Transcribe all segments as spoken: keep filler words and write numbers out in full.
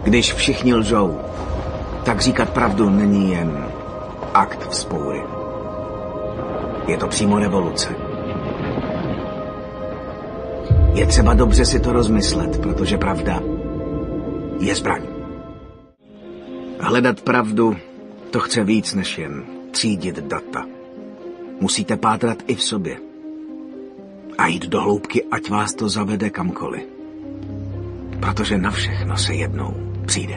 Když všichni lžou, tak říkat pravdu není jen akt vzpoury. Je to přímo revoluce. Je třeba dobře si to rozmyslet, protože pravda je zbraň. Hledat pravdu, to chce víc než jen třídit data. Musíte pátrat i v sobě. A jít do hloubky, ať vás to zavede kamkoliv. Protože na všechno se jednou přijde.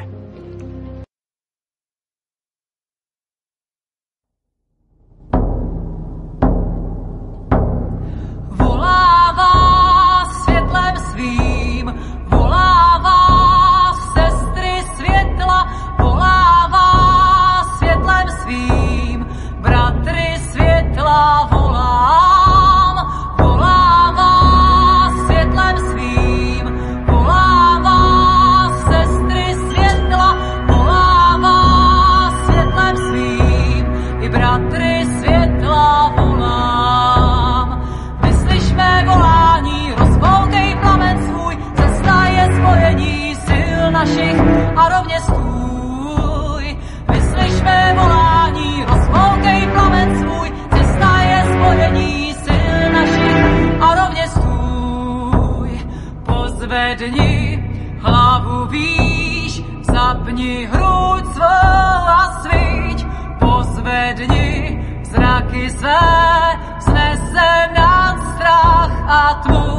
Zvedni hlavu výš, zapni hruď svou a svíť. Pozvedni zraky své, vznese nad strach a tmu.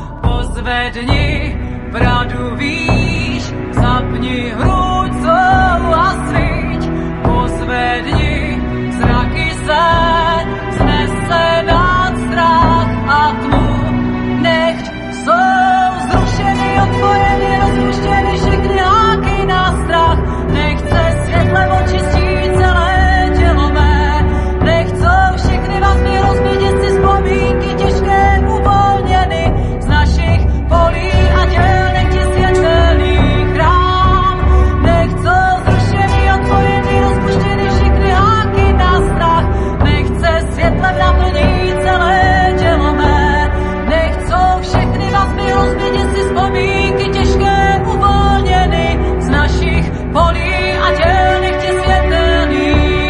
Pozvedni bradu výš, zapni hruď svou a svíť. Pozvedni zraky své, vznese nad strach a tmu. Nechť jsou odpojeny, rozpuštěny všechny háky na strach. Nechce světlem očistit celé tělo mé. Nechcou všechny vazby rozbídit si vzpomínky těžké uvolněny z našich polí a těl. Nechť je světelný chrám. Nechcou zrušený, odpojeny, rozpuštěny všechny háky na strach. Nechce světlem naplnit celé tělo mé. Nechcou všechny vazby rozbídit si vzpomínky těžké uvolněny z našich polí a těl. Nechť je světelný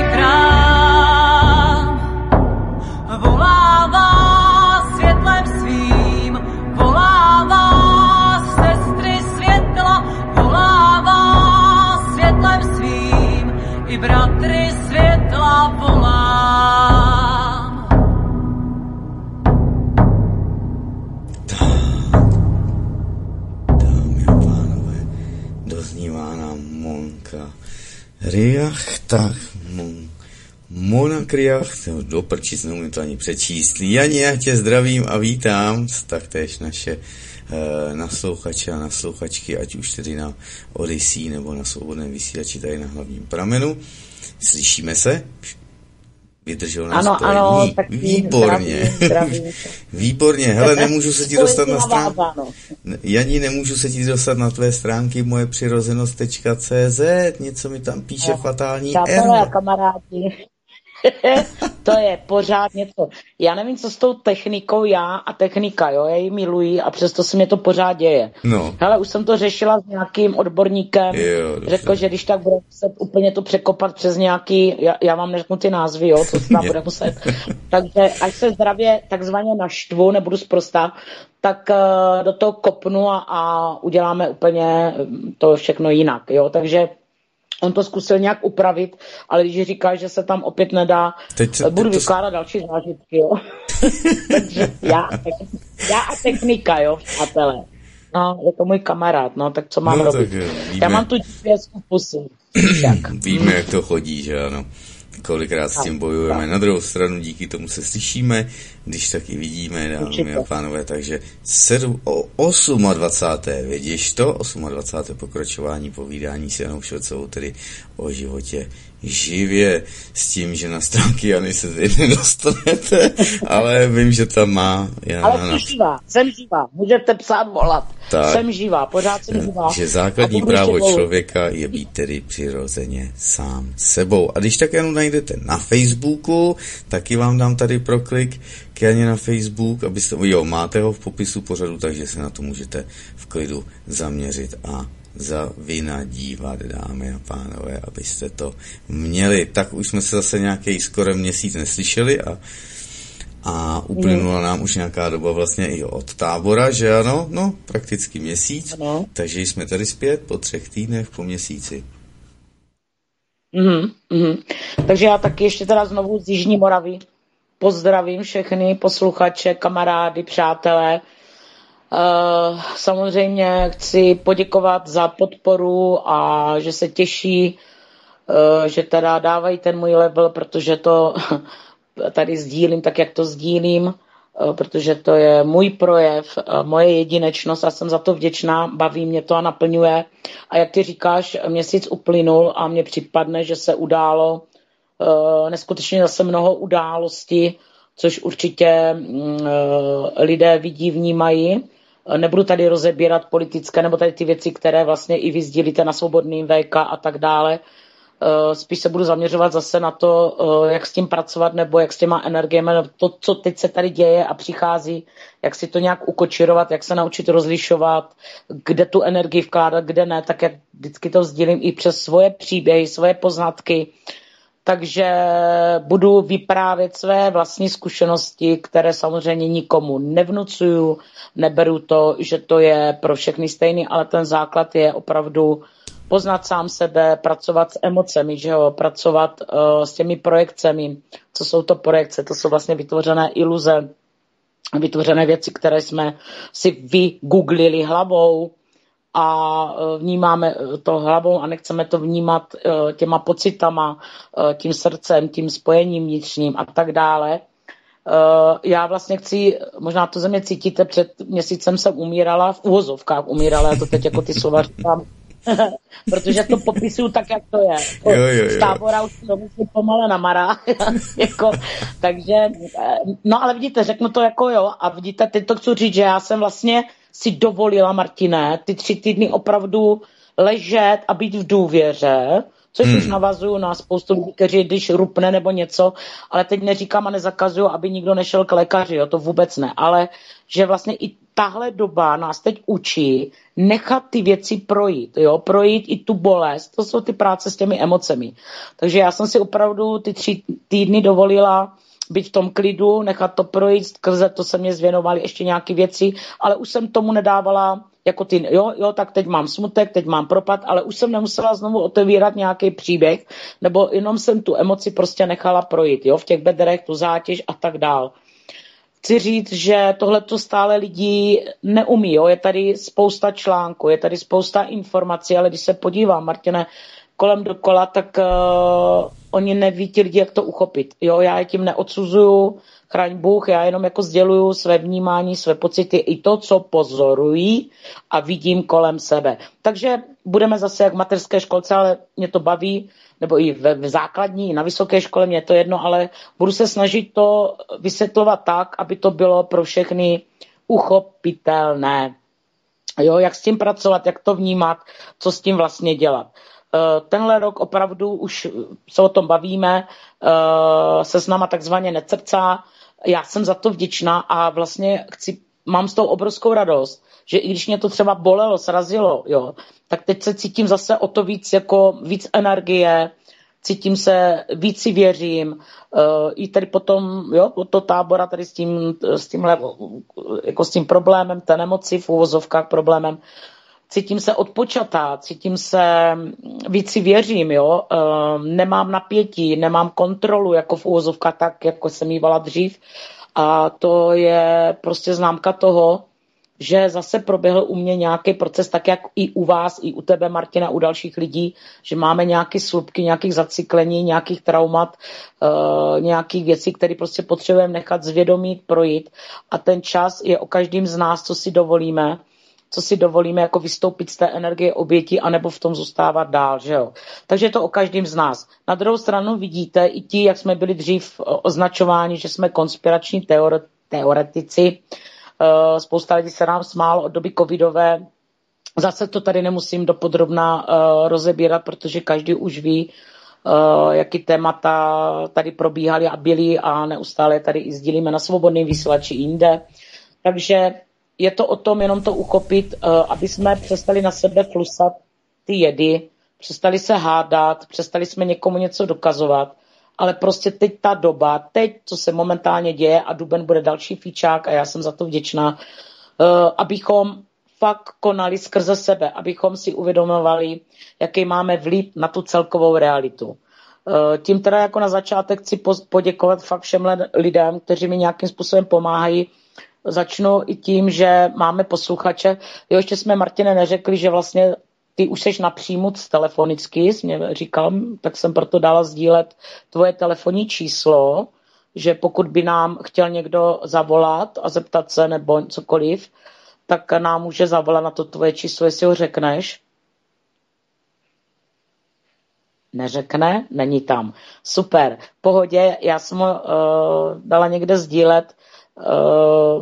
chrám. Volává světlem svým, volává sestry světla, volává světlem svým, i bratry světla volám. Doznívá nám Monka Riach, tak mon, Mona Kriach, do prčic neumím to ani přečíst. Jani, já tě zdravím a vítám, taktéž naše e, naslouchače a naslouchačky, ať už tedy na Odyssey nebo na svobodném vysílači tady na hlavním pramenu. Slyšíme se? Vydržel nás ano, to ano, tak výborně. Zdravím, zdravím. Výborně. Hele, nemůžu se ti dostat na stránku. Jani, nemůžu se ti dostat na tvé stránky moje přirozenost tečka cé zet. Něco mi tam píše no, fatální error. A kamarádi. To je pořád něco. Já nevím, co s tou technikou, já a technika, jo, já ji miluji a přesto se mě to pořád děje. No. Hele, už jsem to řešila s nějakým odborníkem, jo, řekl, že když tak bude muset úplně to překopat přes nějaký, já, já vám neřeknu ty názvy, jo, co se tam bude muset. Takže až se zdravě takzvaně naštvu, nebudu sprostá, tak uh, do toho kopnu a, a uděláme úplně to všechno jinak, jo, takže on to zkusil nějak upravit, ale když říká, že se tam opět nedá, teď, budu teď vykládat to... další zážitky, jo. Takže já, já a technika, jo, přátelé. No, je to můj kamarád, no, tak co mám no, robit? Jo, já mám tu dvěsku pusy. Víme, jak to chodí, že ano. Kolikrát s tím bojujeme. Na druhou stranu díky tomu se slyšíme, když taky vidíme, dámy a pánové, takže dvacáté osmé věděš to, dvacáté osmé pokračování povídání s Janou Švecovou, tedy o životě živě, s tím, že na stránky Jany se teď nedostanete, ale vím, že tam má Jana. Ale jsem živá, jsem živá, můžete psát, volat. Tak, jsem živá, pořád jsem živá. Že základní právo člověka je být tedy přirozeně sám sebou. A když tak Janu najdete na Facebooku, taky vám dám tady proklik k Janě na Facebook, abyste, jo, máte ho v popisu pořadu, takže se na to můžete v klidu zaměřit a za vina dívat, dámy a pánové, abyste to měli. Tak už jsme se zase nějaký skoro měsíc neslyšeli a, a uplynula nám už nějaká doba vlastně i od tábora, že ano? No, prakticky měsíc. Ano. Takže jsme tady zpět po třech týdnech, po měsíci. Mm, mm. Takže já taky ještě teda znovu z Jižní Moravy pozdravím všechny posluchače, kamarády, přátelé. Uh, samozřejmě chci poděkovat za podporu a že se těší, uh, že teda dávají ten můj level, protože to tady sdílím tak, jak to sdílím, uh, protože to je můj projev, uh, moje jedinečnost a jsem za to vděčná, baví mě to a naplňuje. A jak ty říkáš, měsíc uplynul a mně připadne, že se událo uh, neskutečně zase mnoho událostí, což určitě uh, lidé vidí, vnímají. Nebudu tady rozebírat politické nebo tady ty věci, které vlastně i vy sdílíte na Svobodným V K a tak dále. Spíš se budu zaměřovat zase na to, jak s tím pracovat nebo jak s těma energiemi, to, co teď se tady děje a přichází, jak si to nějak ukočírovat, jak se naučit rozlišovat, kde tu energii vkládat, kde ne, tak jak vždycky to sdílím i přes svoje příběhy, svoje poznatky. Takže budu vyprávět své vlastní zkušenosti, které samozřejmě nikomu nevnucuju, neberu to, že to je pro všechny stejný, ale ten základ je opravdu poznat sám sebe, pracovat s emocemi, že jo? Pracovat uh, s těmi projekcemi. Co jsou to projekce? To jsou vlastně vytvořené iluze, vytvořené věci, které jsme si vygooglili hlavou, a vnímáme to hlavou a nechceme to vnímat těma pocitama, tím srdcem, tím spojením vnitřním a tak dále. Já vlastně chci, možná to ze mě cítíte, před měsícem jsem umírala, v uvozovkách umírala, já to teď jako ty slova říkám, protože to popisuju tak, jak to je. Jo, jo, jo. Z tábora už to musím pomale namará. jako, takže, no ale vidíte, řeknu to jako jo a vidíte, teď to chci říct, že já jsem vlastně si dovolila, Martine, ty tři týdny opravdu ležet a být v důvěře, což hmm. už navazuju na spoustu lidí, kteří když rupne nebo něco, ale teď neříkám a nezakazuju, aby nikdo nešel k lékaři, jo, to vůbec ne, ale že vlastně i tahle doba nás teď učí nechat ty věci projít, jo, projít i tu bolest, to jsou ty práce s těmi emocemi. Takže já jsem si opravdu ty tři týdny dovolila být v tom klidu, nechat to projít, skrze to se mě zvěnovaly ještě nějaké věci, ale už jsem tomu nedávala jako ty, jo, jo, tak teď mám smutek, teď mám propad, ale už jsem nemusela znovu otevírat nějaký příběh, nebo jenom jsem tu emoci prostě nechala projít, jo, v těch bedrech, tu zátěž a tak dál. Chci říct, že tohle to stále lidi neumí, jo, je tady spousta článků, je tady spousta informací, ale když se podívám, Martine, kolem dokola, tak uh, oni neví ti lidi, jak to uchopit. Jo, já je tím neodsuzuju, chraň Bůh, já jenom jako sděluju své vnímání, své pocity i to, co pozorují a vidím kolem sebe. Takže budeme zase jak v mateřské školce, ale mě to baví, nebo i v, v základní, na vysoké škole, mě je to jedno, ale budu se snažit to vysvětlovat tak, aby to bylo pro všechny uchopitelné. Jo, jak s tím pracovat, jak to vnímat, co s tím vlastně dělat. Tenhle rok opravdu už se o tom bavíme, se s náma takzvaně necrcá. Já jsem za to vděčná a vlastně chci, mám z toho obrovskou radost, že i když mě to třeba bolelo, srazilo, jo, tak teď se cítím zase o to víc, jako víc energie, cítím se, víc si věřím, i tady potom, jo, od toho tábora tady s tím, s tímhle, jako s tím problémem, té nemoci, v uvozovkách problémem, cítím se odpočatá, cítím se, víc si věřím, jo, nemám napětí, nemám kontrolu, jako v uvozovkách, tak, jako jsem mývala dřív. A to je prostě známka toho, že zase proběhl u mě nějaký proces, tak jak i u vás, i u tebe, Martina, u dalších lidí, že máme nějaké slupky, nějakých zacyklení, nějakých traumat, uh, nějakých věcí, které prostě potřebujeme nechat zvědomit, projít. A ten čas je o každém z nás, co si dovolíme, co si dovolíme jako vystoupit z té energie oběti anebo v tom zůstávat dál, že jo. Takže je to o každém z nás. Na druhou stranu vidíte i ti, jak jsme byli dřív označováni, že jsme konspirační teore- teoretici. Uh, spousta lidí se nám smálo od doby covidové. Zase to tady nemusím dopodrobna uh, rozebírat, protože každý už ví, uh, jaký témata tady probíhaly a byly a neustále tady i sdílíme na Svobodném vysílači jinde. Takže je to o tom jenom to uchopit, uh, aby jsme přestali na sebe flusat ty jedy, přestali se hádat, přestali jsme někomu něco dokazovat, ale prostě teď ta doba, teď, co se momentálně děje a duben bude další fíčák a já jsem za to vděčná, uh, abychom fakt konali skrze sebe, abychom si uvědomovali, jaký máme vliv na tu celkovou realitu. Uh, tím teda jako na začátek chci poděkovat fakt všem lidem, kteří mi nějakým způsobem pomáhají. Začnu i tím, že máme posluchače. Jo, ještě jsme, Martine, neřekli, že vlastně ty už seš napřímo telefonicky, jsi mě říkal, tak jsem proto dala sdílet tvoje telefonní číslo, že pokud by nám chtěl někdo zavolat a zeptat se nebo cokoliv, tak nám může zavolat na to tvoje číslo, jestli ho řekneš. Neřekne, není tam. Super, v pohodě, já jsem ho uh, dala někde sdílet, uh,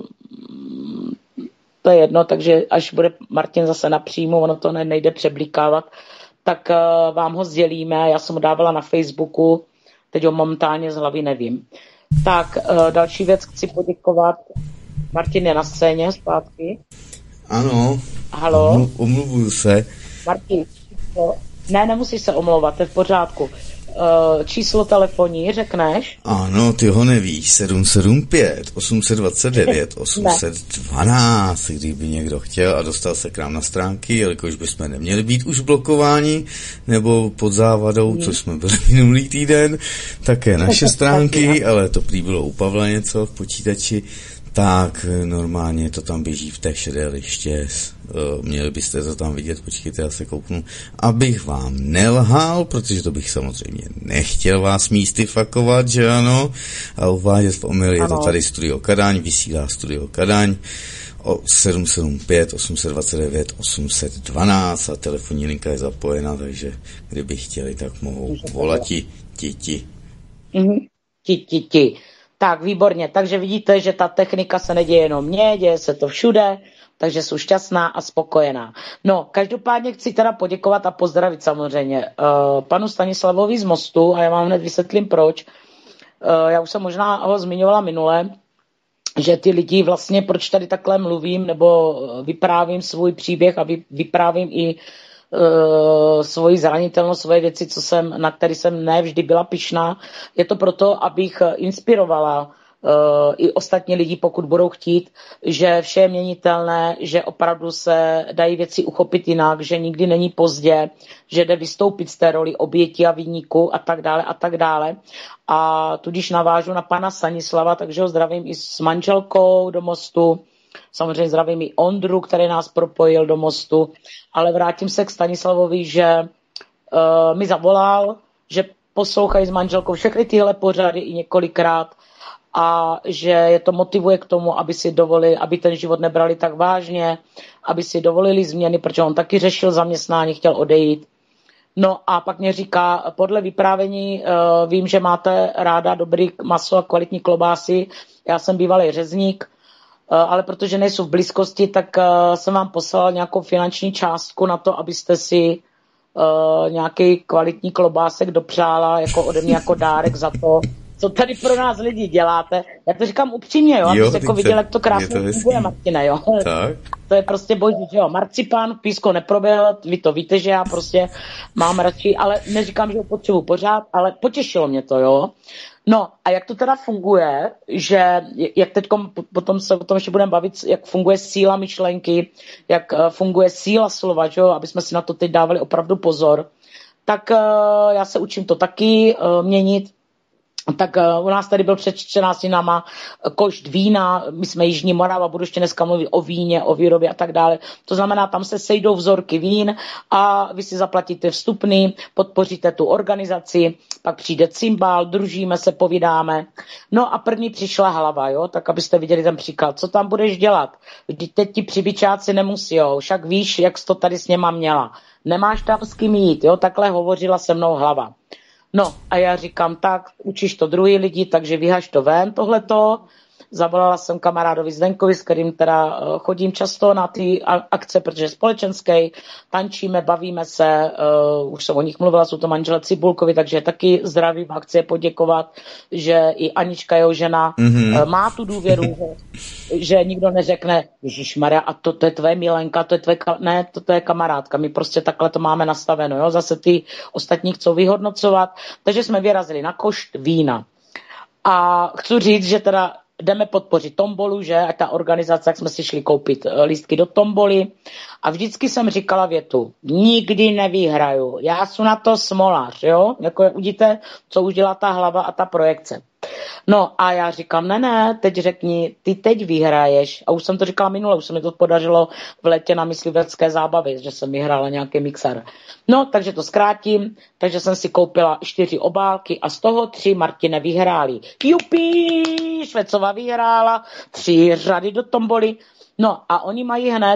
to je jedno, takže až bude Martin zase napřímo, ono to nejde přeblíkávat, tak uh, vám ho sdělíme, já jsem ho dávala na Facebooku, teď ho momentálně z hlavy nevím. Tak, uh, další věc chci poděkovat, Martin je na scéně zpátky. Ano, Halo? omluvuju se. Martin, ne, nemusíš se omlouvat, to je v pořádku. Uh, číslo telefonní, řekneš? Ano, ty ho nevíš. sedm sedm pět, osm dva devět, osm jedna dva, kdyby někdo chtěl a dostal se k nám na stránky, jelikož bychom neměli být už blokováni, nebo pod závadou, hmm. což jsme byli minulý týden, také naše stránky, ale to prý bylo u Pavla něco v počítači, tak normálně to tam běží v té šedé liště. Měli byste to tam vidět, počkejte, já se kouknu, abych vám nelhal, protože to bych samozřejmě nechtěl vás mystifakovat, že ano, a uvádět v omyl, je to tady Studio Kadaň, vysílá Studio Kadaň o sedm sedm pět, osm dva devět, osm jedna dva a telefonní linka je zapojena, takže kdyby chtěli, tak mohou volat ti, ti, ti. Mm-hmm. Ti, ti, ti. Tak, výborně. Takže vidíte, že ta technika se neděje jenom mně, děje se to všude, takže jsou šťastná a spokojená. No, každopádně chci teda poděkovat a pozdravit samozřejmě uh, panu Stanislavovi z Mostu a já vám hned vysvětlím proč. Uh, já už jsem možná ho zmiňovala minule, že ty lidi vlastně, proč tady takhle mluvím nebo vyprávím svůj příběh a vyprávím i Uh, svoji zranitelnost, svoje věci, co jsem, na které jsem ne vždy byla pyšná. Je to proto, abych inspirovala uh, i ostatní lidi, pokud budou chtít, že vše je měnitelné, že opravdu se dají věci uchopit jinak, že nikdy není pozdě, že jde vystoupit z té roli oběti a viníku a tak dále a tak dále. A tudíž navážu na pana Stanislava, takže ho zdravím i s manželkou do Mostu. Samozřejmě zdravím i Ondru, který nás propojil do Mostu, ale vrátím se k Stanislavovi, že uh, mi zavolal, že poslouchají s manželkou všechny tyhle pořady i několikrát a že je to motivuje k tomu, aby si dovolili, aby ten život nebrali tak vážně, aby si dovolili změny, protože on taky řešil zaměstnání, chtěl odejít. No a pak mě říká, podle vyprávění uh, vím, že máte ráda dobrý maso a kvalitní klobásy, já jsem bývalý řezník, ale protože nejsou v blízkosti, tak uh, jsem vám poslal nějakou finanční částku na to, abyste si uh, nějaký kvalitní klobásek dopřála jako ode mě jako dárek za to, co tady pro nás lidi děláte. Já to říkám upřímně, jo, abys jako viděl, jak to krásně funguje, Martine, jo. Tak. To je prostě boží, že jo. Marcipán v písku neproběhl, vy to víte, že já prostě mám radši, ale neříkám, že ho potřebuji pořád, ale potěšilo mě to, jo. No a jak to teda funguje, že jak teď potom se o tom ještě budeme bavit, jak funguje síla myšlenky, jak funguje síla slova, že jo, aby jsme si na to teď dávali opravdu pozor, tak uh, já se učím to taky uh, měnit. Tak uh, u nás tady byl před čtrnácti náma košt vína, my jsme Jižní Morava, budu ještě dneska mluvit o víně, o výrobě a tak dále. To znamená, tam se sejdou vzorky vín a vy si zaplatíte vstupný, podpoříte tu organizaci, pak přijde cymbál, družíme se, povídáme. No a první přišla hlava, jo, tak abyste viděli ten příklad. Co tam budeš dělat? Vždyť teď ti přibyčáci nemusí, jo, však víš, jak jsi to tady s něma měla. Nemáš tam s kým jít, jo, takhle hovořila se mnou hlava. No a já říkám, tak učíš to druhý lidi, takže vyhaž to ven tohleto, zavolala jsem kamarádovi Zdenkovi, s kterým teda chodím často na ty akce, protože je společenský, tančíme, bavíme se, uh, už jsem o nich mluvila, jsou to manžele Cibulkovi, takže taky zdravím, chci je poděkovat, že i Anička, jeho žena, mm-hmm. uh, má tu důvěru, že, že nikdo neřekne, ježišmarja, a to, to je tvoje milenka, to je tvoje, ne, to, to je kamarádka, my prostě takhle to máme nastaveno, jo, zase ty ostatní chcou vyhodnocovat, takže jsme vyrazili na košt vína. A chci říct, že teda jdeme podpořit tombolu, že, a ta organizace, jak jsme si šli koupit lístky do tomboly. A vždycky jsem říkala větu, nikdy nevyhraju, já jsem na to smolař, jo, jako vidíte, co už dělá ta hlava a ta projekce. No a já říkám, ne, ne, teď řekni, ty teď vyhraješ. A už jsem to říkala minule, už se mi to podařilo v létě na myslivecké zábavy, že jsem vyhrála nějaký mixer. No, takže to zkrátím, takže jsem si koupila čtyři obálky a z toho tři Martine vyhráli. Jupi, Švecova vyhrála, tři řady do tomboly. No a oni mají hned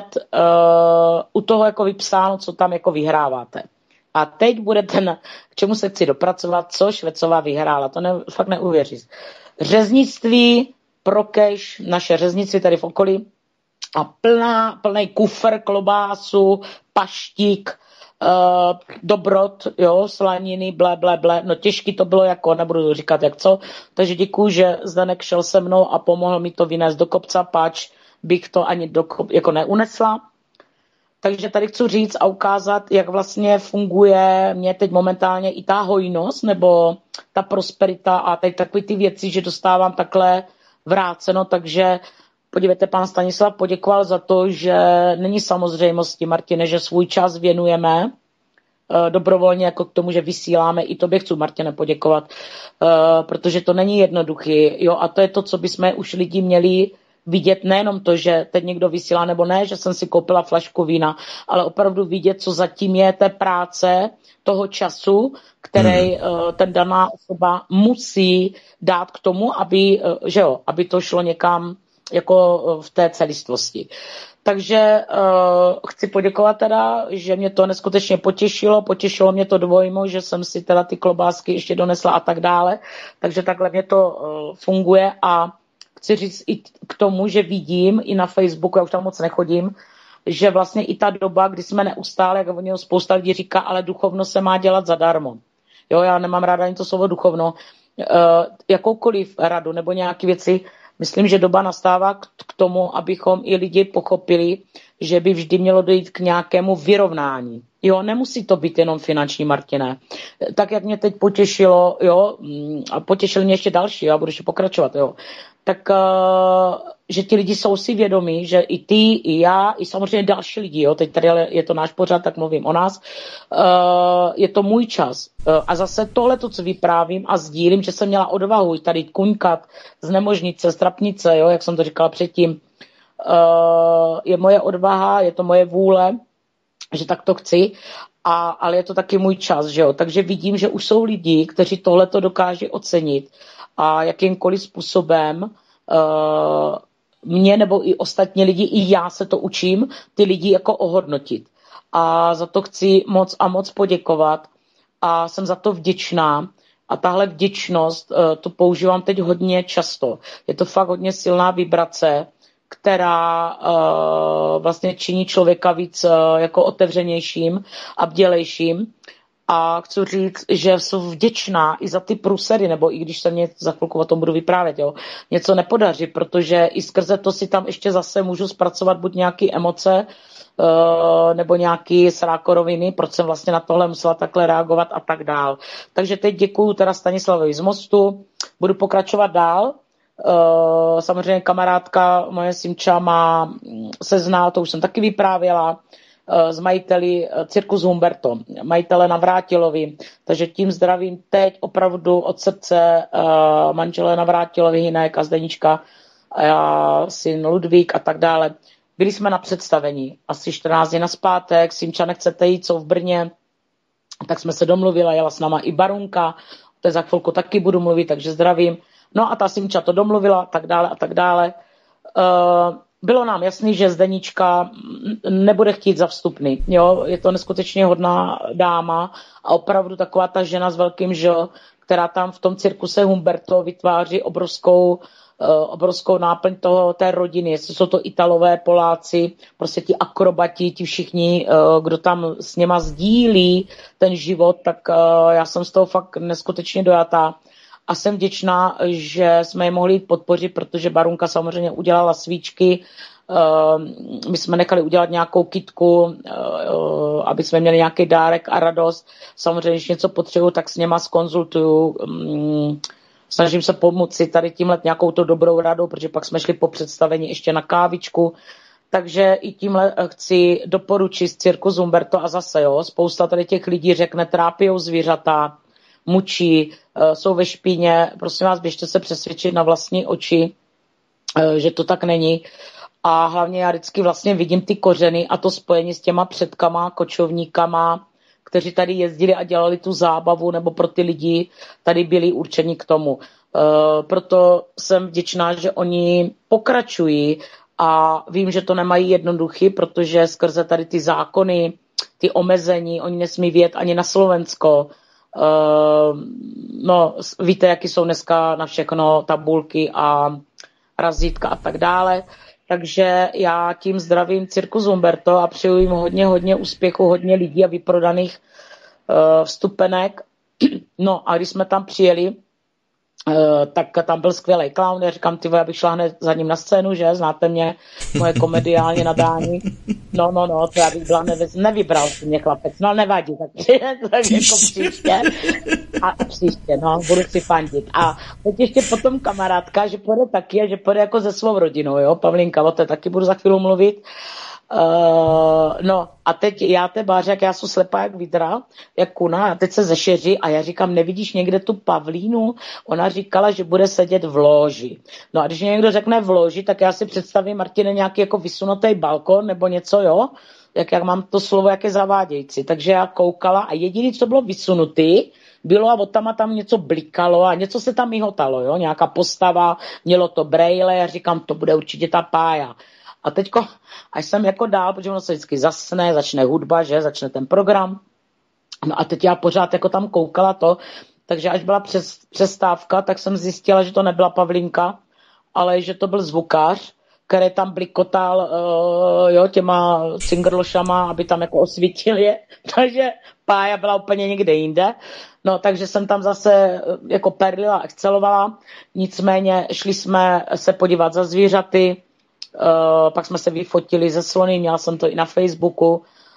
uh, u toho jako vypsáno, co tam jako vyhráváte. A teď bude ten, k čemu se chci dopracovat, co Švecová vyhrála. To ne, fakt neuvěříš. Řeznictví, prokeš, naše řeznictví tady v okolí a plná, plný kufr, klobásu, paštík, uh, dobrot, jo, slaniny, ble, ble, ble. No těžký to bylo jako, nebudu říkat jak co. Takže děkuju, že Zdenek šel se mnou a pomohl mi to vynést do kopca, pač bych to ani do kop, jako neunesla. Takže tady chci říct a ukázat, jak vlastně funguje mě teď momentálně i ta hojnost nebo ta prosperita a teď takové ty věci, že dostávám takhle vráceno, takže podívejte, pan Stanislav poděkoval za to, že není samozřejmostí, Martine, že svůj čas věnujeme dobrovolně jako k tomu, že vysíláme. I tobě chci, Martine, poděkovat, protože to není jednoduchý. Jo? A to je to, co bychom už lidi měli vidět, nejenom to, že teď někdo vysílá nebo ne, že jsem si koupila flašku vína, ale opravdu vidět, co zatím je té práce, toho času, který hmm. ten daná osoba musí dát k tomu, aby, že jo, aby to šlo někam jako v té celistvosti. Takže uh, chci poděkovat teda, že mě to neskutečně potěšilo, potěšilo mě to dvojmo, že jsem si teda ty klobásky ještě donesla a tak dále, takže takhle mě to uh, funguje a chci říct i k tomu, že vidím i na Facebooku, já už tam moc nechodím, že vlastně i ta doba, kdy jsme neustále, jak o něho spousta lidí říká, ale duchovno se má dělat zadarmo. Jo, já nemám ráda ani to slovo duchovno. Uh, jakoukoliv radu nebo nějaké věci, myslím, že doba nastává k, k tomu, abychom i lidi pochopili, že by vždy mělo dojít k nějakému vyrovnání. Jo, nemusí to být jenom finanční, Martine. Tak, jak mě teď potěšilo, jo, a potěšili mě ještě další, já budu ještě pokračovat, jo, tak, uh, že ti lidi jsou si vědomí, že i ty, i já, i samozřejmě další lidi, jo, teď tady je to náš pořad, tak mluvím o nás, uh, je to můj čas. Uh, a zase tohle, co vyprávím a sdílím, že jsem měla odvahu tady kuňkat z Nemožnice, z Trapnice, jo, jak jsem to říkala předtím, uh, je moje odvaha, je to moje vůle, že tak to chci, a, ale je to taky můj čas, že jo, takže vidím, že už jsou lidi, kteří tohle to dokáží ocenit a jakýmkoliv způsobem uh, mě nebo i ostatní lidi, i já se to učím, ty lidi jako ohodnotit. A za to chci moc a moc poděkovat a jsem za to vděčná. A tahle vděčnost, uh, to používám teď hodně často. Je to fakt hodně silná vibrace, která uh, vlastně činí člověka víc uh, jako otevřenějším a bdělejším. A chci říct, že jsem vděčná i za ty průsery, nebo i když se mě za chvilku o tom budu vyprávět, jo, něco nepodaří, protože i skrze to si tam ještě zase můžu zpracovat buď nějaké emoce, uh, nebo nějaké srákoroviny, proč jsem vlastně na tohle musela takhle reagovat a tak dál. Takže teď děkuju teda Stanislavovi z Mostu, budu pokračovat dál. Uh, samozřejmě kamarádka moje Simča má, se zná, to už jsem taky vyprávěla, s majiteli Cirkus Humberto, majitele Navrátilovi, takže tím zdravím teď opravdu od srdce uh, manžele Navrátilovi, Hinek a Zdenička, a syn Ludvík a tak dále. Byli jsme na představení asi čtrnáct dní nazpátek, Simča nechcete jít, jsou v Brně, tak jsme se domluvila, jela s náma i Barunka, to za chvilku taky budu mluvit, takže zdravím. No a ta Simča to domluvila, tak dále a tak dále. Uh, Bylo nám jasný, že Zdenička nebude chtít za vstupný. Jo? Je to neskutečně hodná dáma a opravdu taková ta žena s velkým Ž, která tam v tom cirkuse Humberto vytváří obrovskou obrovskou náplň toho, té rodiny, jestli jsou to Italové, Poláci, prostě ti akrobati, ti všichni, kdo tam s něma sdílí ten život, tak já jsem z toho fakt neskutečně dojatá. A jsem vděčná, že jsme je mohli podpořit, protože Barunka samozřejmě udělala svíčky, my jsme nechali udělat nějakou kitku, aby jsme měli nějaký dárek a radost. Samozřejmě, když něco potřebuju, tak s něma zkonzultuju. Snažím se pomoci tady tímhle nějakou to dobrou radou, protože pak jsme šli po představení ještě na kávičku. Takže i tímhle chci doporučit Cirkus Humberto a zase, jo, spousta tady těch lidí řekne, trápijou zvířata, mučí, jsou ve špíně. Prosím vás, běžte se přesvědčit na vlastní oči, že to tak není. A hlavně já vždycky vlastně vidím ty kořeny a to spojení s těma předkama, kočovníkama, kteří tady jezdili a dělali tu zábavu, nebo pro ty lidi tady byli určeni k tomu. E, proto jsem vděčná, že oni pokračují a vím, že to nemají jednoduchý, protože skrze tady ty zákony, ty omezení, oni nesmí vyjet ani na Slovensko. E, no, víte, jaký jsou dneska na všechno tabulky a razítka a tak dále. Takže já tím zdravím Cirkus Humberto a přeju jim hodně, hodně úspěchu, hodně lidí a vyprodaných uh, vstupenek. No a když jsme tam přijeli, uh, tak tam byl skvělý clown. Já říkám, ty, já bych šla hned za ním na scénu, že? Znáte mě, moje komediální nadání. No, no, no, to já bych byla nevy... nevybral si mě chlapec, no nevadí, tak, tak jako příště. A příště, no, budu si fandit. A teď ještě potom kamarádka, že půjde taky a že půjde jako se svou rodinou, jo, Pavlínka, o té taky budu za chvíli mluvit. Uh, no a teď já té báře, jak já jsem slepá jak vidra, jak kuna, a teď se zešeří a já říkám, nevidíš někde tu Pavlínu? Ona říkala, že bude sedět v loži. No a když mě někdo řekne v loži, tak já si představím, Martine, nějaký jako vysunutý balkon nebo něco, jo? Jak, jak mám to slovo, jak je zavádějící. Takže já koukala a jediné, co bylo vysunutý, bylo a od tam a tam něco blikalo a něco se tam mihotalo, jo? Nějaká postava, mělo to brejle, já říkám, to bude určitě ta Pája. A teďko, až jsem jako dál, protože ono se vždycky zasne, začne hudba, že, začne ten program. No a teď já pořád jako tam koukala to, takže až byla přes, přestávka, tak jsem zjistila, že to nebyla Pavlínka, ale že to byl zvukář, který tam blikotal uh, jo, těma cingrlošama, aby tam jako osvítil je. Takže Pája byla úplně někde jinde. No, takže jsem tam zase jako perlila, excelovala. Nicméně šli jsme se podívat za zvířaty, Uh, pak jsme se vyfotili ze slony, měla jsem to i na Facebooku.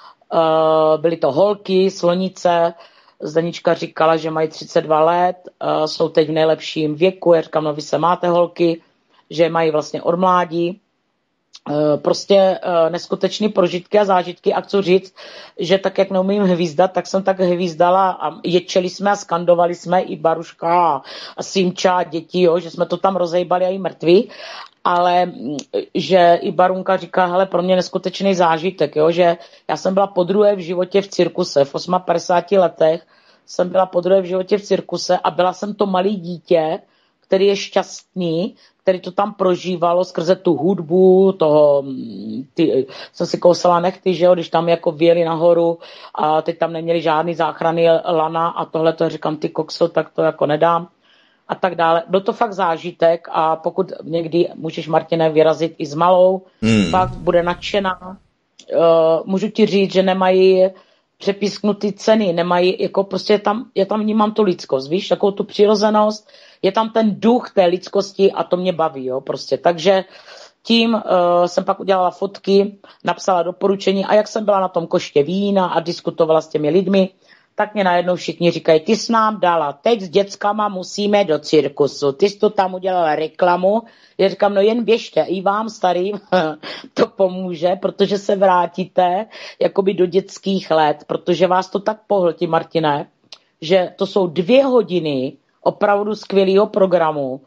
Uh, byly to holky, slonice. Zdenička říkala, že mají třicet dva let, uh, jsou teď v nejlepším věku. Já říkám, no vy se máte holky, že mají vlastně od mládí. Uh, prostě uh, neskutečný prožitky a zážitky a chci říct, že tak, jak neumím hvízdat, tak jsem tak hvízdala a ječeli jsme a skandovali jsme i Baruška a Simča a děti, jo, že jsme to tam rozejbali a i mrtví. Ale že i Barunka říká, hele, pro mě neskutečný zážitek, jo, že já jsem byla podruhé v životě v cirkuse, v padesáti osmi letech jsem byla podruhé v životě v cirkuse a byla jsem to malý dítě, který je šťastný, který to tam prožívalo skrze tu hudbu, toho, ty, jsem si kousala nechty, že jo, když tam jako vyjeli nahoru a teď tam neměli žádný záchrany lana a tohle to říkám, ty kokso, tak to jako nedám. A tak dále. Byl to fakt zážitek a pokud někdy můžeš, Martine, vyrazit i s malou, hmm. fakt bude nadšená. Uh, můžu ti říct, že nemají přepísknutý ceny, nemají, jako prostě tam, já tam vnímám tu lidskost, víš, takovou tu přirozenost, je tam ten duch té lidskosti a to mě baví, jo, prostě. Takže tím uh, jsem pak udělala fotky, napsala doporučení a jak jsem byla na tom koště vína a diskutovala s těmi lidmi, tak mě najednou všichni říkají, ty jsi nám dala, teď s dětskama musíme do cirkusu, ty jsi to tam udělala reklamu. Já říkám, no jen běžte, i vám starým to pomůže, protože se vrátíte jakoby do dětských let, protože vás to tak pohltí, Martine, že to jsou dvě hodiny opravdu skvělého programu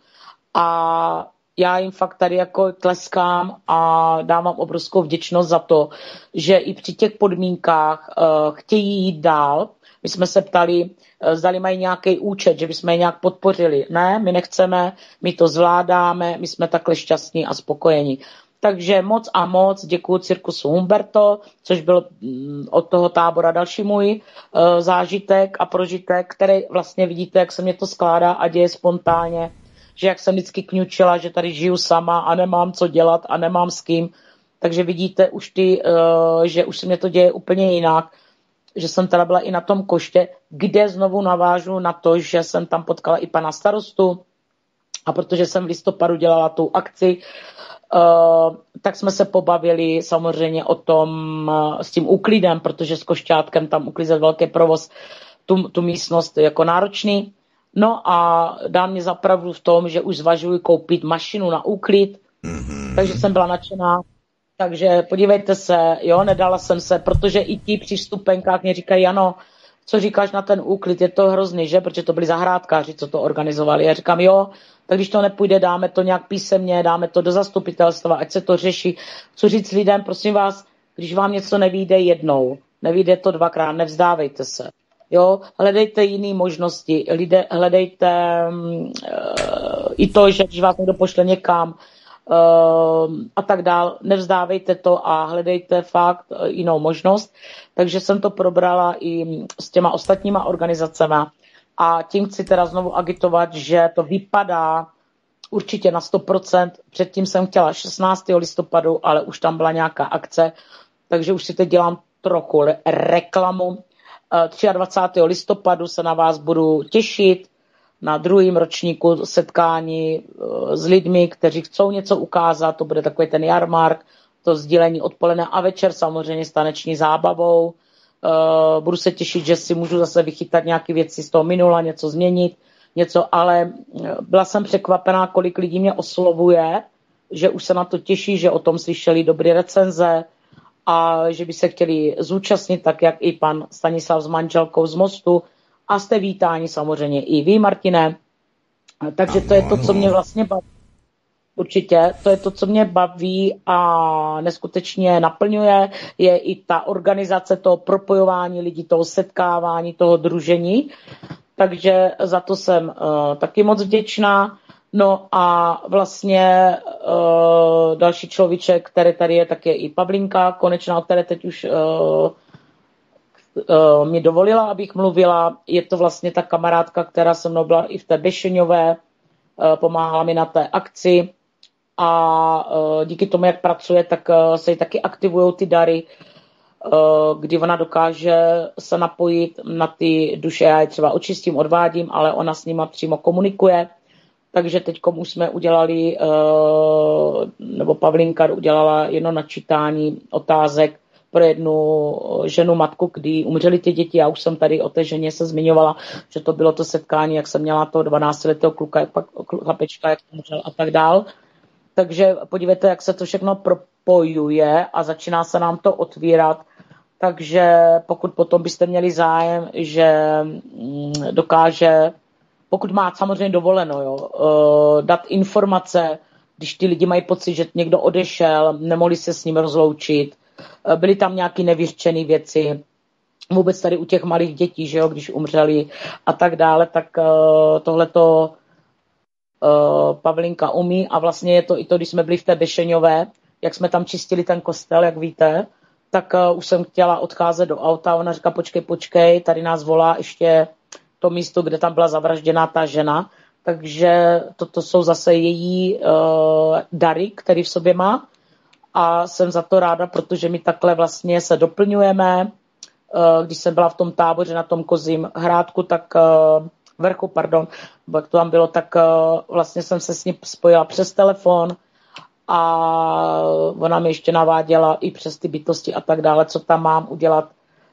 a já jim fakt tady jako tleskám a dávám obrovskou vděčnost za to, že i při těch podmínkách uh, chtějí jít dál. My jsme se ptali, zdali mají nějaký účet, že bychom je nějak podpořili. Ne, my nechceme, my to zvládáme, my jsme takhle šťastní a spokojení. Takže moc a moc děkuji Cirkusu Humberto, což byl od toho tábora další můj zážitek a prožitek, který vlastně vidíte, jak se mě to skládá a děje spontánně, že jak jsem vždycky kňučila, že tady žiju sama a nemám co dělat a nemám s kým. Takže vidíte už ty, že už se mě to děje úplně jinak, že jsem teda byla i na tom koště, kde znovu navážu na to, že jsem tam potkala i pana starostu a protože jsem v listopadu dělala tu akci, tak jsme se pobavili samozřejmě o tom s tím úklidem, protože s košťátkem tam uklízet velký provoz, tu, tu místnost jako náročný. No a dá mě zapravdu v tom, že už zvažuji koupit mašinu na úklid, mm-hmm. takže jsem byla nadšená. Takže podívejte se, jo, nedala jsem se, protože i ti při vstupenkách mě říkají, ano, co říkáš na ten úklid, je to hrozný, že? Protože to byli zahrádkáři, co to organizovali. Já říkám, jo, tak když to nepůjde, dáme to nějak písemně, dáme to do zastupitelstva, ať se to řeší. Co říct lidem, prosím vás, když vám něco nevyjde jednou, nevyjde to dvakrát, nevzdávejte se. Jo, hledejte jiné možnosti, lidé, hledejte uh, i to, že když vás někdo pošle někam, Uh, a tak dál, nevzdávejte to a hledejte fakt uh, jinou možnost. Takže jsem to probrala i s těma ostatníma organizacemi a tím chci teda znovu agitovat, že to vypadá určitě na sto procent. Předtím jsem chtěla šestnáctého listopadu, ale už tam byla nějaká akce, takže už si teď dělám trochu reklamu. Uh, dvacátého třetího listopadu se na vás budu těšit na druhém ročníku setkání s lidmi, kteří chcou něco ukázat. To bude takový ten jarmark, to sdílení odpoledne a večer samozřejmě s taneční zábavou. Budu se těšit, že si můžu zase vychytat nějaké věci z toho minula, něco změnit, něco, ale byla jsem překvapená, kolik lidí mě oslovuje, že už se na to těší, že o tom slyšeli dobré recenze a že by se chtěli zúčastnit, tak jak i pan Stanislav s manželkou z Mostu. A jste vítáni samozřejmě i vy, Martine. Takže to je to, co mě vlastně baví. Určitě, to je to, co mě baví a neskutečně naplňuje, je i ta organizace toho propojování lidí, toho setkávání, toho družení. Takže za to jsem uh, taky moc vděčná. No a vlastně uh, další človíček, který tady je, tak je i Pavlinka Konečná, o které teď už uh, Uh, mi dovolila, abych mluvila. Je to vlastně ta kamarádka, která se mnou byla i v té Bešeňové, uh, pomáhala mi na té akci a uh, díky tomu, jak pracuje, tak uh, se jí taky aktivují ty dary, uh, kdy ona dokáže se napojit na ty duše. Já je třeba očistím, odvádím, ale ona s nima přímo komunikuje. Takže teď už jsme udělali, uh, nebo Pavlinka udělala jedno načítání otázek pro jednu ženu, matku, kdy umřeli ty děti. Já už jsem tady o té ženě se zmiňovala, že to bylo to setkání, jak jsem měla toho dvanáctiletého kluka, jak pak chlapečka, jak umřel a tak dál. Takže podívejte, jak se to všechno propojuje a začíná se nám to otvírat. Takže pokud potom byste měli zájem, že dokáže, pokud má samozřejmě dovoleno, jo, dát informace, když ty lidi mají pocit, že někdo odešel, nemohli se s ním rozloučit, byly tam nějaké nevyřčené věci, vůbec tady u těch malých dětí, že jo, když umřeli a tak dále, tak uh, tohleto uh, Pavlinka umí a vlastně je to i to, když jsme byli v té Bešeňové, jak jsme tam čistili ten kostel, jak víte, tak uh, už jsem chtěla odcházet do auta, ona říká, počkej, počkej, tady nás volá ještě to místo, kde tam byla zavražděná ta žena, takže toto jsou zase její uh, dary, které v sobě má. A jsem za to ráda, protože my takhle vlastně se doplňujeme. Když jsem byla v tom táboře na tom Kozím hrádku, tak vrchu, pardon, jak to tam bylo, tak vlastně jsem se s ní spojila přes telefon a ona mi ještě naváděla i přes ty bytosti a tak dále, co tam mám udělat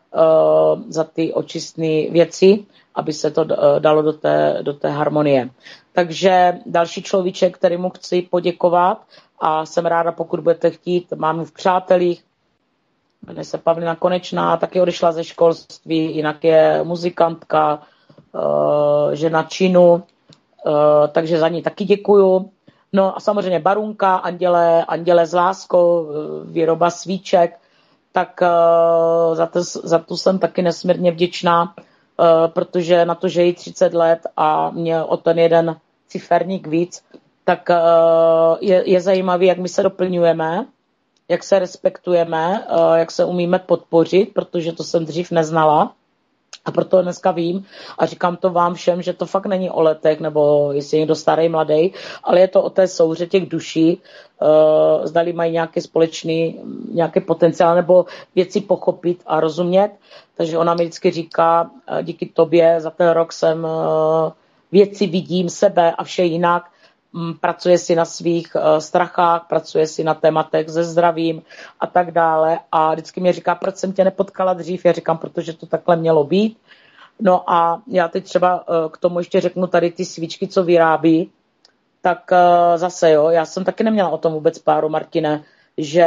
za ty očistné věci, aby se to dalo do té, do té harmonie. Takže další človíček, kterému chci poděkovat, a jsem ráda, pokud budete chtít, mám ji v přátelích, jmenuje se Pavlina Konečná, taky odešla ze školství, jinak je muzikantka, žena činu, takže za ní taky děkuju. No a samozřejmě Barunka, Anděle, Anděle s láskou, výroba svíček, tak za to, za to jsem taky nesmírně vděčná, protože na to, že je třicet let a mě o ten jeden ciferník víc, tak je, je zajímavé, jak my se doplňujeme, jak se respektujeme, jak se umíme podpořit, protože to jsem dřív neznala. A proto dneska vím a říkám to vám všem, že to fakt není o letech, nebo jestli někdo starý, mladý, ale je to o té souhře těch duší, uh, zdali mají nějaký společný, nějaký potenciál, nebo věci pochopit a rozumět. Takže ona mi vždycky říká, uh, díky tobě za ten rok jsem uh, věci vidím, sebe a vše jinak. Pracuje si na svých uh, strachách, pracuje si na tématech se zdravím a tak dále. A vždycky mě říká, proč jsem tě nepotkala dřív? Já říkám, protože to takhle mělo být. No a já teď třeba uh, k tomu ještě řeknu tady ty svíčky, co vyrábí. Tak uh, zase jo, já jsem taky neměla o tom vůbec páru, Martine, že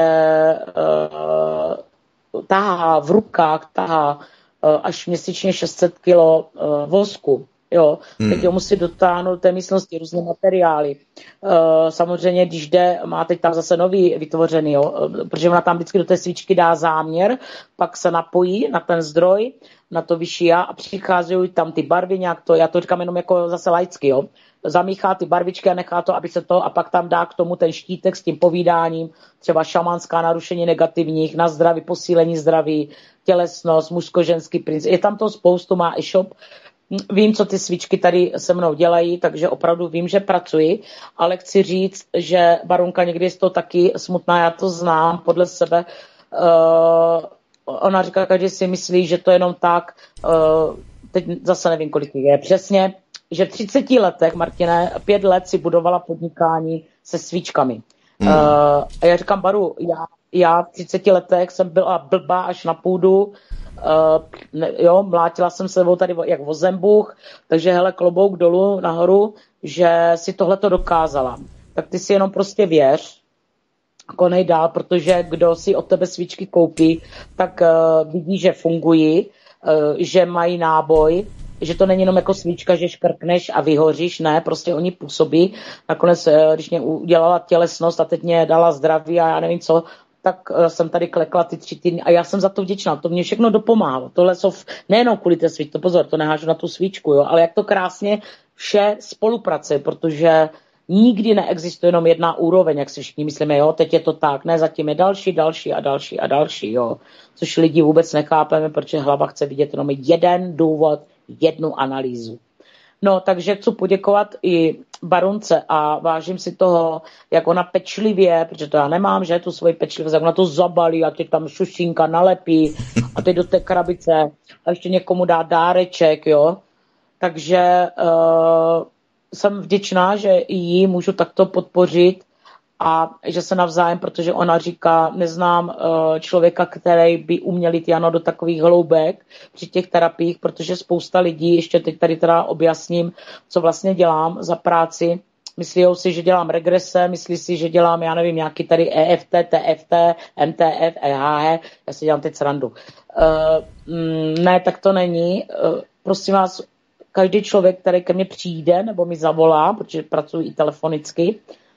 uh, tahá v rukách, tahá uh, až měsíčně šest set kilo uh, vosku. Jo, hmm. teď ho musí dotáhnout do té místnosti různé materiály. Uh, samozřejmě, když jde, má teď tam zase nový vytvořený, jo, protože ona tam vždycky do té svíčky dá záměr, pak se napojí na ten zdroj, na to vyšší já a přichází tam ty barvy nějak to, já to říkám jenom jako zase laicky, jo. Zamíchá ty barvičky a nechá to, aby se to, a pak tam dá k tomu ten štítek s tím povídáním, třeba šamanská narušení negativních, na zdraví, posílení zdraví, tělesnost, mužsko-ženský princip. Je tam to spoustu, má e-shop. Vím, co ty svíčky tady se mnou dělají, takže opravdu vím, že pracuji, ale chci říct, že Barunka někdy je to taky smutná, já to znám podle sebe. Uh, ona říká, každý si myslí, že to je jenom tak, uh, teď zase nevím, kolik je přesně, že v třiceti letech, Martine, pět let si budovala podnikání se svíčkami. Mm. Uh, a já říkám, Baru, já, já v třiceti letech jsem byla blbá až na půdu, Uh, ne, jo, mlátila jsem se sebou tady jak vozembuch, takže hele, klobouk dolů nahoru, že si tohleto dokázala. Tak ty si jenom prostě věř, konej dál, protože kdo si od tebe svíčky koupí, tak uh, vidí, že fungují, uh, že mají náboj, že to není jenom jako svíčka, že škrkneš a vyhoříš, ne, prostě oni působí. Nakonec, uh, když mě udělala tělesnost a teď mě dala zdraví a já nevím co, tak jsem tady klekla ty tři týdny a já jsem za to vděčná. To mě všechno dopomáhalo. Tohle jsou nejenom kvůli té svíčce, to pozor, to nehážu na tu svíčku, jo, ale jak to krásně vše spolupracuje, protože nikdy neexistuje jenom jedna úroveň, jak si všichni myslíme, jo, teď je to tak, ne, zatím je další, další a další a další, jo, což lidi vůbec nechápeme, protože hlava chce vidět jenom jeden důvod, jednu analýzu. No, takže chci poděkovat i Barunce a vážím si toho, jak ona pečlivě, protože to já nemám, že tu svoji pečlivost, jak ona to zabalí a teď tam šušinka nalepí a teď do té krabice a ještě někomu dá dáreček, jo. Takže uh, jsem vděčná, že i jí můžu takto podpořit a že se navzájem, protože ona říká, neznám uh, člověka, který by uměl jít, Jano, do takových hloubek při těch terapiích, protože spousta lidí, ještě teď tady teda objasním, co vlastně dělám za práci, myslí si, že dělám regrese, myslí si, že dělám, já nevím, nějaký tady E F T, T F T, M T F, E H H, já si dělám teď srandu. Uh, ne, tak to není. Uh, prosím vás, každý člověk, který ke mně přijde nebo mi zavolá, protože pracuji i telefonicky,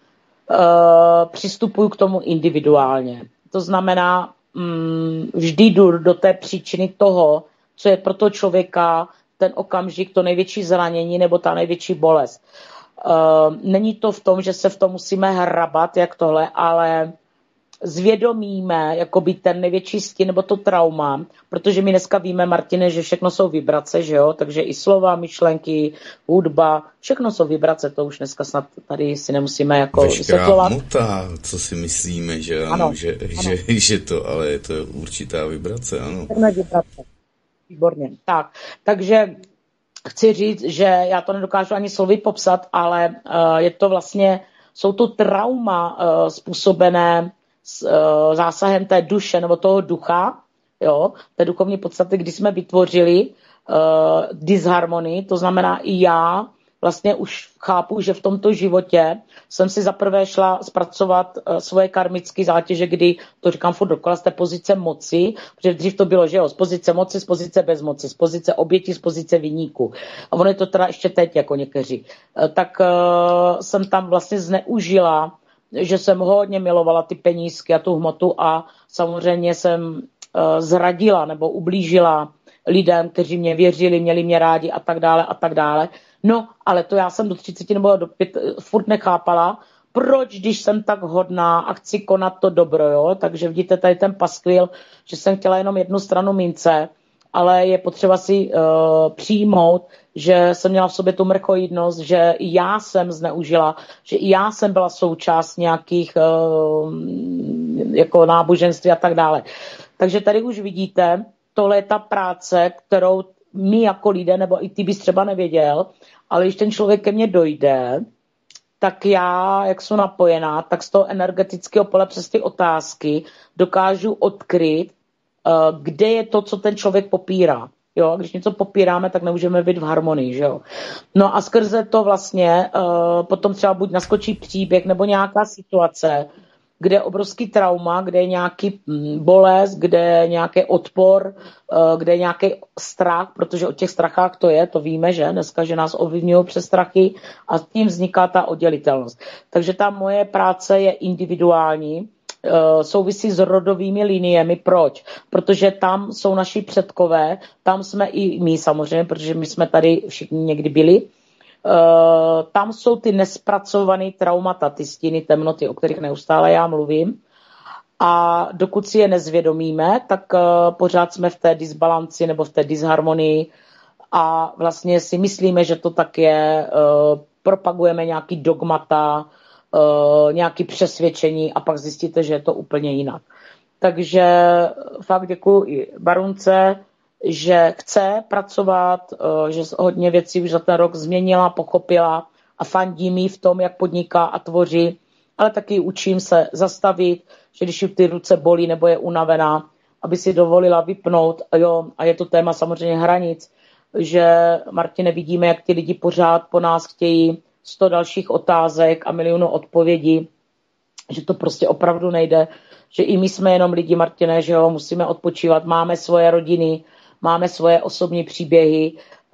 Uh, přistupuju k tomu individuálně. To znamená, um, vždy jdu do té příčiny toho, co je pro toho člověka ten okamžik, to největší zranění nebo ta největší bolest. Uh, není to v tom, že se v tom musíme hrabat, jak tohle, ale zvědomíme jakoby ten největší stin nebo to trauma, protože my dneska víme, Martine, že všechno jsou vibrace, že jo, takže i slova, myšlenky, hudba, všechno jsou vibrace, to už dneska snad tady si nemusíme jako vysvětlovat. Hmota, co si myslíme, že ano, ano, že, ano. Že, že to, ale je to určitá vibrace, ano. To je vibrace, výborně. Tak, takže chci říct, že já to nedokážu ani slovy popsat, ale uh, je to vlastně, jsou to trauma uh, způsobené s uh, zásahem té duše nebo toho ducha, jo, té duchovní podstaty, kdy jsme vytvořili uh, disharmonii, to znamená i já vlastně už chápu, že v tomto životě jsem si zaprvé šla zpracovat uh, svoje karmické zátěže, kdy, to říkám furt dokola, z té pozice moci, protože dřív to bylo, že jo, z pozice moci, z pozice bezmoci, z pozice oběti, z pozice viníku. A ono je to teda ještě teď, jako někteří. Uh, tak uh, jsem tam vlastně zneužila, že jsem hodně milovala ty penízky a tu hmotu a samozřejmě jsem uh, zradila nebo ublížila lidem, kteří mě věřili, měli mě rádi a tak dále a tak dále. No, ale to já jsem do třiceti nebo do pět furt nechápala, proč, když jsem tak hodná a chci konat to dobro, jo? Takže vidíte tady ten paskvil, že jsem chtěla jenom jednu stranu mince ale je potřeba si uh, přijmout, že jsem měla v sobě tu mrchoidnost, že i já jsem zneužila, že i já jsem byla součást nějakých uh, jako náboženství a tak dále. Takže tady už vidíte, tohle je ta práce, kterou my jako lidé, nebo i ty bys třeba nevěděl, ale když ten člověk ke mně dojde, tak já, jak jsem napojená, tak z toho energetického pole přes ty otázky dokážu odkryt, kde je to, co ten člověk popírá. Jo? Když něco popíráme, tak nemůžeme být v harmonii. Že jo? No a skrze to vlastně potom třeba buď naskočí příběh nebo nějaká situace, kde je obrovský trauma, kde je nějaký bolest, kde je nějaký odpor, kde je nějaký strach, protože o těch strachách to je, to víme, že dneska, že nás ovlivňují přes strachy a tím vzniká ta oddělitelnost. Takže ta moje práce je individuální, souvisí s rodovými liniemi. Proč? Protože tam jsou naši předkové, tam jsme i my samozřejmě, protože my jsme tady všichni někdy byli. Uh, tam jsou ty nespracované traumata, ty stíny, temnoty, o kterých neustále já mluvím. A dokud si je nezvědomíme, tak uh, pořád jsme v té disbalanci nebo v té disharmonii a vlastně si myslíme, že to tak je, uh, propagujeme nějaký dogmata, uh, nějaké přesvědčení a pak zjistíte, že je to úplně jinak. Takže fakt děkuji i Barunce, že chce pracovat, že hodně věcí už za ten rok změnila, pochopila a fandí mi v tom, jak podniká a tvoří, ale taky učím se zastavit, že když ji ty ruce bolí nebo je unavená, aby si dovolila vypnout. A, jo, a je to téma samozřejmě hranic, že Martine, vidíme, jak ty lidi pořád po nás chtějí sto dalších otázek a milionu odpovědí, že to prostě opravdu nejde, že i my jsme jenom lidi, Martine, že jo, musíme odpočívat, máme svoje rodiny, máme svoje osobní příběhy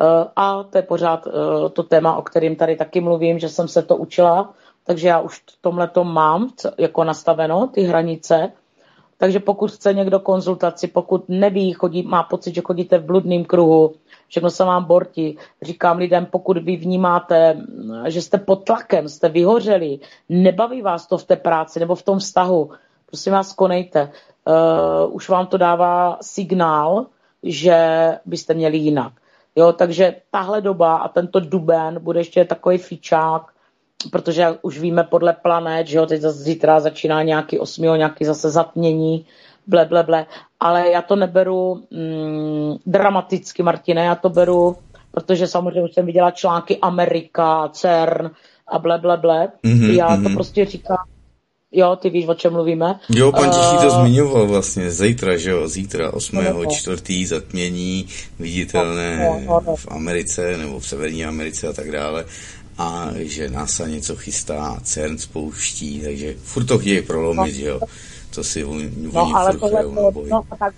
a to je pořád to téma, o kterém tady taky mluvím, že jsem se to učila, takže já už v tomhletom mám jako nastaveno ty hranice. Takže pokud chce někdo konzultaci, pokud neví, chodí, má pocit, že chodíte v bludném kruhu, všechno se vám bortí, říkám lidem, pokud vy vnímáte, že jste pod tlakem, jste vyhořeli, nebaví vás to v té práci nebo v tom vztahu, prosím vás, konejte. Uh, už vám to dává signál, že byste měli jinak. Jo, takže tahle doba a tento duben bude ještě takový fičák, protože už víme podle planet, že jo, teď zase zítra začíná nějaký osmého, nějaký zase zatmění, ble, ble, ble. Ale já to neberu mm, dramaticky, Martine, já to beru, protože samozřejmě už jsem viděla články Amerika, CERN a ble, ble, ble. Mm-hmm, já mm-hmm. to prostě říkám, jo, ty víš, o čem mluvíme. Jo, pan Tichý to zmiňoval vlastně, zítra, že jo, zítra, osmého čtvrtého zatmění, viditelné v Americe nebo v Severní Americe a tak dále. A že NASA něco chystá, CERN spouští, takže furt to chtějí prolomit, že jo. To si oni no, ale furt hrajou na boji. No, tak,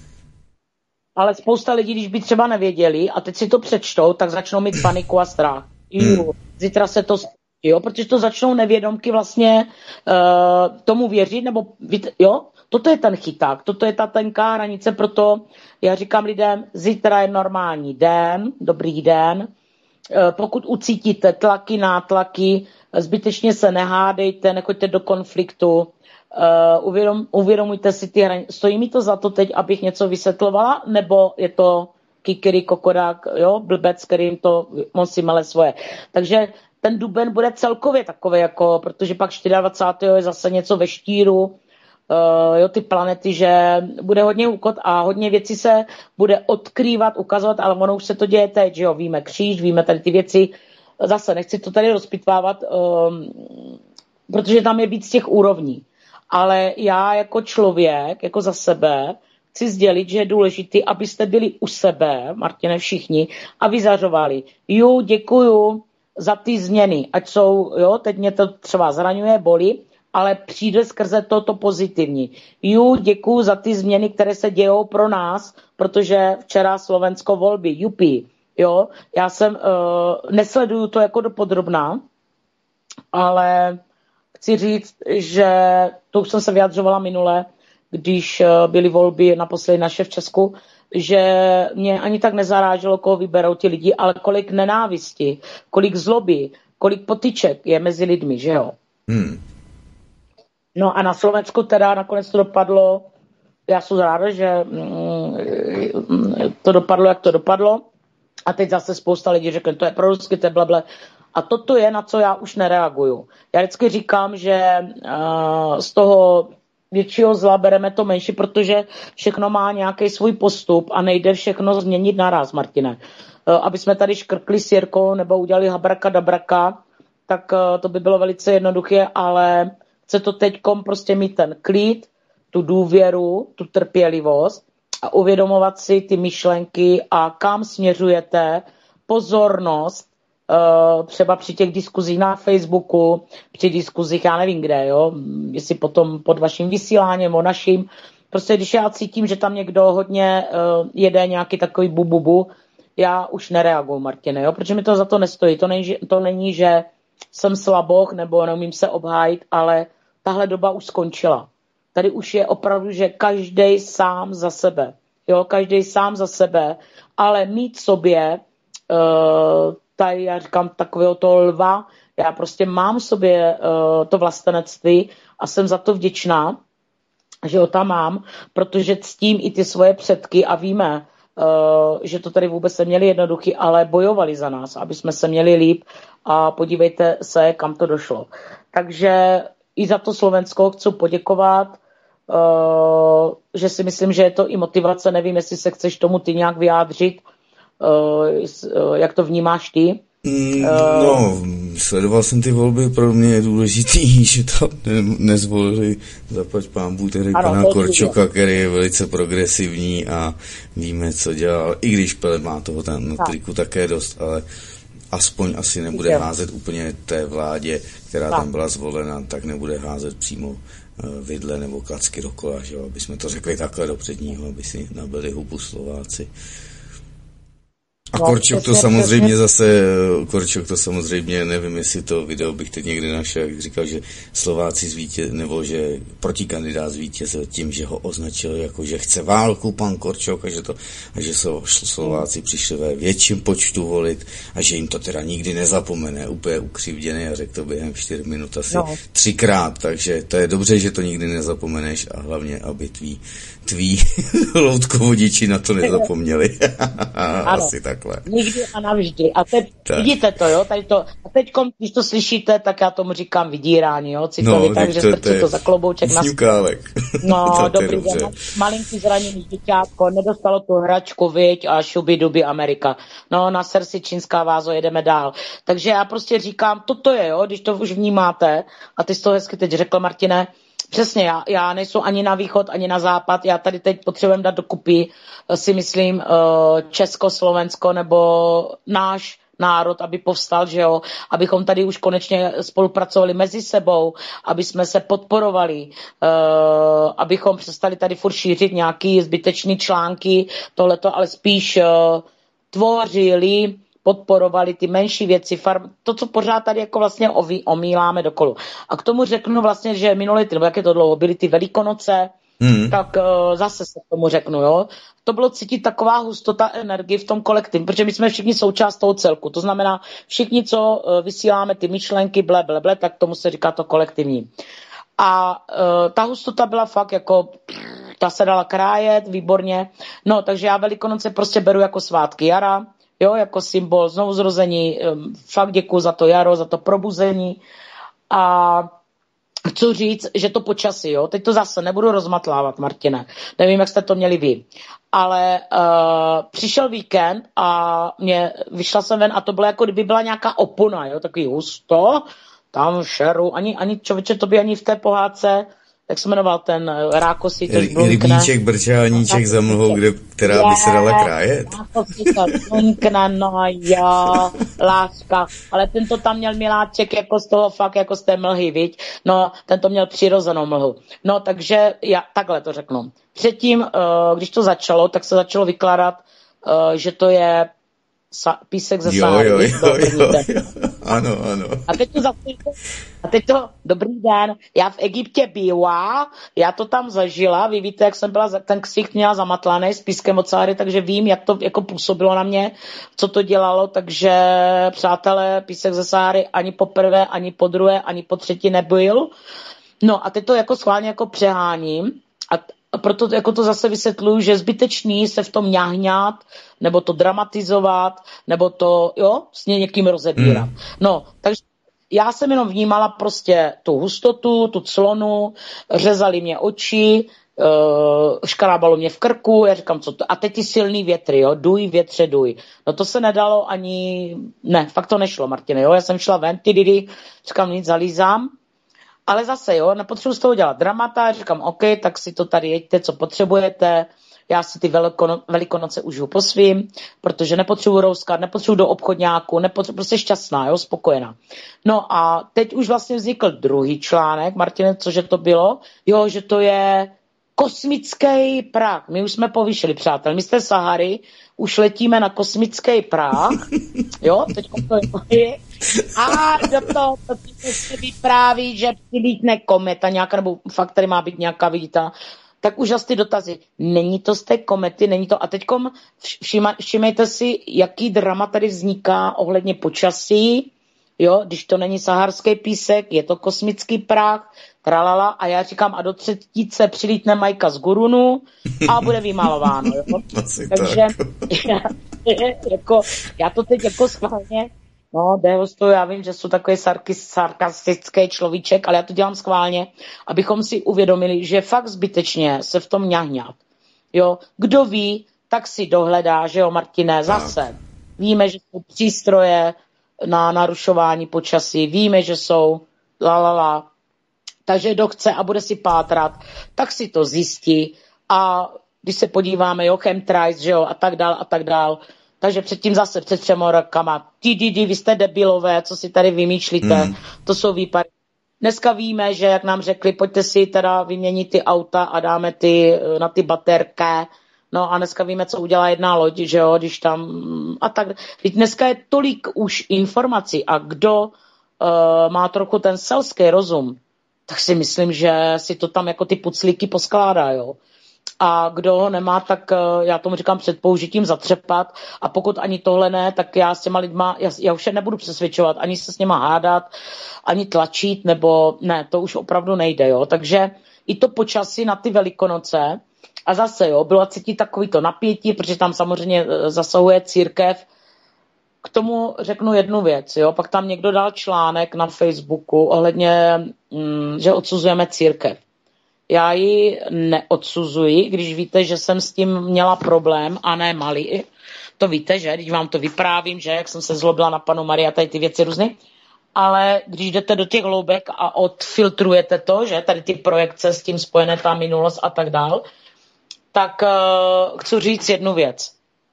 ale spousta lidí, když by třeba nevěděli a teď si to přečtou, tak začnou mít paniku a strach. Hmm. Zítra se to jo, protože to začnou nevědomky vlastně uh, tomu věřit, nebo jo, toto je ten chyták, toto je ta tenká hranice, proto já říkám lidem, zítra je normální den, dobrý den, uh, pokud ucítíte tlaky, nátlaky, zbytečně se nehádejte, nechoďte do konfliktu, uh, uvědom, uvědomujte si ty hranice, stojí mi to za to teď, abych něco vysvětlovala, nebo je to kikiri, kokorák, jo, blbec, kterým to, on si mele svoje. Takže ten duben bude celkově takový, jako, protože pak dvacátého čtvrtého je zase něco ve štíru, uh, jo, ty planety, že bude hodně úkot a hodně věcí se bude odkrývat, ukazovat, ale ono už se to děje teď, že jo, víme kříž, víme tady ty věci, zase nechci to tady rozpitvávat, um, protože tam je víc těch úrovní, ale já jako člověk, jako za sebe, chci sdělit, že je důležité, abyste byli u sebe, Martine, všichni, a vyzařovali. Jo, děkuju za ty změny, ať jsou, jo, teď mě to třeba zraňuje, bolí, ale přijde skrze to, to pozitivní. Jo, děkuju za ty změny, které se dějou pro nás, protože včera Slovensko volby, jupi, jo, já jsem, uh, nesleduju to jako dopodrobná, ale chci říct, že to už jsem se vyjadřovala minule, když byly volby naposledy naše v Česku, že mě ani tak nezaráželo, koho vyberou ti lidi, ale kolik nenávisti, kolik zloby, kolik potyček je mezi lidmi, že jo? Hmm. No a na Slovensku teda nakonec to dopadlo, já jsem ráda, že to dopadlo, jak to dopadlo. A teď zase spousta lidí řekne, to je pro rusky, to je blable. A toto je, na co já už nereaguju. Já vždycky říkám, že uh, z toho většího zla bereme to menší, protože všechno má nějaký svůj postup a nejde všechno změnit naraz, Martine. Uh, aby jsme tady škrkli s Jirkou nebo udělali habraka dabraka, tak uh, to by bylo velice jednoduché, ale chce to teďkom prostě mít ten klid, tu důvěru, tu trpělivost a uvědomovat si ty myšlenky a kam směřujete, pozornost, uh, třeba při těch diskuzích na Facebooku, při diskuzích, já nevím kde, jo, jestli potom pod vaším vysíláním o naším, prostě když já cítím, že tam někdo hodně uh, jede nějaký takový bububu, já už nereaguju, Martine, jo, protože mi to za to nestojí, to není, to není, že jsem slaboch nebo neumím se obhájit, ale tahle doba už skončila. Tady už je opravdu, že každej sám za sebe. Jo, každej sám za sebe, ale mít sobě, uh, tady já říkám takového toho lva, já prostě mám v sobě uh, to vlastenectví a jsem za to vděčná, že ho tam mám, protože ctím i ty svoje předky a víme, uh, že to tady vůbec se měli jednoduchý, ale bojovali za nás, aby jsme se měli líp a podívejte se, kam to došlo. Takže i za to Slovensko chci poděkovat, uh, že si myslím, že je to i motivace, nevím, jestli se chceš tomu ty nějak vyjádřit, uh, jak to vnímáš ty? Mm, no, sledoval jsem ty volby, pro mě je důležitý, že tam ne- nezvolili zaplať pánbůh tedy pana Korčoka, který je velice progresivní a víme, co dělal, i když Pele má toho tam na triku také dost, ale aspoň asi nebude házet úplně té vládě, která tam byla zvolena, tak nebude házet přímo vidle nebo klacky dokola, že jo, aby jsme to řekli takhle do předního, aby si nabili hubu Slováci. A no, Korčok to samozřejmě přesně. zase, Korčok to samozřejmě, nevím, jestli to video bych teď někdy našel, jak říkal, že Slováci zvítěz, nebo že protikandidát zvítězil tím, že ho označil jako, že chce válku pan Korčok a že, to, a že Slováci přišli ve větším počtu volit a že jim to teda nikdy nezapomene, úplně ukřivděný a řekl to během čtyř minut asi no. třikrát, takže to je dobře, že to nikdy nezapomeneš a hlavně, aby tví, tví loutkovodiči na to nezapomněli. Asi takhle. Nikdy a navždy. A teď tak. Vidíte to, jo? Tady to, a teď, když to slyšíte, tak já tomu říkám vydírání, jo? Citovi, no, takže strčí to, to za klobouček na No, dobrý den. Malinký zraněný děťátko, nedostalo tu hračku, viď, a šuby duby Amerika. No, na srdci čínská vázo, jedeme dál. Takže já prostě říkám, toto je, jo? Když to už vnímáte, a ty jsi to hezky teď řekl, Martine, přesně, já, já nejsou ani na východ, ani na západ, já tady teď potřebujeme dát dokupy, si myslím, Česko, Slovensko nebo náš národ, aby povstal, že jo, abychom tady už konečně spolupracovali mezi sebou, aby jsme se podporovali, abychom přestali tady furt šířit nějaký zbytečný články, tohleto, ale spíš tvořili, podporovali ty menší věci, farm, to, co pořád tady jako vlastně oví, omíláme dokolu. A k tomu řeknu vlastně, že minulý týden, jak je to dlouho, byly ty Velikonoce, mm. tak uh, zase se k tomu řeknu, jo. To bylo cítit taková hustota energie v tom kolektivu, protože my jsme všichni součást toho celku. To znamená, všichni, co uh, vysíláme ty myšlenky, ble, ble, ble, tak tomu se říká to kolektivní. A uh, ta hustota byla fakt jako, ta se dala krájet, výborně. No, takže já Velikonoce prostě beru jako svátky jara, jo, jako symbol znovuzrození, fakt děkuju za to jaro, za to probuzení a chci říct, že to počasí, jo, teď to zase nebudu rozmatlávat, Martine, nevím, jak jste to měli vy, ale uh, přišel víkend a mě, vyšla jsem ven a to bylo jako kdyby byla nějaká opona, jo, takový husto, tam šeru, ani, ani člověče, to by ani v té pohádce, jak se jmenoval ten rákosí, to Rybníček, brčáníček za mlhou, kde, která je, by se dala krájet. Rákosí to zblnkne, no jo, láska. Ale ten to tam měl miláček jako z toho fakt, jako z té mlhy, viď? No, ten to měl přirozenou mlhu. No, takže já takhle to řeknu. Předtím, když to začalo, tak se začalo vykládat, že to je Sa- písek ze Sáry. Jo, jo, jo, jo, jo. Ano, ano. A teď to zase, a teď to, dobrý den, já v Egyptě byla, já to tam zažila, vy víte, jak jsem byla, ten ksicht měla zamatlaný s pískem od Sáry, takže vím, jak to jako působilo na mě, co to dělalo, takže přátelé, písek ze Sáry ani poprvé, ani po druhé, ani po třetí nebyl. No a teď to jako schválně jako přeháním a proto jako to zase vysvětluju, že zbytečný se v tom ňahňat, nebo to dramatizovat, nebo to, jo, s někým rozebírat. Mm. No, takže já jsem jenom vnímala prostě tu hustotu, tu clonu, řezali mě oči, uh, škarábalo mě v krku, já říkám, co to, a teď ty silný větry, jo, duj, větře, duj. No to se nedalo ani, ne, fakt to nešlo, Martine, jo, já jsem šla ven, ty didy, říkám, nic, zalízám, ale zase, jo, nepotřebuji z toho dělat dramata, říkám, OK, tak si to tady jeďte, co potřebujete, já si ty velikono, velikonoce užiju po svým, protože nepotřebuji rouskat, nepotřebuji do obchodňáku, nepotřebuji, prostě šťastná, jo, spokojená. No a teď už vlastně vznikl druhý článek, Martine, cože to bylo? Jo, že to je kosmický prach. My už jsme povýšili, přátel. My jste Sahary, už letíme na kosmický prach, jo, teď to je. A do toho to se vypráví, že přilítne kometa nějaká, nebo fakt tady má být nějaká, vidíte, tak úžasný dotazy. Není to z té komety, není to. A teďkom všima, všimejte si, jaký drama tady vzniká ohledně počasí, jo, když to není saharský písek, je to kosmický prach, tralala, a já říkám, a do třetice přilítne Majka z Gurunu a bude vymalováno, jo. Takže já, jako, já to teď jako schválně, no, dehostu, já vím, že jsou takový sarkastický človíček, ale já to dělám schválně, abychom si uvědomili, že fakt zbytečně se v tom ňahňat. Jo, kdo ví, tak si dohledá, že jo, Martine, zase. Víme, že jsou přístroje na narušování počasí, víme, že jsou la, la, la. Takže kdo chce a bude si pátrat, tak si to zjistí. A když se podíváme, jo, chemtrails, že jo, a tak dál, a tak dál. Takže předtím zase před třema rokama, ty, ty, ty, vy jste debilové, co si tady vymýšlíte, mm. to jsou výpady. Dneska víme, že jak nám řekli, pojďte si teda vyměnit ty auta a dáme ty na ty baterky. No a dneska víme, co udělá jedna loď, že jo, když tam a tak. Dneska je tolik už informací a kdo uh, má trochu ten selský rozum, tak si myslím, že si to tam jako ty puclíky poskládá, jo. A kdo ho nemá, tak já tomu říkám před použitím zatřepat, a pokud ani tohle ne, tak já s těma lidma, já, já už je nebudu přesvědčovat, ani se s něma hádat, ani tlačit, nebo ne, to už opravdu nejde, jo. Takže i to počasí na ty Velikonoce, a zase, jo, bylo cítit takový to napětí, protože tam samozřejmě zasahuje církev. K tomu řeknu jednu věc, jo, pak tam někdo dal článek na Facebooku ohledně, mm, že odsuzujeme církev. Já ji neodsuzuji, když víte, že jsem s tím měla problém, a ne malý. To víte, že? Když vám to vyprávím, že? Jak jsem se zlobila na panu Marii a tady ty věci různé. Ale když jdete do těch hloubek a odfiltrujete to, že? Tady ty projekce s tím spojené, ta minulost a tak dál, tak uh, chci říct jednu věc.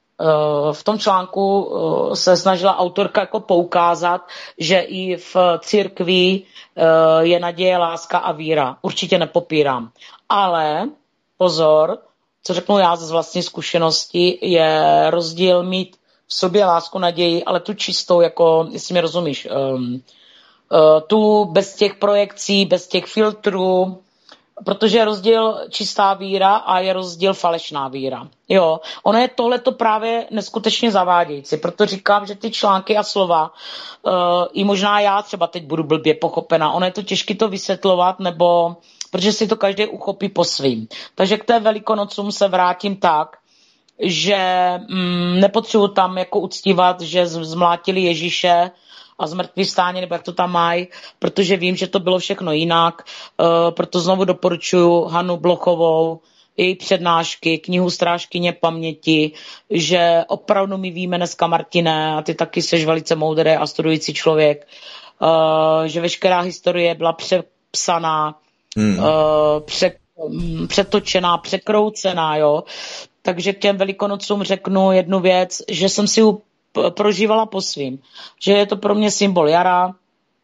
Uh, v tom článku uh, se snažila autorka jako poukázat, že i v církvi uh, je naděje, láska a víra. Určitě nepopírám. Ale pozor, co řeknu já z vlastní zkušenosti, je rozdíl mít v sobě lásku, naději, ale tu čistou, jako, jestli mi rozumíš, um, uh, tu bez těch projekcí, bez těch filtrů, protože je rozdíl čistá víra a je rozdíl falešná víra. Jo, ono je tohleto právě neskutečně zavádějící, proto říkám, že ty články a slova, uh, i možná já třeba teď budu blbě pochopena, ono je to těžké to vysvětlovat, nebo protože si to každý uchopí po svým. Takže k té Velikonocům se vrátím tak, že mm, nepotřebuji tam jako uctívat, že zmlátili Ježíše a zmrtvý stáně, nebo jak to tam mají, protože vím, že to bylo všechno jinak. Uh, proto znovu doporučuji Hanu Blochovou, její přednášky, knihu Strážkyně paměti, že opravdu my víme dneska, Martine, a ty taky seš velice moudrý a studující člověk, uh, že veškerá historie byla přepsaná, hmm. uh, pře, um, přetočená, překroucená, jo. Takže k těm Velikonocům řeknu jednu věc, že jsem si u prožívala po svým, že je to pro mě symbol jara,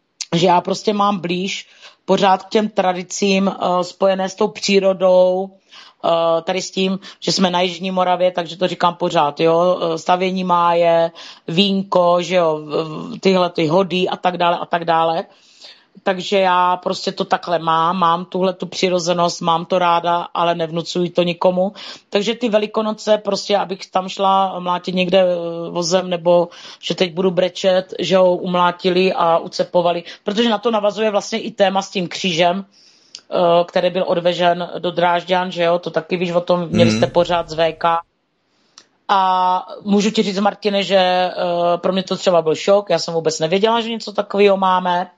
že já prostě mám blíž pořád k těm tradicím uh, spojené s tou přírodou, uh, tady s tím, že jsme na Jižní Moravě, takže to říkám pořád, jo, stavění máje, vínko, že jo, tyhle ty hody a tak dále a tak dále. Takže já prostě to takhle mám, mám tuhle tu přirozenost, mám to ráda, ale nevnucuji to nikomu. Takže ty Velikonoce prostě, abych tam šla mlátit někde vozem, nebo že teď budu brečet, že ho umlátili a ucepovali, protože na to navazuje vlastně i téma s tím křížem, který byl odvežen do Drážďan, že jo, to taky víš o tom, měli jste pořád z V K. A můžu ti říct, Martine, že uh, pro mě to třeba byl šok, já jsem vůbec nevěděla, že něco takového máme,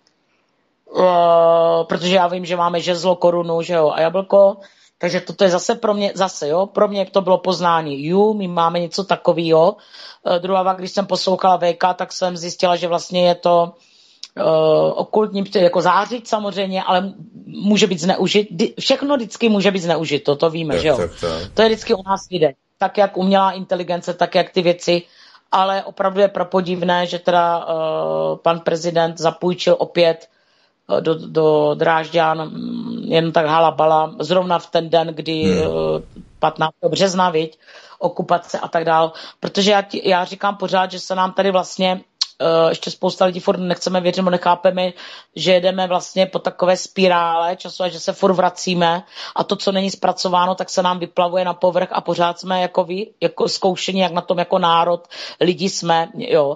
uh, protože já vím, že máme žezlo, korunu, že jo, a jablko, takže toto je zase pro mě, zase jo, pro mě to bylo poznání, ju, my máme něco takového. Uh, druhá, když jsem poslouchala V K, tak jsem zjistila, že vlastně je to uh, okultní, jako zářit samozřejmě, ale může být zneužit, všechno vždycky může být zneužito, to víme, tak, že jo, tak, tak. To je vždycky u nás lidé. Tak jak umělá inteligence, tak jak ty věci, ale opravdu je prapodivné, že teda uh, pan prezident zapůjčil opět uh, do, do Drážďan jen tak halabala, zrovna v ten den, kdy hmm. uh, patnáctého března, viď, okupace a tak dál, protože já, ti, já říkám pořád, že se nám tady vlastně Uh, ještě spousta lidí furt nechceme věřit, nebo nechápeme, že jedeme vlastně po takové spirále času a že se furt vracíme a to, co není zpracováno, tak se nám vyplavuje na povrch a pořád jsme jako, vy, jako zkoušení, jak na tom jako národ, lidi jsme, jo.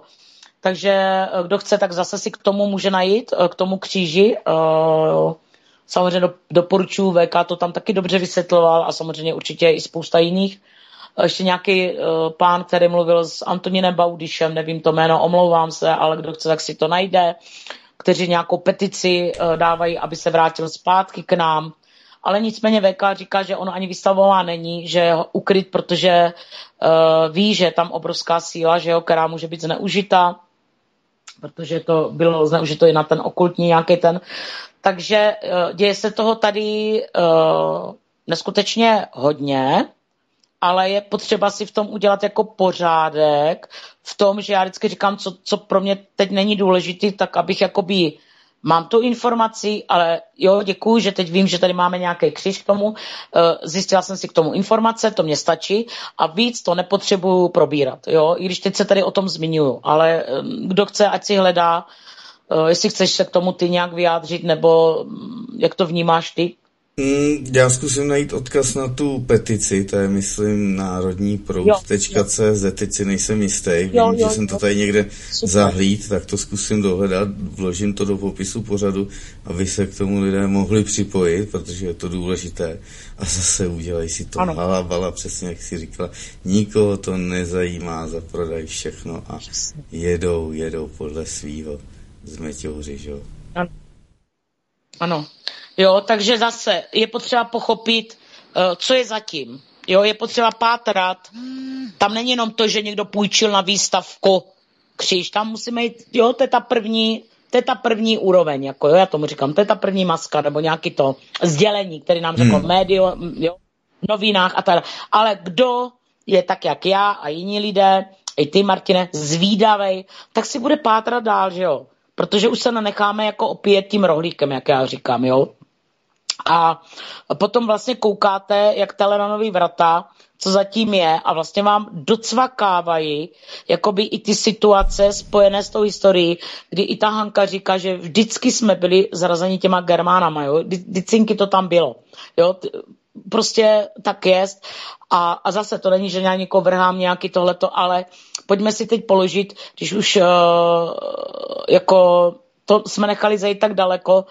Takže kdo chce, tak zase si k tomu může najít, k tomu kříži. Uh, samozřejmě do, doporučuji, V K to tam taky dobře vysvětloval a samozřejmě určitě i spousta jiných. Ještě nějaký uh, pán, který mluvil s Antoninem Baudyšem, nevím to jméno, omlouvám se, ale kdo chce, tak si to najde, kteří nějakou petici uh, dávají, aby se vrátil zpátky k nám. Ale nicméně V K říká, že ono ani vystavová není, že je ukryt, protože uh, ví, že je tam obrovská síla, že jo, která může být zneužita, protože to bylo zneužito i na ten okultní nějaký ten. Takže uh, děje se toho tady uh, neskutečně hodně, ale je potřeba si v tom udělat jako pořádek, v tom, že já vždycky říkám, co, co pro mě teď není důležitý, tak abych jakoby, mám tu informaci, ale jo, děkuju, že teď vím, že tady máme nějaký kříž k tomu, zjistila jsem si k tomu informace, to mě stačí a víc to nepotřebuju probírat, jo, i když teď se tady o tom zmiňuju, ale kdo chce, ať si hledá, jestli chceš se k tomu ty nějak vyjádřit, nebo jak to vnímáš ty? Mm, já zkusím najít odkaz na tu petici, to je, myslím, národní proud tečka cé zet, teď si nejsem jistý, vím, jo, jo, že jsem to tady někde zahlíd, tak to zkusím dohledat, vložím to do popisu pořadu, aby se k tomu lidé mohli připojit, protože je to důležité. A zase udělají si to halabala, přesně jak jsi říkala, nikoho to nezajímá, zaprodají všechno a jedou, jedou podle svýho zmeťouři, že jo? Ano. Ano. Jo, takže zase je potřeba pochopit, uh, co je zatím. Jo, je potřeba pátrat. Tam není jenom to, že někdo půjčil na výstavku kříž. Tam musíme jít, jo, to je ta první, to je ta první úroveň, jako jo, já tomu říkám, to je ta první maska, nebo nějaký to sdělení, který nám řekl hmm. médio, jo, v novinách a tak. Ale kdo je tak, jak já a jiní lidé, i ty, Martine, zvídavej, tak si bude pátrat dál, že jo. Protože už se nenecháme jako opět tím rohlíkem, jak já říkám, jo. A potom vlastně koukáte, jak Teleranový vrata, co zatím je a vlastně vám docvakávají jakoby i ty situace spojené s tou historií, kdy i ta Hanka říká, že vždycky jsme byli zarazeni těma Germánama, jo. Vždycky to tam bylo, jo. Prostě tak jest. A, a zase to není, že já někoho vrhám nějaký tohleto, ale pojďme si teď položit, když už uh, jako to jsme nechali zajít tak daleko,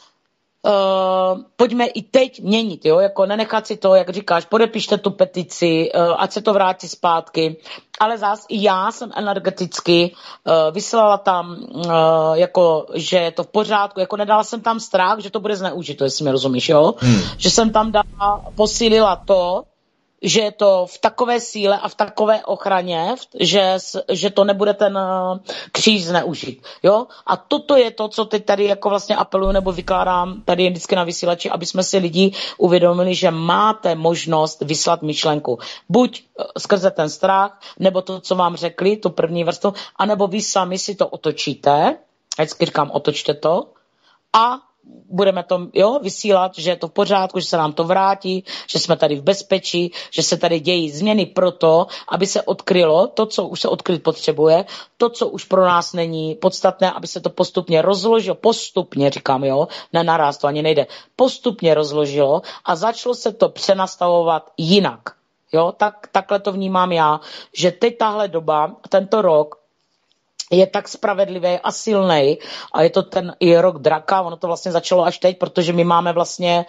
Uh, pojďme i teď měnit, jo, jako nenechat si to, jak říkáš, podepište tu petici, uh, ať se to vrátí zpátky, ale zás i já jsem energeticky uh, vyslala tam, uh, jako, že je to v pořádku, jako nedala jsem tam strach, že to bude zneužito, jestli mi rozumíš, jo, hmm. že jsem tam dala, posílila to, že je to v takové síle a v takové ochraně, že, že to nebude ten kříž zneužít. Jo? A toto je to, co teď tady jako vlastně apeluju nebo vykládám tady jen vždycky na vysílači, aby jsme si lidi uvědomili, že máte možnost vyslat myšlenku. Buď skrze ten strach, nebo to, co vám řekli, tu první vrstvu, anebo vy sami si to otočíte, já vždycky říkám, otočte to, a budeme to jo, vysílat, že je to v pořádku, že se nám to vrátí, že jsme tady v bezpečí, že se tady dějí změny proto, aby se odkrylo to, co už se odkryt potřebuje, to, co už pro nás není podstatné, aby se to postupně rozložilo, postupně říkám, jo, ne naraz, to ani nejde, postupně rozložilo a začalo se to přenastavovat jinak. Jo, tak, takhle to vnímám já, že teď tahle doba, tento rok, je tak spravedlivý a silný a je to ten i rok draka, ono to vlastně začalo až teď, protože my máme vlastně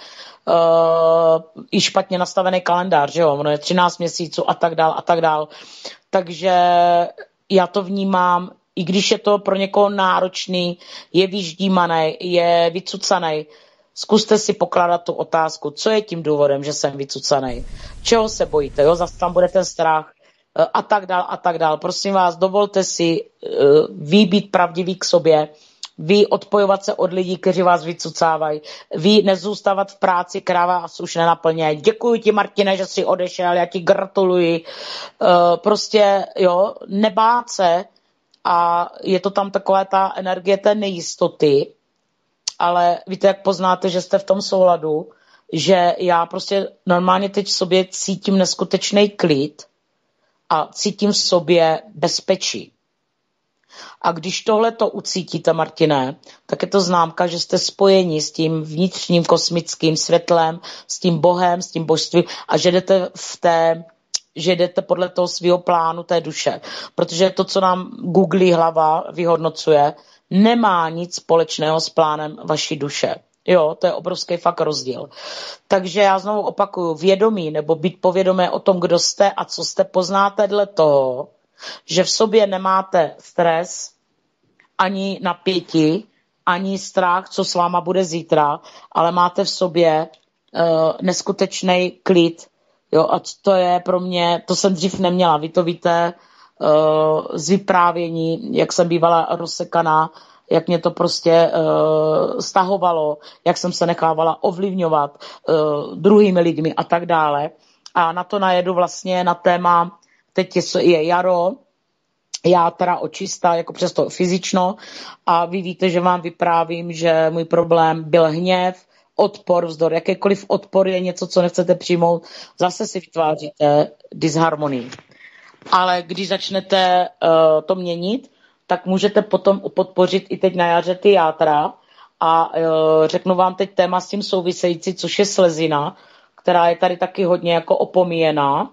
uh, i špatně nastavený kalendář, že jo, ono je třináct měsíců a tak dál a tak dál, takže já to vnímám, i když je to pro někoho náročný, je vyždímaný, je vycucaný, zkuste si pokládat tu otázku, co je tím důvodem, že jsem vycucaný, čeho se bojíte, jo, zase tam bude ten strach, a tak dál, a tak dál. Prosím vás, dovolte si uh, vy být pravdiví k sobě, vy odpojovat se od lidí, kteří vás vycucávají, vy nezůstávat v práci, která vás už nenaplňuje. Děkuji ti, Martine, že jsi odešel, já ti gratuluji. Uh, prostě, jo, nebát se a je to tam taková ta energie té nejistoty, ale víte, jak poznáte, že jste v tom souladu, že já prostě normálně teď v sobě cítím neskutečný klid, a cítím v sobě bezpečí. A když tohle to ucítíte, Martine, tak je to známka, že jste spojeni s tím vnitřním kosmickým světlem, s tím Bohem, s tím božstvím a že jdete v té, že jdete podle toho svého plánu té duše. Protože to, co nám googlí hlava vyhodnocuje, nemá nic společného s plánem vaší duše. Jo, to je obrovský fakt rozdíl. Takže já znovu opakuju, vědomí nebo být povědomé o tom, kdo jste a co jste, poznáte dle toho, že v sobě nemáte stres, ani napětí, ani strach, co s váma bude zítra, ale máte v sobě uh, neskutečný klid. Jo, a to je pro mě, to jsem dřív neměla, vy to víte uh, z vyprávění, jak jsem bývala rozsekaná, jak mě to prostě uh, stahovalo, jak jsem se nechávala ovlivňovat uh, druhými lidmi a tak dále. A na to najedu vlastně na téma, teď je, je jaro, já teda očistá, jako přesto fyzično a vy víte, že vám vyprávím, že můj problém byl hněv, odpor, vzdor, jakýkoliv odpor je něco, co nechcete přijmout, zase si vytváříte disharmonii. Ale když začnete uh, to měnit, tak můžete potom podpořit i teď na jaře ty játra a e, řeknu vám teď téma s tím související, což je slezina, která je tady taky hodně jako opomíjená.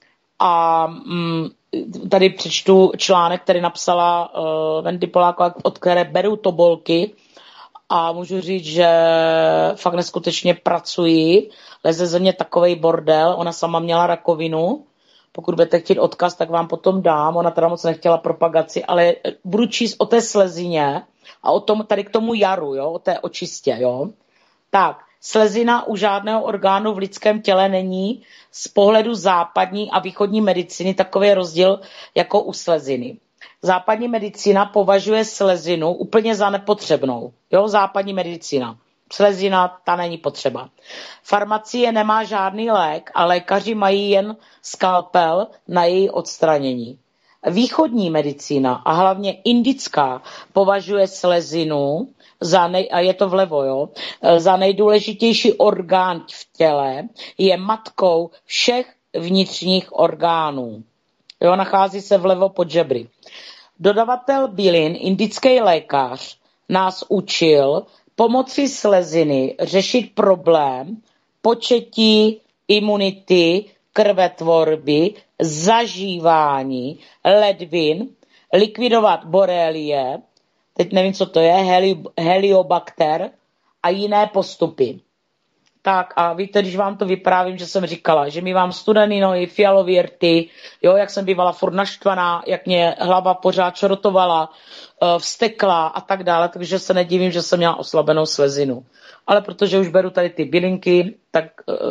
A mm, tady přečtu článek, který napsala e, Wendy Poláková, od které beru tobolky a můžu říct, že fakt neskutečně pracuji. Leze ze mě takovej bordel, ona sama měla rakovinu. Pokud budete chtít odkaz, tak vám potom dám. Ona teda moc nechtěla propagaci, ale budu číst o té slezině a o tom, tady k tomu jaru, jo, o té očistě, jo. Tak, slezina u žádného orgánu v lidském těle není z pohledu západní a východní medicíny takový rozdíl jako u sleziny. Západní medicína považuje slezinu úplně za nepotřebnou, jo, západní medicína. Slezina, ta není potřeba. Farmacie nemá žádný lék a lékaři mají jen skalpel na její odstranění. Východní medicína a hlavně indická považuje slezinu za nej, a je to vlevo, jo, za nejdůležitější orgán v těle, je matkou všech vnitřních orgánů. Jo, nachází se vlevo pod žebry. Dodavatel bylin, indický lékař, nás učil pomocí sleziny řešit problém početí, imunity, krvetvorby, zažívání, ledvin, likvidovat borelie, teď nevím, co to je, heli, heliobakter a jiné postupy. Tak a víte, když vám to vyprávím, že jsem říkala, že mi vám studený nohy, fialový rty, jo, jak jsem bývala furt naštvaná, jak mě hlava pořád čorotovala, vztekla a tak dále, takže se nedivím, že jsem měla oslabenou slezinu. Ale protože už beru tady ty bylinky, tak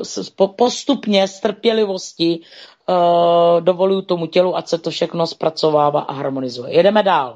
postupně s trpělivostí dovoluju tomu tělu, ať se to všechno zpracovává a harmonizuje. Jedeme dál.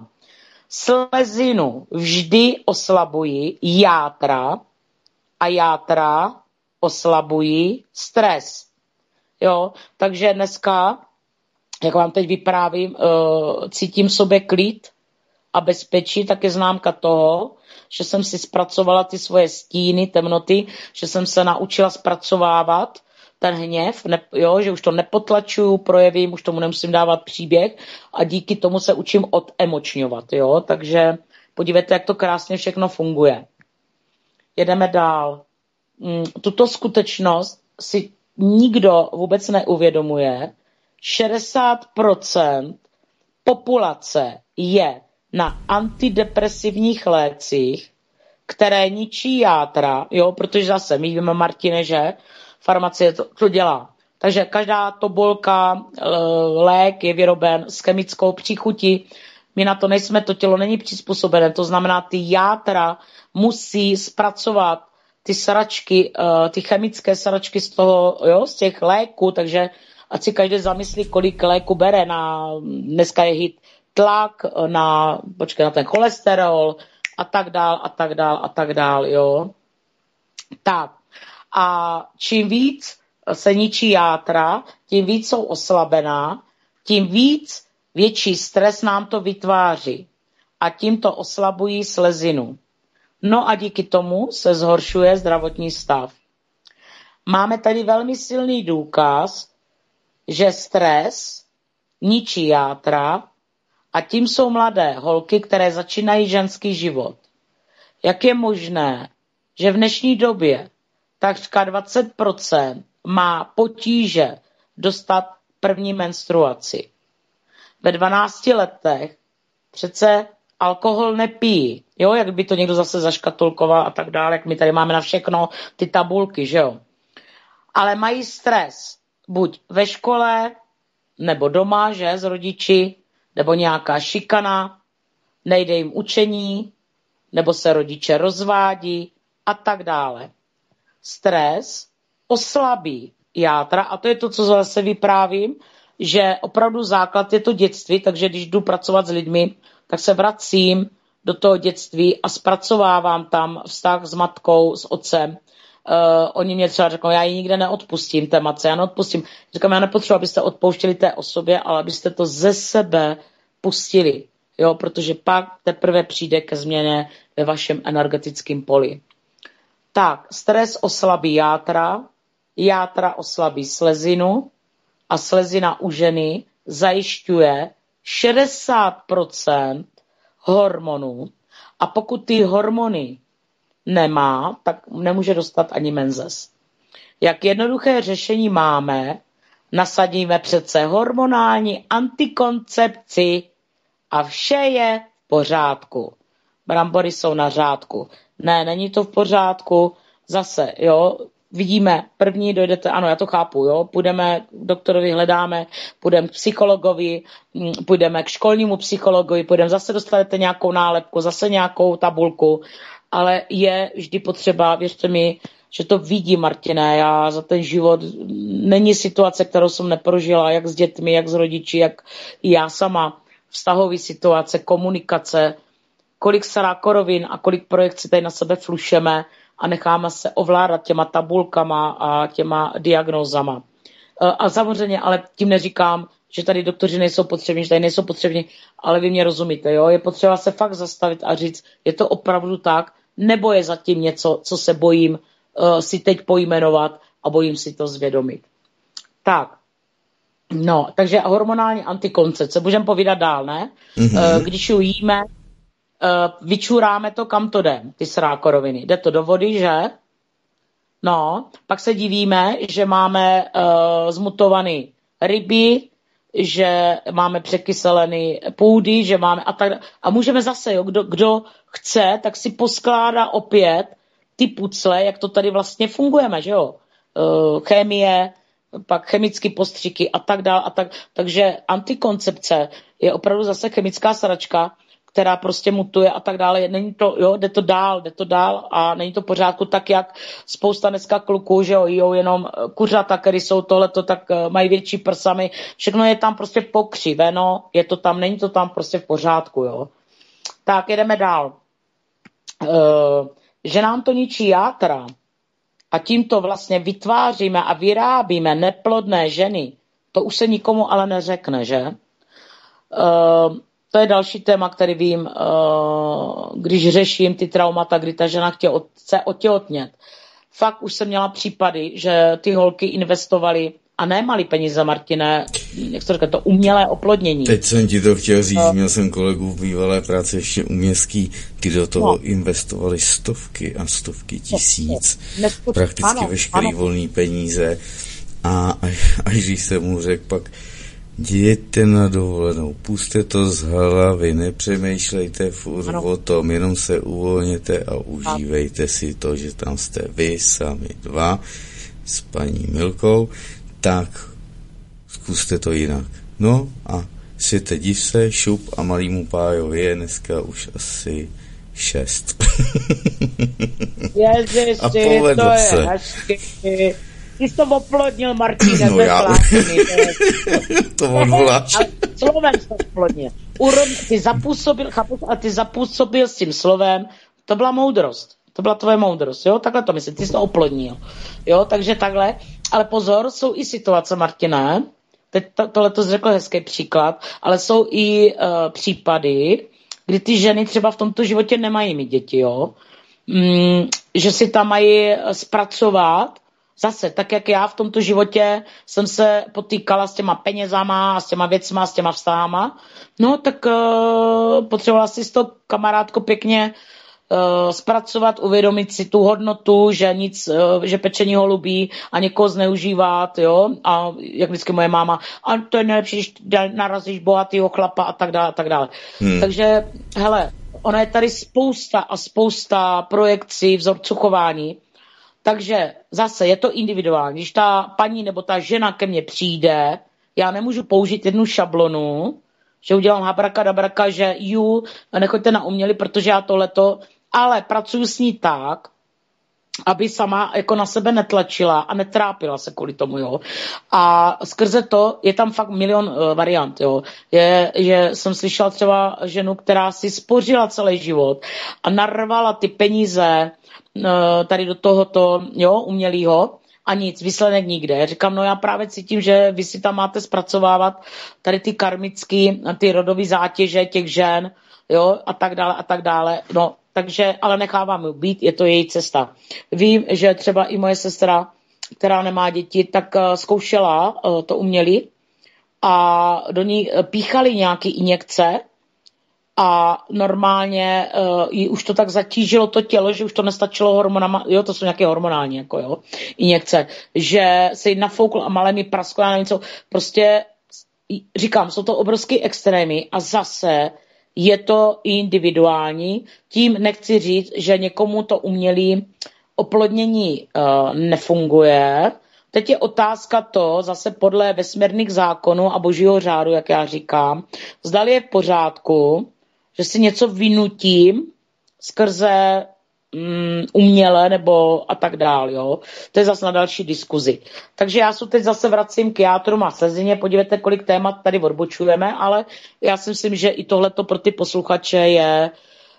Slezinu vždy oslabují játra a játra oslabují stres. Jo, takže dneska, jak vám teď vyprávím, cítím v sobě klid a bezpečí, tak je známka toho, že jsem si zpracovala ty svoje stíny, temnoty, že jsem se naučila zpracovávat ten hněv, ne, jo, že už to nepotlačuju, projevím, už tomu nemusím dávat příběh a díky tomu se učím odemočňovat. Jo? Takže podívejte, jak to krásně všechno funguje. Jedeme dál. Tuto skutečnost si nikdo vůbec neuvědomuje. šedesát procent populace je na antidepresivních lécích, které ničí játra, jo, protože zase my víme, Martine, že farmacie to, to dělá. Takže každá tobolka, lék je vyroben s chemickou příchutí. My na to nejsme, to tělo není přizpůsobené, to znamená, ty játra musí zpracovat ty sračky, ty chemické sračky z toho, jo, z těch léků, takže ať si každý zamyslí, kolik léku bere na, dneska je hit tlak, na, počkej, na ten cholesterol a tak dál, a tak dál, a tak dál, jo. Tak. A čím víc se ničí játra, tím víc jsou oslabená, tím víc větší stres nám to vytváří a tím to oslabují slezinu. No a díky tomu se zhoršuje zdravotní stav. Máme tady velmi silný důkaz, že stres ničí játra a tím jsou mladé holky, které začínají ženský život. Jak je možné, že v dnešní době takřka dvacet procent má potíže dostat první menstruaci. Ve dvanácti letech přece alkohol nepijí, jo, jak by to někdo zase zaškatulkoval a tak dále, jak my tady máme na všechno ty tabulky, že jo. Ale mají stres, buď ve škole, nebo doma, že, s rodiči, nebo nějaká šikana, nejde jim učení, nebo se rodiče rozvádí a tak dále. Stres oslabí játra a to je to, co zase vyprávím, že opravdu základ je to dětství, takže když jdu pracovat s lidmi, tak se vracím do toho dětství a zpracovávám tam vztah s matkou, s otcem. Uh, oni mě třeba řeknou, já ji nikde neodpustím té matce, já neodpustím. Říkám, já nepotřebuji, abyste odpouštěli té osobě, ale abyste to ze sebe pustili, jo, protože pak teprve přijde ke změně ve vašem energetickém poli. Tak, stres oslabí játra, játra oslabí slezinu a slezina u ženy zajišťuje šedesát procent hormonů a pokud ty hormony nemá, tak nemůže dostat ani menzes. Jak jednoduché řešení máme, nasadíme přece hormonální antikoncepci a vše je v pořádku. Brambory jsou na řádku. Ne, není to v pořádku. Zase, jo, vidíme, první dojdete, ano, já to chápu, jo, půjdeme k doktorovi, hledáme, půjdeme k psychologovi, půjdeme k školnímu psychologovi, půjdeme, zase dostanete nějakou nálepku, zase nějakou tabulku, ale je vždy potřeba, věřte mi, že to vidí, Martine, já za ten život, není situace, kterou jsem neprožila, jak s dětmi, jak s rodiči, jak i já sama, vztahový situace, komunikace, kolik sarákorovin a kolik projekcí tady na sebe flušeme a necháme se ovládat těma tabulkama a těma diagnózama. A samozřejmě, ale tím neříkám, že tady doktoři nejsou potřební, že tady nejsou potřební, ale vy mě rozumíte, jo? Je potřeba se fakt zastavit a říct, je to opravdu tak, nebo je zatím něco, co se bojím uh, si teď pojmenovat a bojím si to zvědomit. Tak, no, takže hormonální antikoncepce, můžeme povídat dál, ne? Mm-hmm. Uh, když ju jíme, uh, vyčuráme to, kam to jde, ty srákoroviny. Jde to do vody, že? No, pak se divíme, že máme uh, zmutované ryby, že máme překyselený půdy, že máme a tak a můžeme zase, jo, kdo, kdo chce, tak si poskládá opět ty pucle, jak to tady vlastně fungujeme, že jo, uh, chemie, pak chemické postřiky a tak dále a tak, takže antikoncepce je opravdu zase chemická sračka, která prostě mutuje a tak dále. Není to, jo, jde to dál, jde to dál a není to v pořádku tak, jak spousta dneska kluků, že jo, jdou jenom kuřata, který jsou tohleto, tak mají větší prsami. Všechno je tam prostě pokřiveno, je to tam, není to tam prostě v pořádku, jo. Tak, jedeme dál. E, že nám to ničí játra a tímto vlastně vytváříme a vyrábíme neplodné ženy, to už se nikomu ale neřekne, že? E, To je další téma, který vím, když řeším ty traumata, kdy ta žena chce otěhotnět. Fakt už jsem měla případy, že ty holky investovaly a nemali peníze, Martine, jak to říká, to umělé oplodnění. Teď jsem ti to chtěl říct, měl jsem kolegu v bývalé práci ještě uměstský, ty do toho no. investovali stovky a stovky tisíc, no, no. prakticky ano, veškerý ano. volný peníze a až, až když jsem mu řekl pak, jděte na dovolenou, puste to z hlavy, nepřemýšlejte furt ano. o tom, jenom se uvolněte a užívejte si to, že tam jste vy sami dva s paní Milkou, tak zkuste to jinak. No a světe div se, šup a malýmu Pájovi je dneska už asi šest. Ježiši, a povedl to je se. hezky. Ty jsi to oplodnil, Martine, No to je já krásný. to odvoláš. Ale slovem jsi to oplodnil. Urom, ty zapůsobil, chápu, a ty zapůsobil s tím slovem, to byla moudrost. To byla tvoje moudrost, jo? Takhle to myslím, ty jsi to oplodnil. Jo, takže takhle. Ale pozor, jsou i situace, Martine, teď to, tohle to řekl hezký příklad, ale jsou i uh, případy, kdy ty ženy třeba v tomto životě nemají mít děti, jo? Mm, že si tam mají zpracovat. Zase, tak jak já v tomto životě jsem se potýkala s těma penězama a s těma věcma, s těma vztahama, no tak uh, potřebovala si to, kamarádko, pěkně uh, zpracovat, uvědomit si tu hodnotu, že nic, uh, že pečení holubí a někoho zneužívat, jo, a jak vždycky moje máma, a to je nejlepší, když narazíš bohatýho chlapa a tak dále, a tak dále. Hmm. Takže, hele, ona je tady spousta a spousta projekcí, vzorců chování. Takže zase je to individuální. Když ta paní nebo ta žena ke mně přijde, já nemůžu použít jednu šablonu, že udělám habraka dabraka, že ju, nechoďte na uměli, protože já tohleto, ale pracuji s ní tak, aby sama jako na sebe netlačila a netrápila se kvůli tomu, jo. A skrze to je tam fakt milion uh, variant, jo. Je, že jsem slyšela třeba ženu, která si spořila celý život a narvala ty peníze tady do tohoto, jo, umělýho a nic, výsledek nikde. Říkám, no já právě cítím, že vy si tam máte zpracovávat tady ty karmický, ty rodové zátěže těch žen, jo, a tak dále, a tak dále. No, takže, ale nechávám ji být, je to její cesta. Vím, že třeba i moje sestra, která nemá děti, tak uh, zkoušela uh, to umělý a do ní píchali nějaké injekce, a normálně uh, jí už to tak zatížilo to tělo, že už to nestačilo hormonama, jo, to jsou nějaké hormonální, jako jo, injekce, že se jí nafoukl a malé mi prasklo, já nevím co, prostě říkám, jsou to obrovské extrémy a zase je to individuální, tím nechci říct, že někomu to umělý oplodnění uh, nefunguje. Teď je otázka to, zase podle vesmírných zákonů a božího řádu, jak já říkám, zdali je v pořádku, že si něco vynutím skrze mm, uměle nebo a tak dál, jo. To je zase na další diskuzi. Takže já se teď zase vracím k játrům a slezině, podívejte, kolik témat tady odbočujeme, ale já si myslím, že i tohleto pro ty posluchače je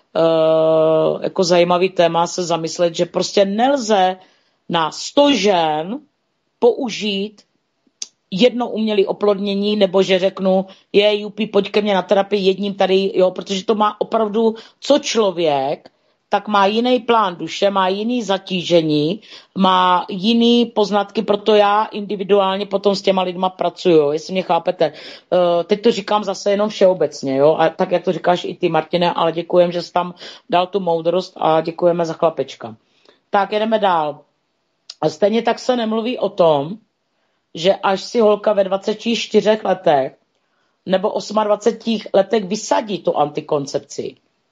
uh, jako zajímavý téma se zamyslet, že prostě nelze na sto žen použít jedno umělé oplodnění, nebo že řeknu, je, jupi, pojď ke mně na terapii jedním tady, jo, protože to má opravdu, co člověk, tak má jiný plán duše, má jiný zatížení, má jiný poznatky, proto já individuálně potom s těma lidma pracuju, jestli mě chápete. Uh, teď to říkám zase jenom všeobecně, jo, a tak, jak to říkáš i ty, Martine, ale děkujem, že jsi tam dal tu moudrost a děkujeme za chlapečka. Tak, jedeme dál. A stejně tak se nemluví o tom, že až si holka ve dvaceti čtyřech letech nebo osmadvaceti letech vysadí tu antikoncepci,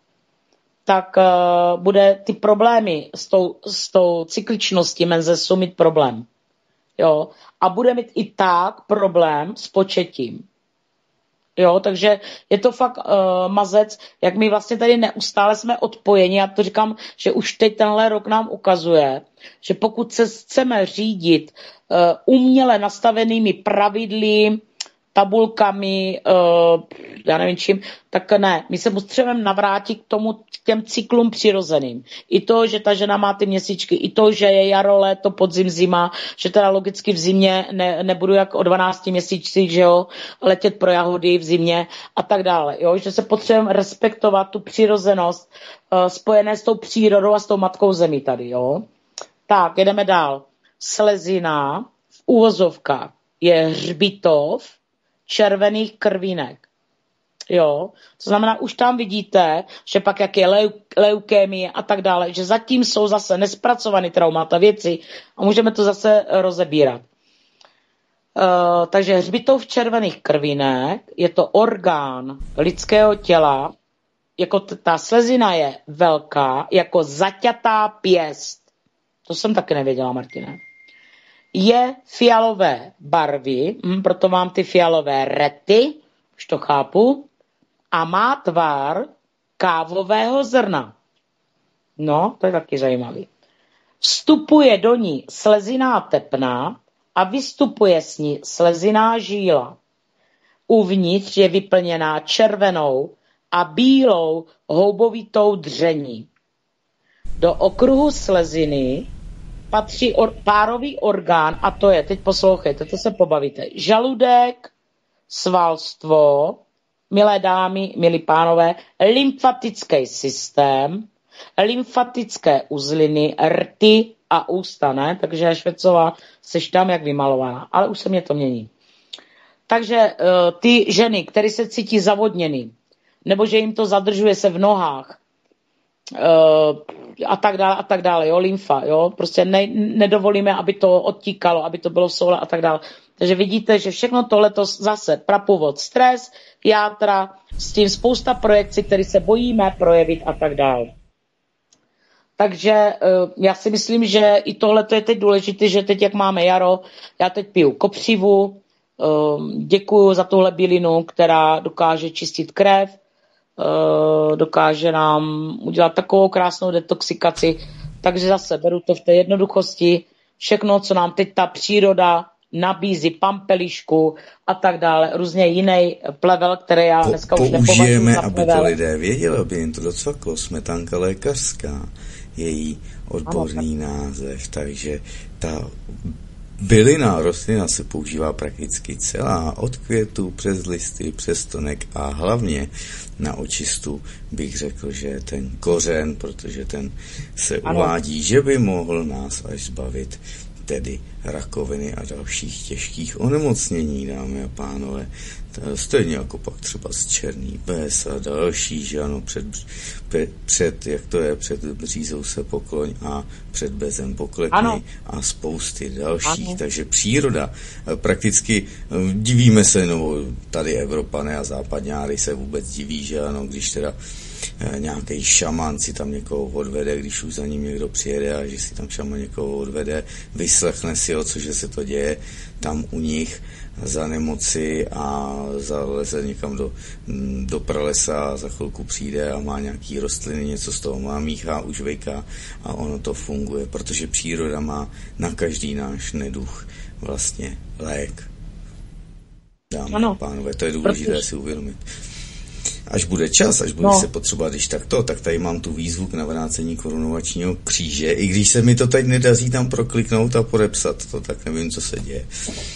tak uh, bude ty problémy s tou, s tou cykličností menzesu mít problém. Jo? A bude mít i tak problém s početím. Jo, takže je to fakt uh, mazec, jak my vlastně tady neustále jsme odpojeni, já to říkám, že už teď tenhle rok nám ukazuje, že pokud se chceme řídit uh, uměle nastavenými pravidly, tabulkami, uh, já nevím čím, tak ne. My se potřebujeme navrátit k tomu, k těm cyklům přirozeným. I to, že ta žena má ty měsíčky, i to, že je jaro, léto, podzim, zima, že teda logicky v zimě ne, nebudu jak o dvanácti měsících, že jo, letět pro jahody v zimě a tak dále. Jo, že se potřebujeme respektovat tu přirozenost uh, spojené s tou přírodou a s tou matkou zemí tady, jo. Tak, jedeme dál. Slezina v úvozovkách je hřbitov červených krvínek. Jo, to znamená, už tam vidíte, že pak jak je leu, leukémie a tak dále, že zatím jsou zase nespracované traumata, věci a můžeme to zase rozebírat. Uh, takže hřbitov červených krvinek je to orgán lidského těla, jako t- ta slezina je velká, jako zaťatá pěst. To jsem taky nevěděla, Martine. Je fialové barvy, hm, proto mám ty fialové rety, už to chápu, a má tvar kávového zrna. No, to je taky zajímavý. Vstupuje do ní sleziná tepna a vystupuje s ní sleziná žíla. Uvnitř je vyplněná červenou a bílou houbovitou dření. Do okruhu sleziny patří or, párový orgán, a to je, teď poslouchejte, to se pobavíte, žaludek, svalstvo, milé dámy, milí pánové, lymfatický systém, lymfatické uzliny, rty a ústa, ne? Takže Švecová, seš tam jak vymalovaná, ale už se mě to mění. Takže uh, ty ženy, které se cítí zavodněný, nebo že jim to zadržuje se v nohách, uh, a tak dále, a tak dále, jo, lymfa, jo, prostě ne, nedovolíme, aby to odtíkalo, aby to bylo v soule a tak dále. Takže vidíte, že všechno tohleto zase prapůvod, stres, játra, s tím spousta projekcí, které se bojíme projevit a tak dále. Takže já si myslím, že i tohle je teď důležité, že teď, jak máme jaro, já teď piju kopřivu, děkuju za tuhle bílinu, která dokáže čistit krev, dokáže nám udělat takovou krásnou detoxikaci, takže zase beru to v té jednoduchosti, všechno, co nám teď ta příroda nabízí, pampelišku a tak dále, různě jiný plevel, který já dneska po, už nepovažuji za aby plevel. to lidé věděli, aby jim to docvaklo, smetanka lékařská, její odborný ano, název, takže ta bylina rostlina se používá prakticky celá, od květu přes listy, přes stonek a hlavně na očistu bych řekl, že ten kořen, protože ten se ano. uvádí, že by mohl nás až zbavit tedy rakoviny a dalších těžkých onemocnění, dámy a pánové. Stejně jako pak třeba z černý bez a další, že ano, před, před, jak to je, před břízou se pokloň a před bezem poklekni ano. a spousty dalších. Ano. Takže příroda, prakticky divíme se, no tady Evropané a západňáry se vůbec diví, že ano, když teda nějaký šaman si tam někoho odvede, když už za ním někdo přijede a že si tam šaman někoho odvede, vyslechne si ho, cože se to děje tam u nich za nemoci a zaleze někam do, do pralesa a za chvilku přijde a má nějaký rostliny, něco z toho má, míchá, užvejká a ono to funguje, protože příroda má na každý náš neduch vlastně lék. Dámy ano. a pánové, to je důležité protože... si uvědomit. Až bude čas, až bude no. se potřebovat, když takto, tak tady mám tu výzvu k navrácení korunovačního kříže, i když se mi to teď nedaří tam prokliknout a podepsat to, tak nevím, co se děje.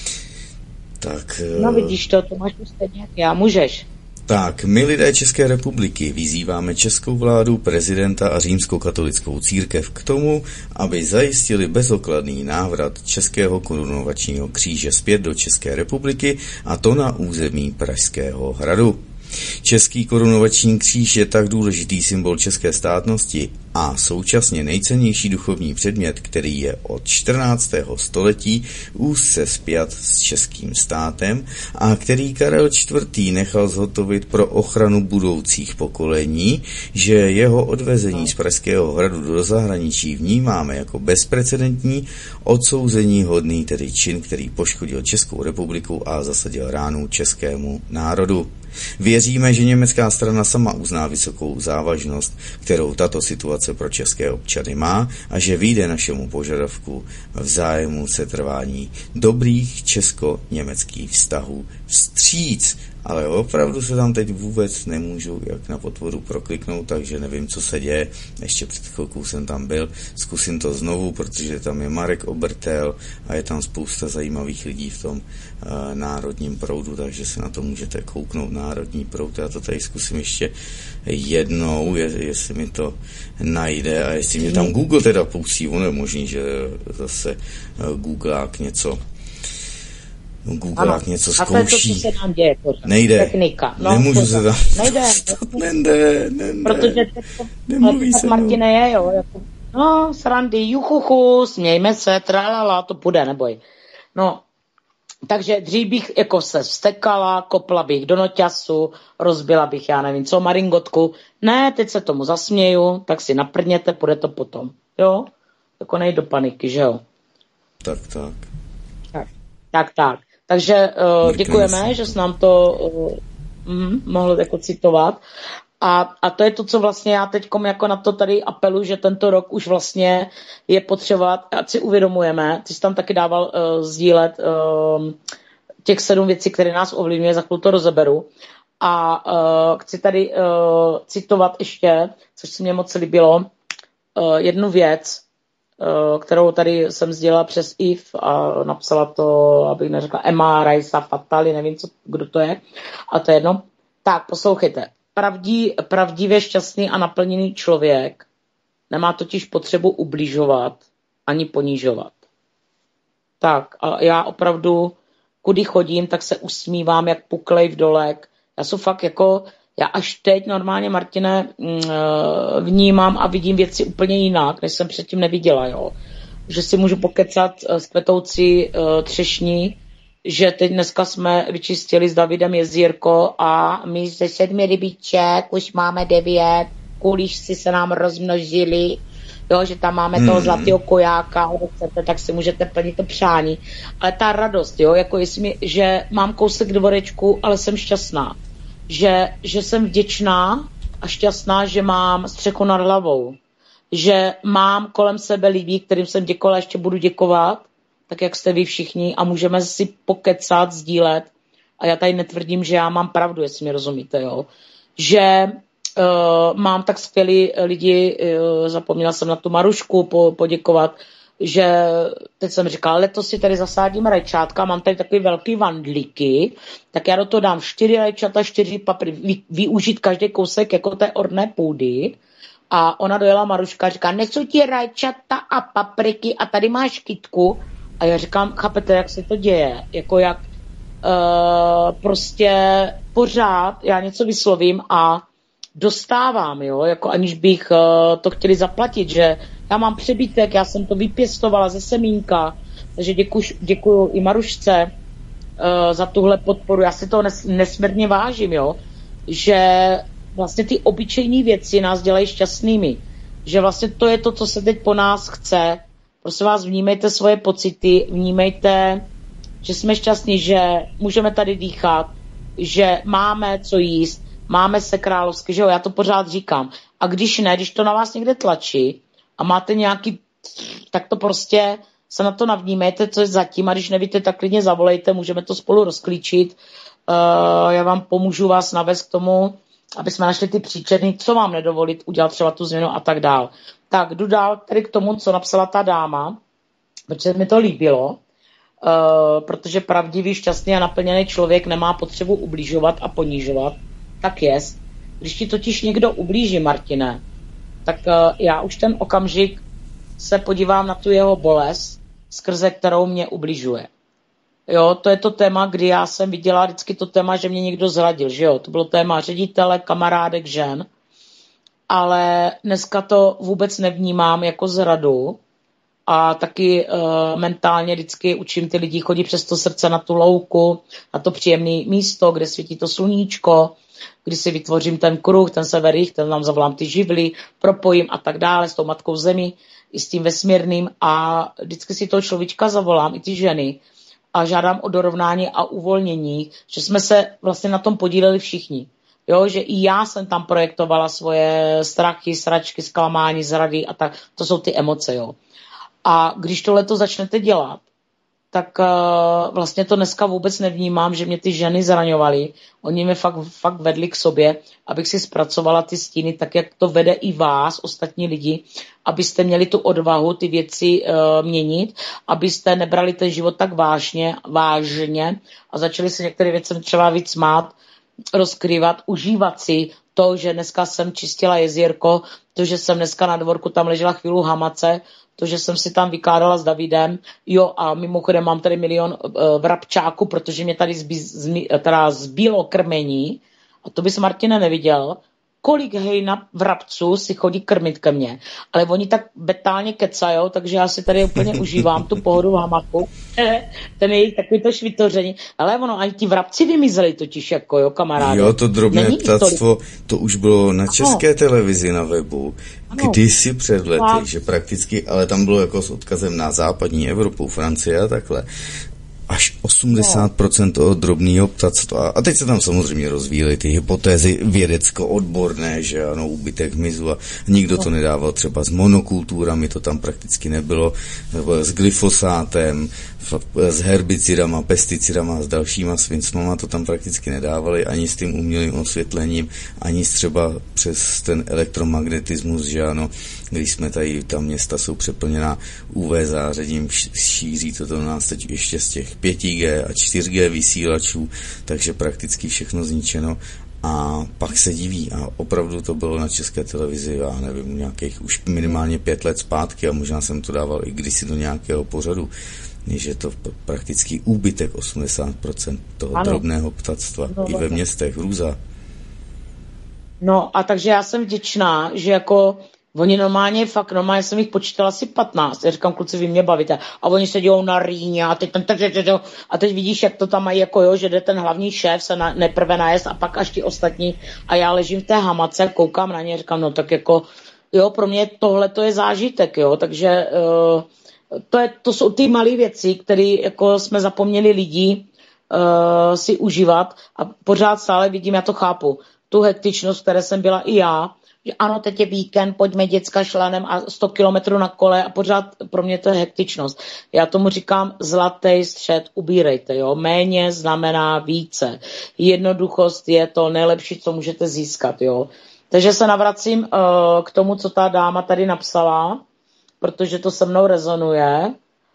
Tak, no vidíš to, to máš stejně jak já, můžeš. Tak, my lidé České republiky vyzýváme českou vládu, prezidenta a římskokatolickou církev k tomu, aby zajistili bezokladný návrat českého korunovačního kříže zpět do České republiky, a to na území Pražského hradu. Český korunovační kříž je tak důležitý symbol české státnosti a současně nejcennější duchovní předmět, který je od čtrnáctého století úzce spjat s českým státem a který Karel čtvrtý nechal zhotovit pro ochranu budoucích pokolení, že jeho odvezení z Pražského hradu do zahraničí vnímáme jako bezprecedentní, odsouzení hodný tedy čin, který poškodil Českou republiku a zasadil ránu českému národu. Věříme, že německá strana sama uzná vysokou závažnost, kterou tato situace pro české občany má, a že vyjde našemu požadavku v zájmu setrvání dobrých česko-německých vztahů vstříc. Ale opravdu se tam teď vůbec nemůžu jak na potvoru prokliknout, takže nevím, co se děje. Ještě před chvilkou jsem tam byl, zkusím to znovu, protože tam je Marek Obertel a je tam spousta zajímavých lidí v tom uh, národním proudu, takže se na to můžete kouknout, národní proud. Já to tady zkusím ještě jednou, je, jestli mi to najde a jestli mě tam Google teda pustí, ono je možný, že zase uh, Googlák něco Googlák něco zkouší. A to, co se nám děje, pořád. Nejde. Technika. No, Nemůžu se tam... Nejde. Nejde, nejde. Protože nemluví se Martine je, jo. Jako, no, srandy, juchuchu, smějme se, tralala, to půjde, neboj. No, takže dřív bych jako se vztekala, kopla bych do noťasu, rozbila bych, já nevím co, maringotku. Ne, teď se tomu zasměju, tak si naprněte, půjde to potom. Jo? Jako nej do paniky, že jo? Tak, tak. Tak, tak. tak. Takže uh, děkujeme, že jsi nám to uh, mm, mohl jako citovat. A, a to je to, co vlastně já teď jako na to tady apelu, že tento rok už vlastně je potřeba, ať si uvědomujeme, ty jsi tam taky dával uh, sdílet uh, těch sedm věcí, které nás ovlivňuje, za chvíli to rozeberu. A uh, chci tady uh, citovat ještě, což se mně moc líbilo, uh, jednu věc, uh, kterou tady jsem sdělila přes I F a napsala to, abych neřekla Emma Raisa Fatali, nevím, co, kdo to je, a to je jedno. Tak, poslouchejte. Pravdí, pravdivě šťastný a naplněný člověk nemá totiž potřebu ubližovat ani ponížovat. Tak a já opravdu, kudy chodím, tak se usmívám jak puklej v dolek. Já jsem fakt jako, já až teď normálně, Martine, vnímám a vidím věci úplně jinak, než jsem předtím neviděla. Jo. Že si můžu pokecat s kvetoucí třešní, že teď dneska jsme vyčistili s Davidem jezírko a my ze sedmi rybiček už máme devět, kulíšci se nám rozmnožili, jo, že tam máme toho zlatého kojáka, chcete, tak si můžete plnit to přání. Ale ta radost, jo, jako jestli mi, že mám kousek dvorečku, ale jsem šťastná. Že, že jsem vděčná a šťastná, že mám střechu nad hlavou. Že mám kolem sebe lidí, kterým jsem děkovala, ještě budu děkovat, tak jak jste vy všichni a můžeme si pokecat, sdílet. A já tady netvrdím, že já mám pravdu, jestli mi rozumíte, jo. Že uh, mám tak skvělý lidi, uh, zapomněla jsem na tu Marušku po, poděkovat, že teď jsem říkala, letos si tady zasádím rajčátka, mám tady takový velký vandlíky, tak já do toho dám čtyři rajčata, čtyři papriky, vy, využít každý kousek jako té orné půdy. A ona dojela Maruška, říká, nechci ti rajčata a papriky a tady máš kytku. A já říkám, chápete, jak se to děje? Jako jak uh, prostě pořád já něco vyslovím a dostávám, jo? Jako aniž bych uh, to chtěli zaplatit, že já mám přebytek, já jsem to vypěstovala ze semínka, takže děkuju, děkuju i Marušce uh, za tuhle podporu. Já si to nes, nesmírně vážím, jo? Že vlastně ty obyčejné věci nás dělají šťastnými. Že vlastně to je to, co se teď po nás chce. Prosím vás, vnímejte svoje pocity, vnímejte, že jsme šťastní, že můžeme tady dýchat, že máme co jíst, máme se královsky, že jo, já to pořád říkám. A když ne, když to na vás někde tlačí a máte nějaký, tak to prostě se na to navnímejte, co je zatím, a když nevíte, tak klidně zavolejte, můžeme to spolu rozklíčit. Uh, já vám pomůžu vás navést k tomu, aby jsme našli ty příčiny, co vám nedovolit udělat třeba tu změnu a tak dál. Tak jdu dál tedy k tomu, co napsala ta dáma, protože mi to líbilo, uh, protože pravdivý, šťastný a naplněný člověk nemá potřebu ubližovat a ponížovat. Tak jest. Když ti totiž někdo ublíží, Martine, tak uh, já už ten okamžik se podívám na tu jeho bolest, skrze kterou mě ubližuje. Jo, to je to téma, kdy já jsem viděla vždycky to téma, že mě někdo zradil, že jo, to bylo téma ředitele, kamarádek, žen, ale dneska to vůbec nevnímám jako zradu a taky uh, mentálně vždycky učím ty lidi chodit přes to srdce na tu louku, na to příjemné místo, kde svítí to sluníčko, kdy si vytvořím ten kruh, ten severých, ten nám zavolám ty živly, propojím a tak dále s tou matkou zemí, i s tím vesmírným a vždycky si toho človíčka zavolám, i ty ženy, a žádám o dorovnání a uvolnění, že jsme se vlastně na tom podíleli všichni. Jo, že i já jsem tam projektovala svoje strachy, sračky, zklamání, zrady a tak. To jsou ty emoce, jo. A když tohle to začnete dělat, tak uh, vlastně to dneska vůbec nevnímám, že mě ty ženy zraňovaly. Oni mě fakt, fakt vedli k sobě, abych si zpracovala ty stíny, tak jak to vede i vás, ostatní lidi, abyste měli tu odvahu ty věci uh, měnit, abyste nebrali ten život tak vážně, vážně a začali se některé věci třeba víc smát, rozkrývat, užívat si to, že dneska jsem čistila jezírko, to, že jsem dneska na dvorku tam ležela chvíli hamace, to, že jsem si tam vykládala s Davidem, jo, a mimochodem mám tady milion uh, vrabčáků, protože mě tady zbí, zmi, teda zbílo krmení, a to bys, Martine, neviděl, kolik hejna vrabců si chodí krmit ke mně, ale oni tak betálně kecajou, takže já si tady úplně užívám tu pohodu v hamaku, ten jejich takový to švitoření, ale ono, ani ti vrabci vymizeli totiž, jako jo, kamarádi. Jo, to drobné Není ptactvo, to už bylo na české ano. televizi na webu, ano. kdysi před lety, a... že prakticky, ale tam bylo jako s odkazem na západní Evropu, Francii a takhle, až osmdesát procent toho drobného ptactva. A teď se tam samozřejmě rozvíjely ty hypotézy vědecko-odborné, že ano, úbytek hmyzu a nikdo to nedával třeba s monokulturami, to tam prakticky nebylo, nebo s glyfosátem, s herbicidama, pesticidama a s dalšíma svincmama to tam prakticky nedávali, ani s tím umělým osvětlením, ani třeba přes ten elektromagnetismus, že ano, když jsme tady, ta města jsou přeplněná U V zářením, šíří to do nás teď ještě z těch pět G a čtyři G vysílačů, takže prakticky všechno zničeno. A pak se diví, a opravdu to bylo na české televizi, já nevím, nějakých už minimálně pět let zpátky a možná jsem to dával i kdysi do nějakého pořadu, že to prakticky úbytek osmdesát procent toho ano. drobného ptactva no, i ve městech, hrůza. No a takže já jsem vděčná, že jako oni normálně, fakt normálně jsem jich počítala asi patnáct. Já říkám, kluci, vy mě bavíte. A oni se dělou na rýně a teď, a teď vidíš, jak to tam mají, jako jo, že jde ten hlavní šéf se na, neprve najest a pak až ti ostatní. A já ležím v té hamace, koukám na ně, říkám, no tak jako, jo, pro mě tohle to je zážitek, jo, takže uh, to, je, to jsou ty malé věci, které jako jsme zapomněli lidi uh, si užívat a pořád stále vidím, já to chápu, tu hektičnost, které jsem byla i já, že ano, teď je víkend, pojďme děcka šlanem a sto kilometrů na kole a pořád pro mě to je hektičnost. Já tomu říkám zlatý střed, ubírejte, jo. Méně znamená více. Jednoduchost je to nejlepší, co můžete získat, jo. Takže se navracím uh, k tomu, co ta dáma tady napsala, protože to se mnou rezonuje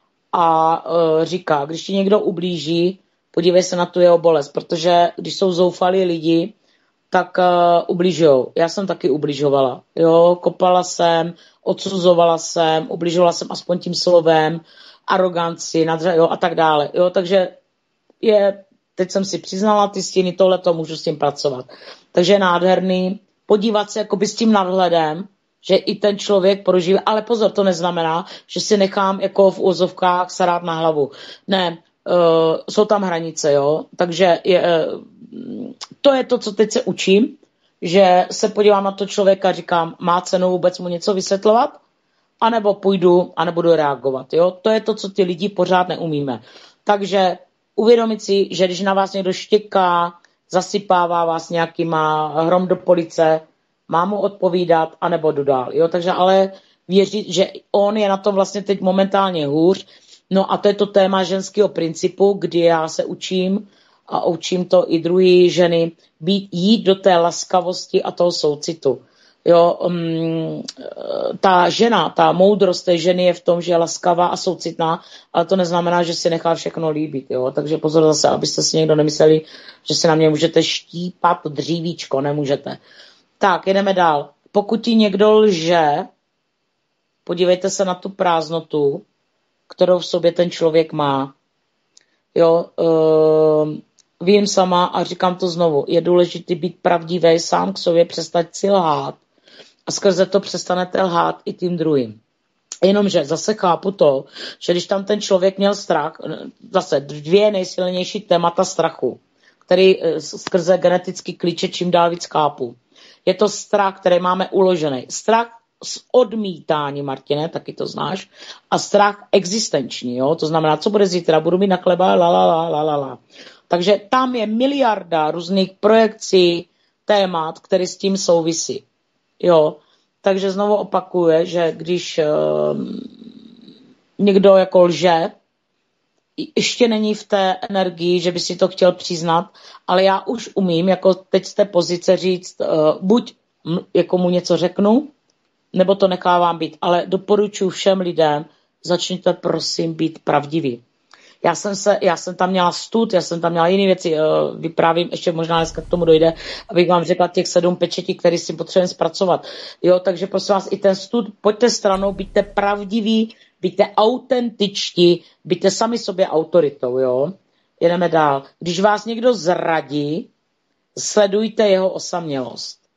a uh, říká, když ti někdo ublíží, podívej se na tu jeho bolest, protože když jsou zoufalí lidi, tak uh, ubližujou. Já jsem taky ubližovala. Jo, kopala jsem, odsuzovala jsem, ubližovala jsem aspoň tím slovem, aroganci, nadře, jo, a tak dále. Jo, takže je, teď jsem si přiznala ty stíny, tohleto můžu s tím pracovat. Takže je nádherný podívat se jakoby s tím nadhledem, že i ten člověk prožívá, ale pozor, to neznamená, že si nechám jako v úzovkách sarát na hlavu. Ne, uh, jsou tam hranice, jo, takže je, uh, to je to, co teď se učím, že se podívám na to člověka a říkám, má cenu vůbec mu něco vysvětlovat, anebo půjdu a nebudu reagovat, jo, to je to, co ty lidi pořád neumíme. Takže uvědomit si, že když na vás někdo štěká, zasypává vás nějakýma hrom do police, má mu odpovídat, anebo jdu dál. Jo? Takže ale věřit, že on je na tom vlastně teď momentálně hůř. No a to je to téma ženského principu, kdy já se učím a učím to i druhé ženy, být, jít do té laskavosti a toho soucitu. Jo, um, ta žena, ta moudrost té ženy je v tom, že je laskavá a soucitná, ale to neznamená, že si nechá všechno líbit. Jo? Takže pozor zase, abyste si někdo nemysleli, že si na mě můžete štípat dřívíčko, nemůžete. Tak, jedeme dál. Pokud ti někdo lže, podívejte se na tu prázdnotu, kterou v sobě ten člověk má. Jo, uh, vím sama a říkám to znovu, je důležité být pravdivý sám k sobě, přestat si lhát a skrze to přestanete lhát i tím druhým. Jenomže zase chápu to, že když tam ten člověk měl strach, zase dvě nejsilnější témata strachu, který skrze genetický klíče čím dál víc chápu. Je to strach, který máme uložený. Strach z odmítání, Martine, taky to znáš, a strach existenční, jo? To znamená, co bude zítra, budu mít na chleba, la, la, la, la, la, la. Takže tam je miliarda různých projekcí, témat, které s tím souvisí. Jo? Takže znovu opakuje, že když uh, někdo jako lže, ještě není v té energii, že by si to chtěl přiznat, ale já už umím, jako teď z té pozice říct, uh, buď m, jako mu něco řeknu, nebo to nechávám být, ale doporučuji všem lidem, začněte prosím být pravdiví. Já jsem, se, já jsem tam měla stud, já jsem tam měla jiné věci, uh, vyprávím, ještě možná dneska k tomu dojde, abych vám řekla těch sedm pečetí, které si potřebujeme zpracovat. Jo, takže prosím vás, i ten stud, pojďte stranou, buďte pravdiví, buďte autentičtí, buďte sami sobě autoritou, jo. Jedeme dál. Když vás někdo zradí, sledujte jeho osamělost.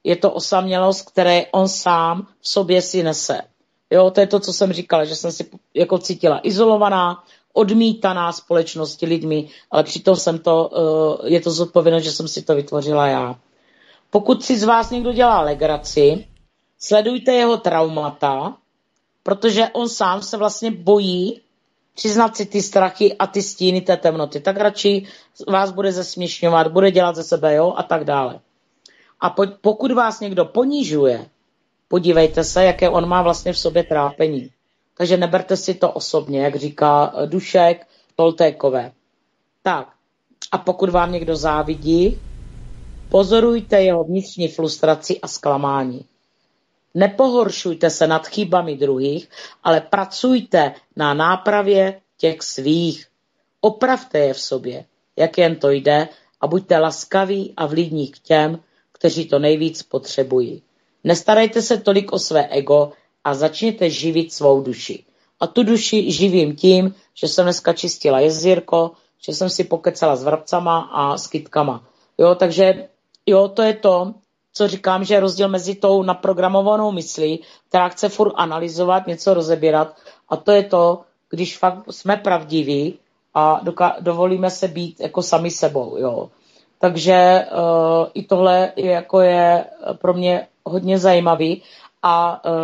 je to osamělost, které on sám v sobě si nese. Jo, to je to, co jsem říkala, že jsem si jako cítila izolovaná, odmítaná společnosti lidmi, ale přitom jsem to, je to zodpovědnost, že jsem si to vytvořila já. Pokud si z vás někdo dělá legraci, sledujte jeho traumata, protože on sám se vlastně bojí přiznat si ty strachy a ty stíny té temnoty. Tak radši vás bude zesměšňovat, bude dělat ze sebe, jo, a tak dále. A po, pokud vás někdo ponižuje, podívejte se, jaké on má vlastně v sobě trápení. Takže neberte si to osobně, jak říká Dušek Toltékové. Tak, a pokud vám někdo závidí, pozorujte jeho vnitřní frustraci a zklamání. Nepohoršujte se nad chybami druhých, ale pracujte na nápravě těch svých. Opravte je v sobě, jak jen to jde, a buďte laskaví a vlídní k těm, kteří to nejvíc potřebují. Nestarejte se tolik o své ego a začněte živit svou duši. A tu duši živím tím, že jsem dneska čistila jezírko, že jsem si pokecala s vrabcama a s kytkama. Jo, takže jo, to je to, co říkám, že je rozdíl mezi tou naprogramovanou myslí, která chce furt analyzovat, něco rozebírat, a to je to, když fakt jsme pravdiví a doka- dovolíme se být jako sami sebou. Jo. Takže uh, i tohle je, jako je pro mě hodně zajímavý. A uh,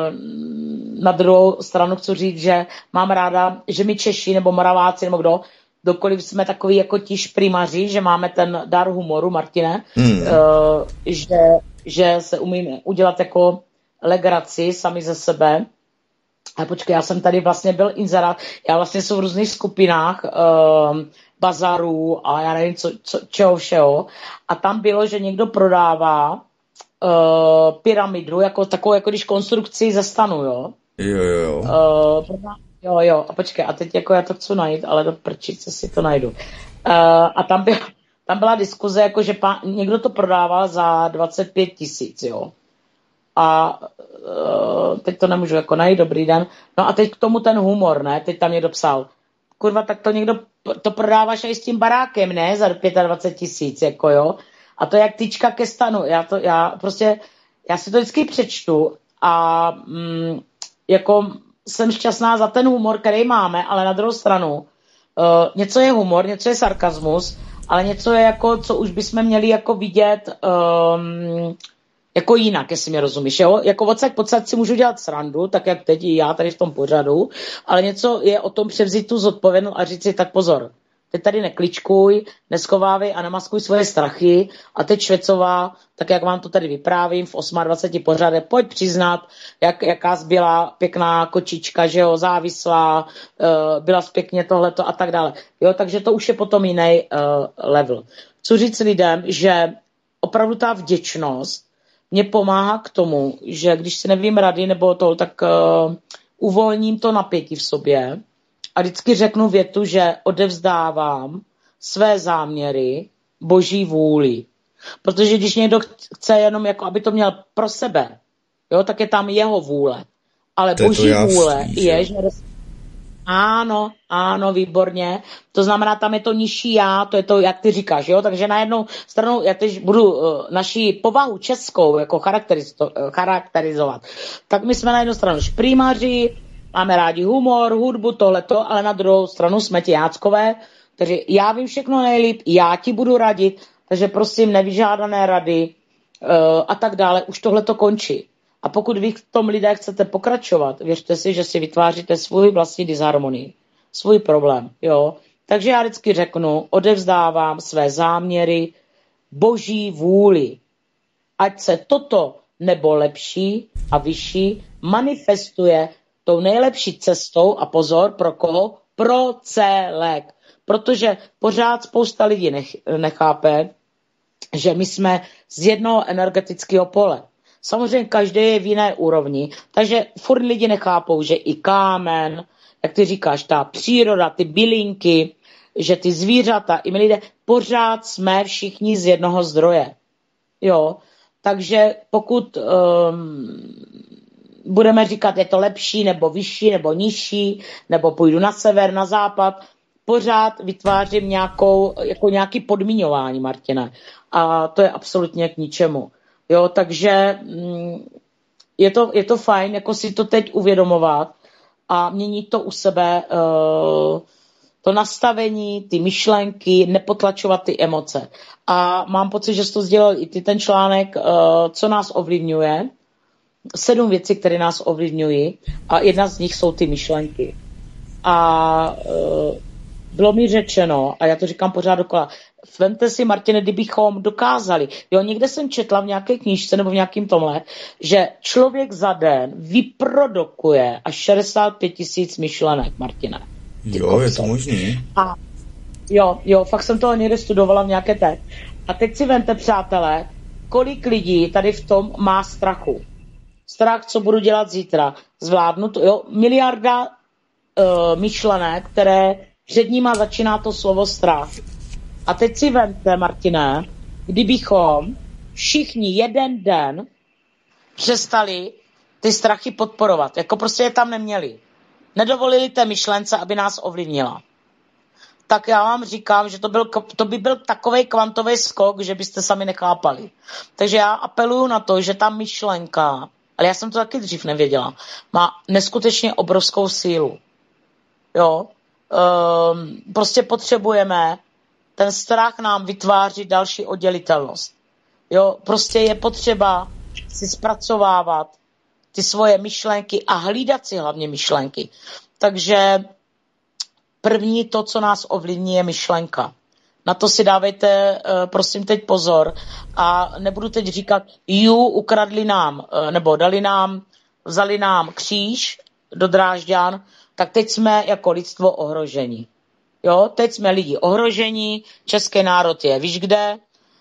na druhou stranu chci říct, že mám ráda, že my Češi nebo Moraváci nebo kdo, dokoliv jsme takový jako ti šprimaři, že máme ten dar humoru, Martine, hmm. uh, že, že se umíme udělat jako legraci sami ze sebe. A počkej, já jsem tady vlastně byl inzerát, já vlastně jsem v různých skupinách uh, bazarů a já nevím, co, co, čeho všeho. A tam bylo, že někdo prodává uh, pyramidu, jako takovou, jako když konstrukci ze stanu, jo. Jo, jo. Uh, jo, jo, a počkej, a teď jako já to chci najít, ale do prčice si to najdu. Uh, a tam byla, tam byla diskuze, jako že pán, někdo to prodával za dvacet pět tisíc, jo. A uh, teď to nemůžu jako najít, dobrý den. No a teď k tomu ten humor, ne, teď tam někdo psal, kurva, tak to někdo, to prodáváš i s tím barákem, ne, za dvacet pět tisíc, jako jo. A to je jak tyčka ke stanu, já to, já prostě, já si to vždycky přečtu a mm, jako jsem šťastná za ten humor, který máme, ale na druhou stranu uh, něco je humor, něco je sarkazmus, ale něco je jako, co už bychom měli jako vidět um, jako jinak, jestli mě rozumíš, jo? Jako odsaď podsaď si můžu dělat srandu, tak jak teď i já tady v tom pořadu, ale něco je o tom převzít tu zodpovědnost a říct si, tak pozor, teď tady nekličkuj, neschovávej a nemaskuj svoje strachy a teď Švecová, tak jak vám to tady vyprávím v dvaceti osmi pořadech, pojď přiznat, jak, jaká byla pěkná kočička, že jo, závislá, uh, byla pěkně tohleto a tak dále. Jo, takže to už je potom jiný uh, level. Chci říct lidem, že opravdu ta vděčnost mě pomáhá k tomu, že když si nevím rady nebo to, tak uh, uvolním to napětí v sobě a vždycky řeknu větu, že odevzdávám své záměry boží vůli. Protože když někdo chce jenom, jako, aby to měl pro sebe, jo, tak je tam jeho vůle. Ale to boží jasný, vůle je, že... Ano, ano, výborně. To znamená, tam je to nižší já, to je to, jak ty říkáš, jo? Takže na jednu stranu, já teď budu uh, naši povahu českou jako charakterizovat, tak my jsme na jednu stranu šprýmaři, máme rádi humor, hudbu, tohleto, ale na druhou stranu jsme ti jáckové, takže já vím všechno nejlíp, já ti budu radit, takže prosím, nevyžádané rady uh, a tak dále, už tohleto končí. A pokud vy v tom lidé chcete pokračovat, věřte si, že si vytváříte svůj vlastní disharmonii, svůj problém, jo. Takže já vždycky řeknu, odevzdávám své záměry boží vůli. Ať se toto nebo lepší a vyšší manifestuje tou nejlepší cestou a pozor, pro koho? Pro celek. Protože pořád spousta lidí nech, nechápe, že my jsme z jednoho energetického pole. Samozřejmě každý je v jiné úrovni, takže furt lidi nechápou, že i kámen, jak ty říkáš, ta příroda, ty bylinky, že ty zvířata, i my lidé, pořád jsme všichni z jednoho zdroje. Jo, takže pokud um, budeme říkat, je to lepší, nebo vyšší, nebo nižší, nebo půjdu na sever, na západ, pořád vytvářím nějakou, jako nějaký podmiňování, Martine. A to je absolutně k ničemu. Jo, takže je to, je to fajn, jako si to teď uvědomovat a měnit to u sebe, to nastavení, ty myšlenky, nepotlačovat ty emoce. A mám pocit, že jsi to sdělal i ty ten článek, co nás ovlivňuje. Sedm věcí, které nás ovlivňují a jedna z nich jsou ty myšlenky. A bylo mi řečeno, a já to říkám pořád dokola, vemte si, Martine, kdybychom dokázali, jo, někde jsem četla v nějaké knížce nebo v nějakým tomhle, že člověk za den vyprodukuje až šedesát pět tisíc myšlenek, Martine. Jo, je to možný. A jo, jo, fakt jsem toho někde studovala v nějaké té. A teď si vemte, přátelé, kolik lidí tady v tom má strachu. Strach, co budu dělat zítra. Zvládnu to, jo, miliarda uh, myšlenek, které před nima začíná to slovo strach. A teď si vemte, Martine, kdybychom všichni jeden den přestali ty strachy podporovat, jako prostě je tam neměli. Nedovolili té myšlence, aby nás ovlivnila. Tak já vám říkám, že to, byl, to by byl takovej kvantový skok, že byste sami nechápali. Takže já apeluju na to, že ta myšlenka, ale já jsem to taky dřív nevěděla, má neskutečně obrovskou sílu. Jo? Ehm, prostě potřebujeme, ten strach nám vytváří další oddělitelnost. Jo? Prostě je potřeba si zpracovávat ty svoje myšlenky a hlídat si hlavně myšlenky. Takže první to, co nás ovlivní, je myšlenka. Na to si dávejte, prosím, teď pozor. A nebudu teď říkat, ju, ukradli nám, nebo dali nám, vzali nám kříž do Drážďan, tak teď jsme jako lidstvo ohrožení. Jo, teď jsme lidi ohrožení, český národ je, víš kde,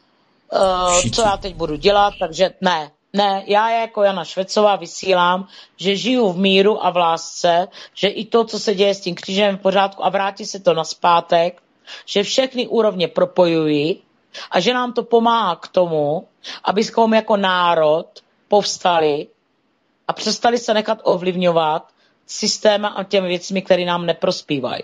uh, co já teď budu dělat, takže ne. Ne, já jako Jana Švecová vysílám, že žiju v míru a v lásce, že i to, co se děje s tím křížem v pořádku a vrátí se to nazpátek, že všechny úrovně propojují a že nám to pomáhá k tomu, abychom jako národ povstali a přestali se nechat ovlivňovat systémem a těmi věcmi, které nám neprospívají.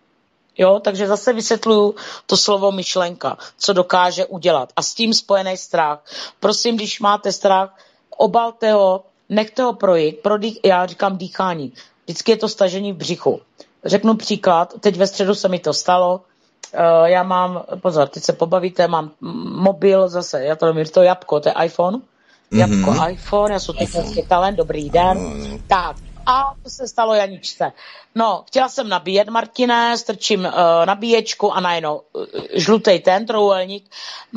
Jo, takže zase vysvětluju to slovo myšlenka, co dokáže udělat. A s tím spojený strach. Prosím, když máte strach, obalte ho, nechte ho projít. Pro dých, já říkám dýchání. Vždycky je to stažení v břichu. Řeknu příklad, teď ve středu se mi to stalo. Uh, já mám, pozor, teď se pobavíte, mám mobil zase, já to nevím, to je jabko, to je iPhone. Jabko, mm-hmm. iPhone, já jsem technický talent, dobrý den. Mm-hmm. Tak. A to se stalo Janičce. No, chtěla jsem nabíjet, Martine, strčím uh, nabíječku a najednou uh, žlutej ten trouhelník.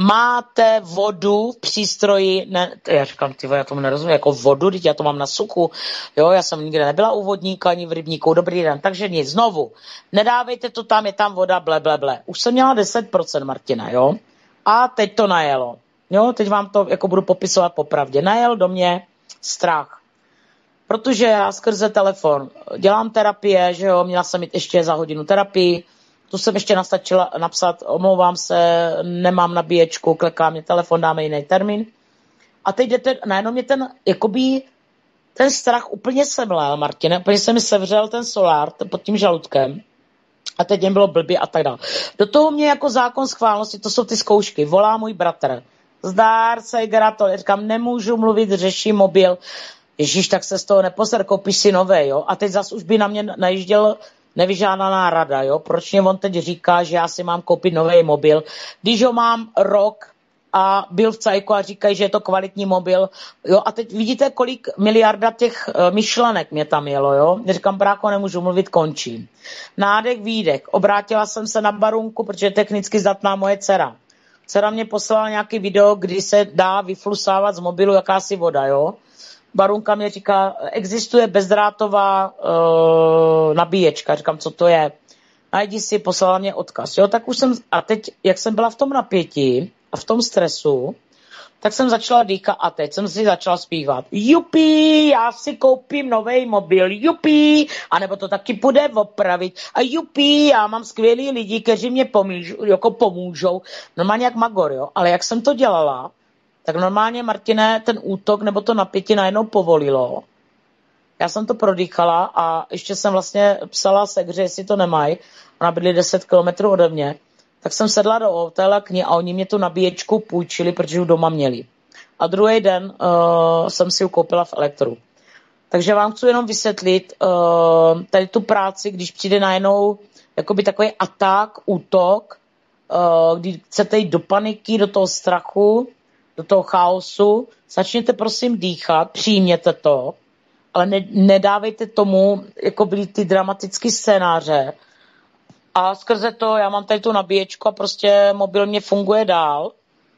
Máte vodu v přístroji, ne, já říkám, ty já tomu nerozumím, jako vodu, teď já to mám na suchu, jo, já jsem nikde nebyla u vodníka, ani v rybníku, dobrý den, takže nic, znovu, nedávejte to tam, je tam voda, ble, ble, ble. Už jsem měla deset procent, Martina, jo, a teď to najelo, jo, teď vám to jako budu popisovat popravdě. Najel do mě strach. Protože já skrze telefon dělám terapie, že jo, měla jsem mít ještě za hodinu terapii, tu jsem ještě nastačila napsat, omlouvám se, nemám nabíječku, kleká mě telefon, dáme jiný termín. A teď jdete, najednou mě ten, jakoby, ten strach úplně semlel, Martine, úplně se mi sevřel ten solár pod tím žaludkem a teď mě bylo blbě a tak dále. Do toho mě jako zákon schválnosti, to jsou ty zkoušky, volá můj bratr. Zdár se, gratuluji, říkám, nemůžu mluvit, řeším mobil. Ježíš, tak se z toho neposer, koupíš si nové, jo. A teď zas už by na mě najížděl nevyžádaná rada, jo. Proč mě on teď říká, že já si mám koupit nový mobil, když ho mám rok a byl v cajku a říkají, že je to kvalitní mobil, jo. A teď vidíte, kolik miliarda těch uh, myšlenek mě tam jelo, jo. Říkám, brácho, nemůžu mluvit, končím. Nádech, výdech. Obrátila jsem se na Barunku, protože technicky zdatná moje dcera. Dcera mě poslala nějaký video, kdy se dá vyflusávat z mobilu jakási voda, jo. Barunka mě říká, existuje bezdrátová uh, nabíječka. Říkám, co to je? Najdi si, poslala mě odkaz. Jo, tak už jsem, a teď, jak jsem byla v tom napětí a v tom stresu, tak jsem začala dýchat a teď jsem si začala zpívat. Jupi, já si koupím nový mobil, jupi, anebo to taky půjde opravit. A jupi, já mám skvělý lidi, kteří mě pomůžou, jako pomůžou. Normálně jak magor, jo. Ale jak jsem to dělala, tak normálně, Martine, ten útok nebo to napětí najednou povolilo. Já jsem to prodýchala a ještě jsem vlastně psala Segře, jestli to nemají. Ona bydlí deset kilometrů ode mě. Tak jsem sedla do hotela k ní a oni mě tu nabíječku půjčili, protože ji doma měli. a druhý den uh, jsem si ji koupila v Elektru. Takže vám chci jenom vysvětlit uh, tady tu práci, když přijde najednou jakoby takový atak, útok, uh, kdy chcete jít do paniky, do toho strachu, do toho chaosu, začněte prosím dýchat, přijměte to, ale ne, nedávejte tomu jakoby ty dramatické scénáře a skrze to já mám tady tu nabíječku a prostě mobil mě funguje dál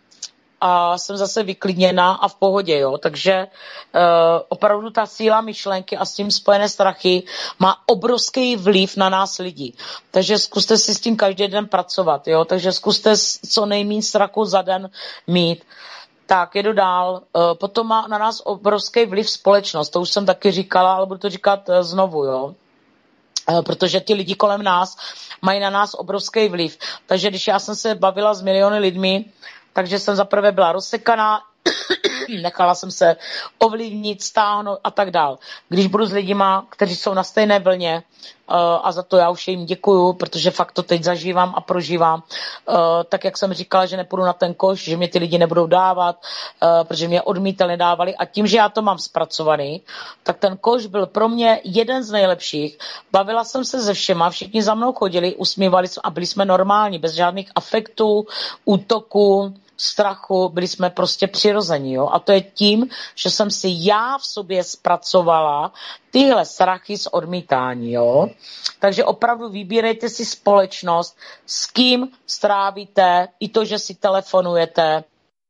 a jsem zase vyklidněná a v pohodě, jo. Takže uh, opravdu ta síla myšlenky a s tím spojené strachy má obrovský vliv na nás lidi. Takže zkuste si s tím každý den pracovat, jo. Takže zkuste co nejméně strachu za den mít. Tak, jedu dál. Uh, potom má na nás obrovský vliv společnost. To už jsem taky říkala, ale budu to říkat uh, znovu, jo. Uh, protože ti lidi kolem nás mají na nás obrovský vliv. Takže když já jsem se bavila s miliony lidmi, takže jsem zaprvé byla rozsekaná, nechala jsem se ovlivnit, stáhnout a tak dál. Když budu s lidima, kteří jsou na stejné vlně, uh, a za to já už jim děkuju, protože fakt to teď zažívám a prožívám, uh, tak jak jsem říkala, že nepůjdu na ten koš, že mě ty lidi nebudou dávat, uh, protože mě odmítali, nedávali a tím, že já to mám zpracovaný, tak ten koš byl pro mě jeden z nejlepších. Bavila jsem se se všema, všichni za mnou chodili, usmívali se a byli jsme normální, bez žádných afektů, útoků, strachu, byli jsme prostě přirození, jo. A to je tím, že jsem si já v sobě zpracovala tyhle strachy z odmítání, jo. Takže opravdu vybírejte si společnost, s kým strávíte, i to, že si telefonujete,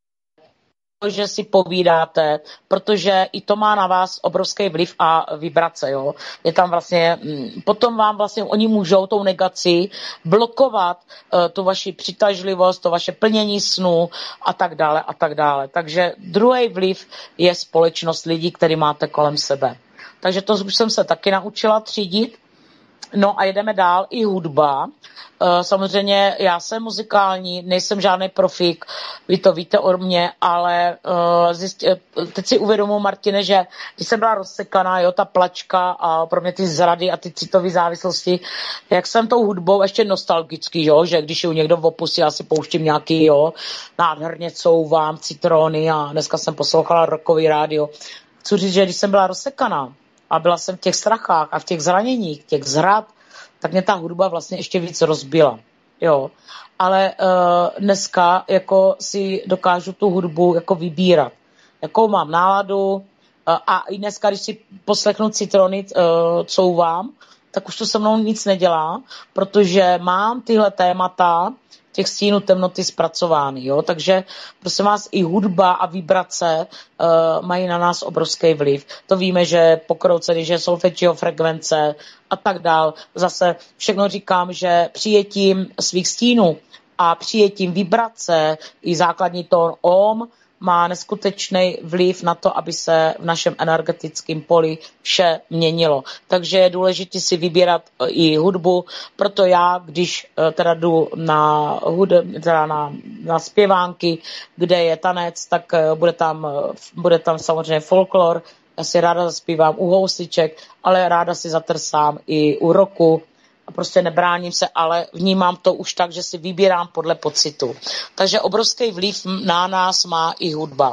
že si povídáte, protože i to má na vás obrovský vliv a vibrace, jo. Je tam vlastně, potom vám vlastně, oni můžou tou negací blokovat uh, tu vaši přitažlivost, to vaše plnění snu a tak dále a tak dále. Takže druhý vliv je společnost lidí, který máte kolem sebe. Takže to už jsem se taky naučila třídit. No a jedeme dál, i hudba. Samozřejmě já jsem muzikální, nejsem žádný profík, vy to víte o mě, ale zjist, teď si uvědomuji, Martine, že když jsem byla rozsekaná, jo, ta plačka a pro mě ty zrady a ty citové závislosti, jak jsem tou hudbou ještě nostalgický, jo, že když ji někdo opustí, já si pouštím nějaký, jo, nádherně couvám, citrony a dneska jsem poslouchala rockový rádio. Chci říct, že když jsem byla rozsekaná, a byla jsem v těch strachách a v těch zraněních, těch zrad, tak mě ta hudba vlastně ještě víc rozbila. Jo. Ale uh, dneska jako si dokážu tu hudbu jako vybírat. Jakou mám náladu uh, a i dneska, když si poslechnu citrony, uh, couvám, tak už to se mnou nic nedělá, protože mám tyhle témata těch stínů temnoty zpracovány, jo, takže prosím vás i hudba a vibrace uh, mají na nás obrovský vliv. To víme, že pokroucený, že solfeggio frekvence a tak dál. Zase všechno říkám, že přijetím svých stínů a přijetím vibrace i základní tón om má neskutečný vliv na to, aby se v našem energetickém poli vše měnilo. Takže je důležité si vybírat i hudbu, proto já, když teda jdu na, hudeb, teda na, na zpěvánky, kde je tanec, tak bude tam, bude tam samozřejmě folklor, já si ráda zaspívám u houstiček, ale ráda si zatrsám i u rocku, prostě nebráním se, ale vnímám to už tak, že si vybírám podle pocitu. Takže obrovský vliv na nás má i hudba.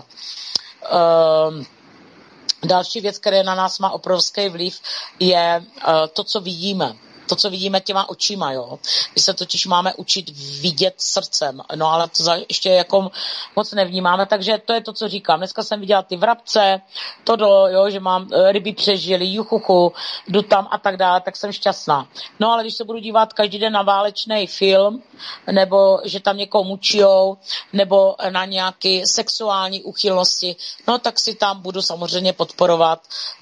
Um, další věc, která na nás má obrovský vliv, je uh, to, co vidíme. To, co vidíme těma očima, jo. My se totiž máme učit vidět srdcem, no ale to ještě jako moc nevnímáme, takže to je to, co říkám. Dneska jsem viděla ty vrabce, to do, jo, že mám ryby přežily, juchuchu, jdu tam a tak dále, tak jsem šťastná. No ale když se budu dívat každý den na válečný film, nebo že tam někoho mučijou, nebo na nějaké sexuální úchylnosti, no tak si tam budu samozřejmě podporovat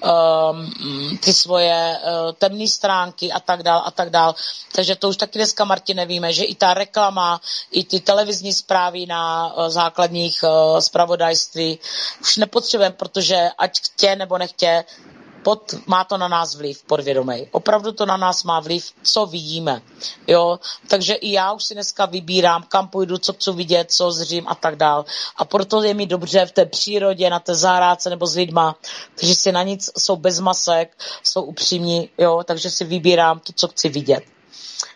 um, ty svoje uh, temné stránky a tak dále a tak dál. Takže to už taky dneska, Martine, víme, že i ta reklama, i ty televizní zprávy na uh, základních uh, zpravodajství už nepotřebujeme, protože ať chtě nebo nechtě, pod, má to na nás vliv podvědomej. Opravdu to na nás má vliv, co vidíme. Jo? Takže i já už si dneska vybírám, kam půjdu, co chci vidět, co zřím a tak dál. A proto je mi dobře v té přírodě, na té zahrádce nebo s lidma, kteří si na nic jsou bez masek, jsou upřímní, jo? Takže si vybírám to, co chci vidět.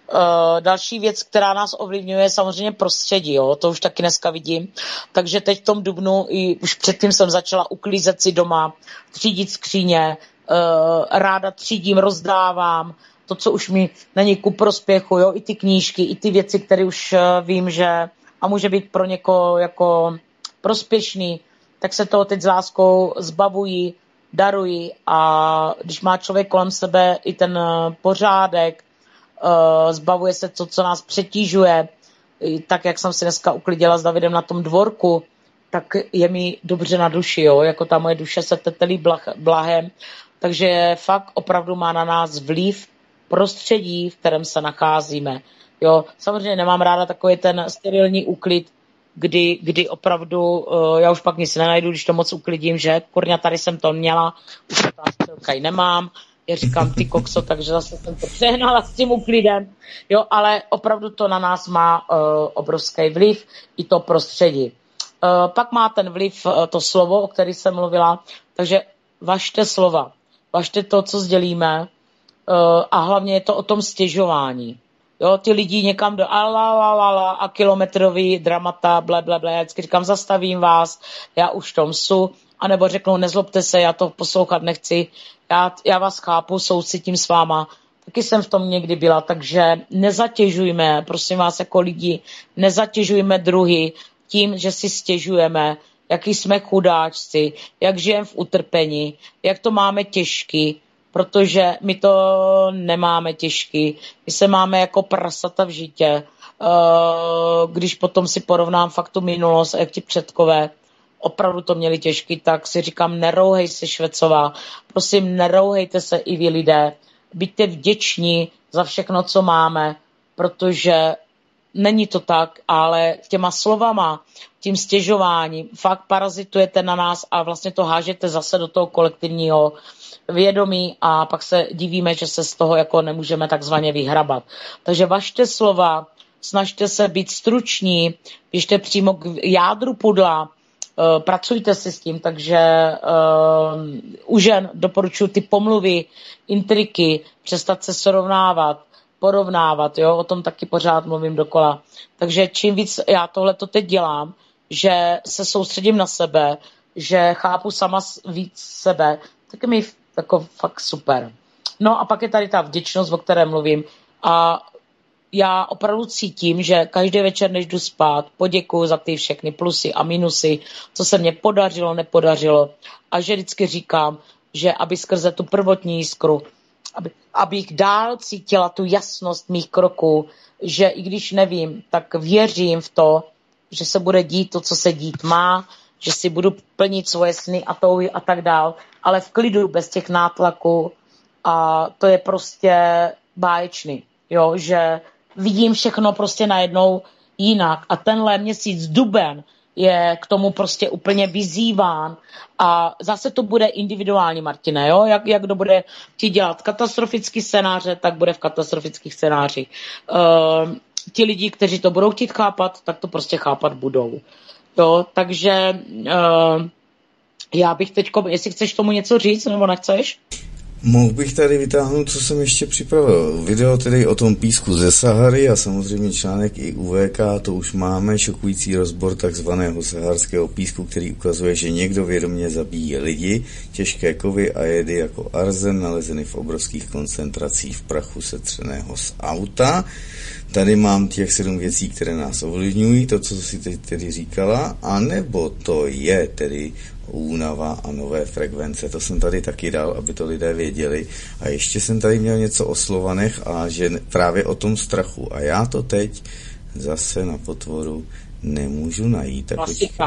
Uh, další věc, která nás ovlivňuje, je samozřejmě prostředí, jo? To už taky dneska vidím. Takže teď v tom dubnu, i už předtím jsem začala uklízet si doma, třídit skříně, uh, ráda třídím, rozdávám, to, co už mi není ku prospěchu, jo? I ty knížky, i ty věci, které už uh, vím, že a může být pro někoho jako prospěšný, tak se toho teď s láskou zbavují, darují a když má člověk kolem sebe i ten uh, pořádek, Uh, zbavuje se to, co nás přetížuje. Tak, jak jsem si dneska uklidila s Davidem na tom dvorku, tak je mi dobře na duši, jo? Jako ta moje duše se tetelí blah, blahem. Takže fakt opravdu má na nás vliv prostředí, v kterém se nacházíme. Jo? Samozřejmě nemám ráda takový ten sterilní úklid, kdy, kdy opravdu, uh, já už pak nic nenajdu, když to moc uklidím, že kurňa, tady jsem to měla, už ta střelka ji nemám, já říkám ty kokso, takže zase jsem to přehnala s tím uklidem, jo, ale opravdu to na nás má uh, obrovský vliv, i to prostředí. Uh, pak má ten vliv uh, to slovo, o kterém jsem mluvila, takže važte slova, važte to, co sdělíme uh, a hlavně je to o tom stěžování. Jo, ty lidi někam do a la, la, la, la, a kilometrový dramata, ble, ble, ble, já vždycky říkám, zastavím vás, já už tom su, anebo řeknou, nezlobte se, já to poslouchat nechci, já, já vás chápu, soucitím s váma, taky jsem v tom někdy byla, takže nezatěžujme, prosím vás jako lidi, nezatěžujme druhy tím, že si stěžujeme, jaký jsme chudáčci, jak žijeme v utrpení, jak to máme těžký, protože my to nemáme těžký, my se máme jako prasata v žitě, když potom si porovnám fakt tu minulost a jak ti předkové opravdu to měli těžký, tak si říkám, nerouhej se Švecová, prosím, nerouhejte se i vy lidé, buďte vděční za všechno, co máme, protože není to tak, ale těma slovama, tím stěžováním, fakt parazitujete na nás a vlastně to hážete zase do toho kolektivního vědomí a pak se divíme, že se z toho jako nemůžeme takzvaně vyhrabat. Takže važte slova, snažte se být struční, běžte přímo k jádru pudla, uh, pracujte si s tím, takže uh, u žen doporučuji ty pomluvy, intriky, přestat se srovnávat, porovnávat, jo, o tom taky pořád mluvím dokola. Takže čím víc já tohleto teď dělám, že se soustředím na sebe, že chápu sama víc sebe, tak je mi jako fakt super. No a pak je tady ta vděčnost, o které mluvím a já opravdu cítím, že každý večer, než jdu spát, poděkuju za ty všechny plusy a minusy, co se mně podařilo, nepodařilo a že vždycky říkám, že aby skrze tu prvotní jiskru, aby, abych dál cítila tu jasnost mých kroků, že i když nevím, tak věřím v to, že se bude dít to, co se dít má, že si budu plnit svoje sny a touhy a tak dál, ale v klidu, bez těch nátlaků a to je prostě báječný, jo, že vidím všechno prostě najednou jinak a tenhle měsíc duben je k tomu prostě úplně vyzýván a zase to bude individuální, Martine, jo, jak, jak kdo bude ti dělat katastrofický scénáře, tak bude v katastrofických scénářích. Uh, ti lidi, kteří to budou chtít chápat, tak to prostě chápat budou. Jo, takže uh, já bych teďko, jestli chceš tomu něco říct, nebo nechceš? Mohl bych tady vytáhnout, co jsem ještě připravil. Video tedy o tom písku ze Sahary a samozřejmě článek i u V K, to už máme, šokující rozbor takzvaného saharského písku, který ukazuje, že někdo vědomě zabíjí lidi, těžké kovy a jedy jako arzen nalezeny v obrovských koncentracích v prachu setřeného z auta. Tady mám těch sedm věcí, které nás ovlivňují, to, co si teď tedy říkala, anebo to je tedy únava a nové frekvence. To jsem tady taky dal, aby to lidé věděli. A ještě jsem tady měl něco o Slovanech a že právě o tom strachu. A já to teď zase na potvoru nemůžu najít. Tak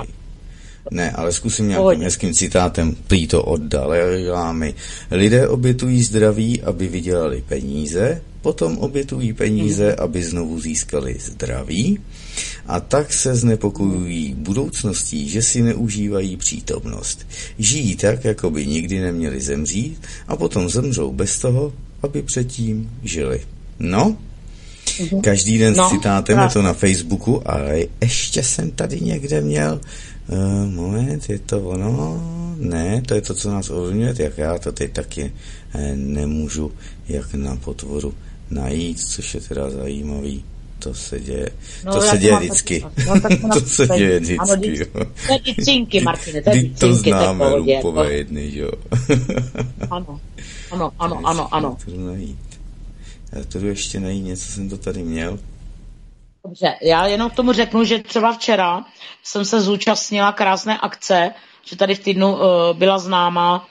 ne, ale zkusím nějakým hezkým citátem. Prý to oddal. Mi. Lidé obětují zdraví, aby vydělali peníze, potom obětují peníze, aby znovu získali zdraví a tak se znepokojují budoucností, že si neužívají přítomnost. Žijí tak, jako by nikdy neměli zemřít a potom zemřou bez toho, aby předtím žili. No, každý den no, s citátem je to na Facebooku, ale ještě jsem tady někde měl uh, moment, je to ono? Ne, to je to, co nás ovlivňuje, jak já to teď taky uh, nemůžu jak na potvoru najít, což je teda zajímavý. To se děje. No, to se děje vždycky. No, tak to, to se teď, děje vždycky, ano, jo. To je dicinky, Martine, to je dicinky. To známe, pohodě, Rupové to... jedny, jo. Ano, ano, ano, ano, ano. Já to jdu najít. Já to jdu ještě najít, něco jsem to tady měl. Dobře, já jenom k tomu řeknu, že třeba včera jsem se zúčastnila krásné akce, že tady v týdnu uh, byla známa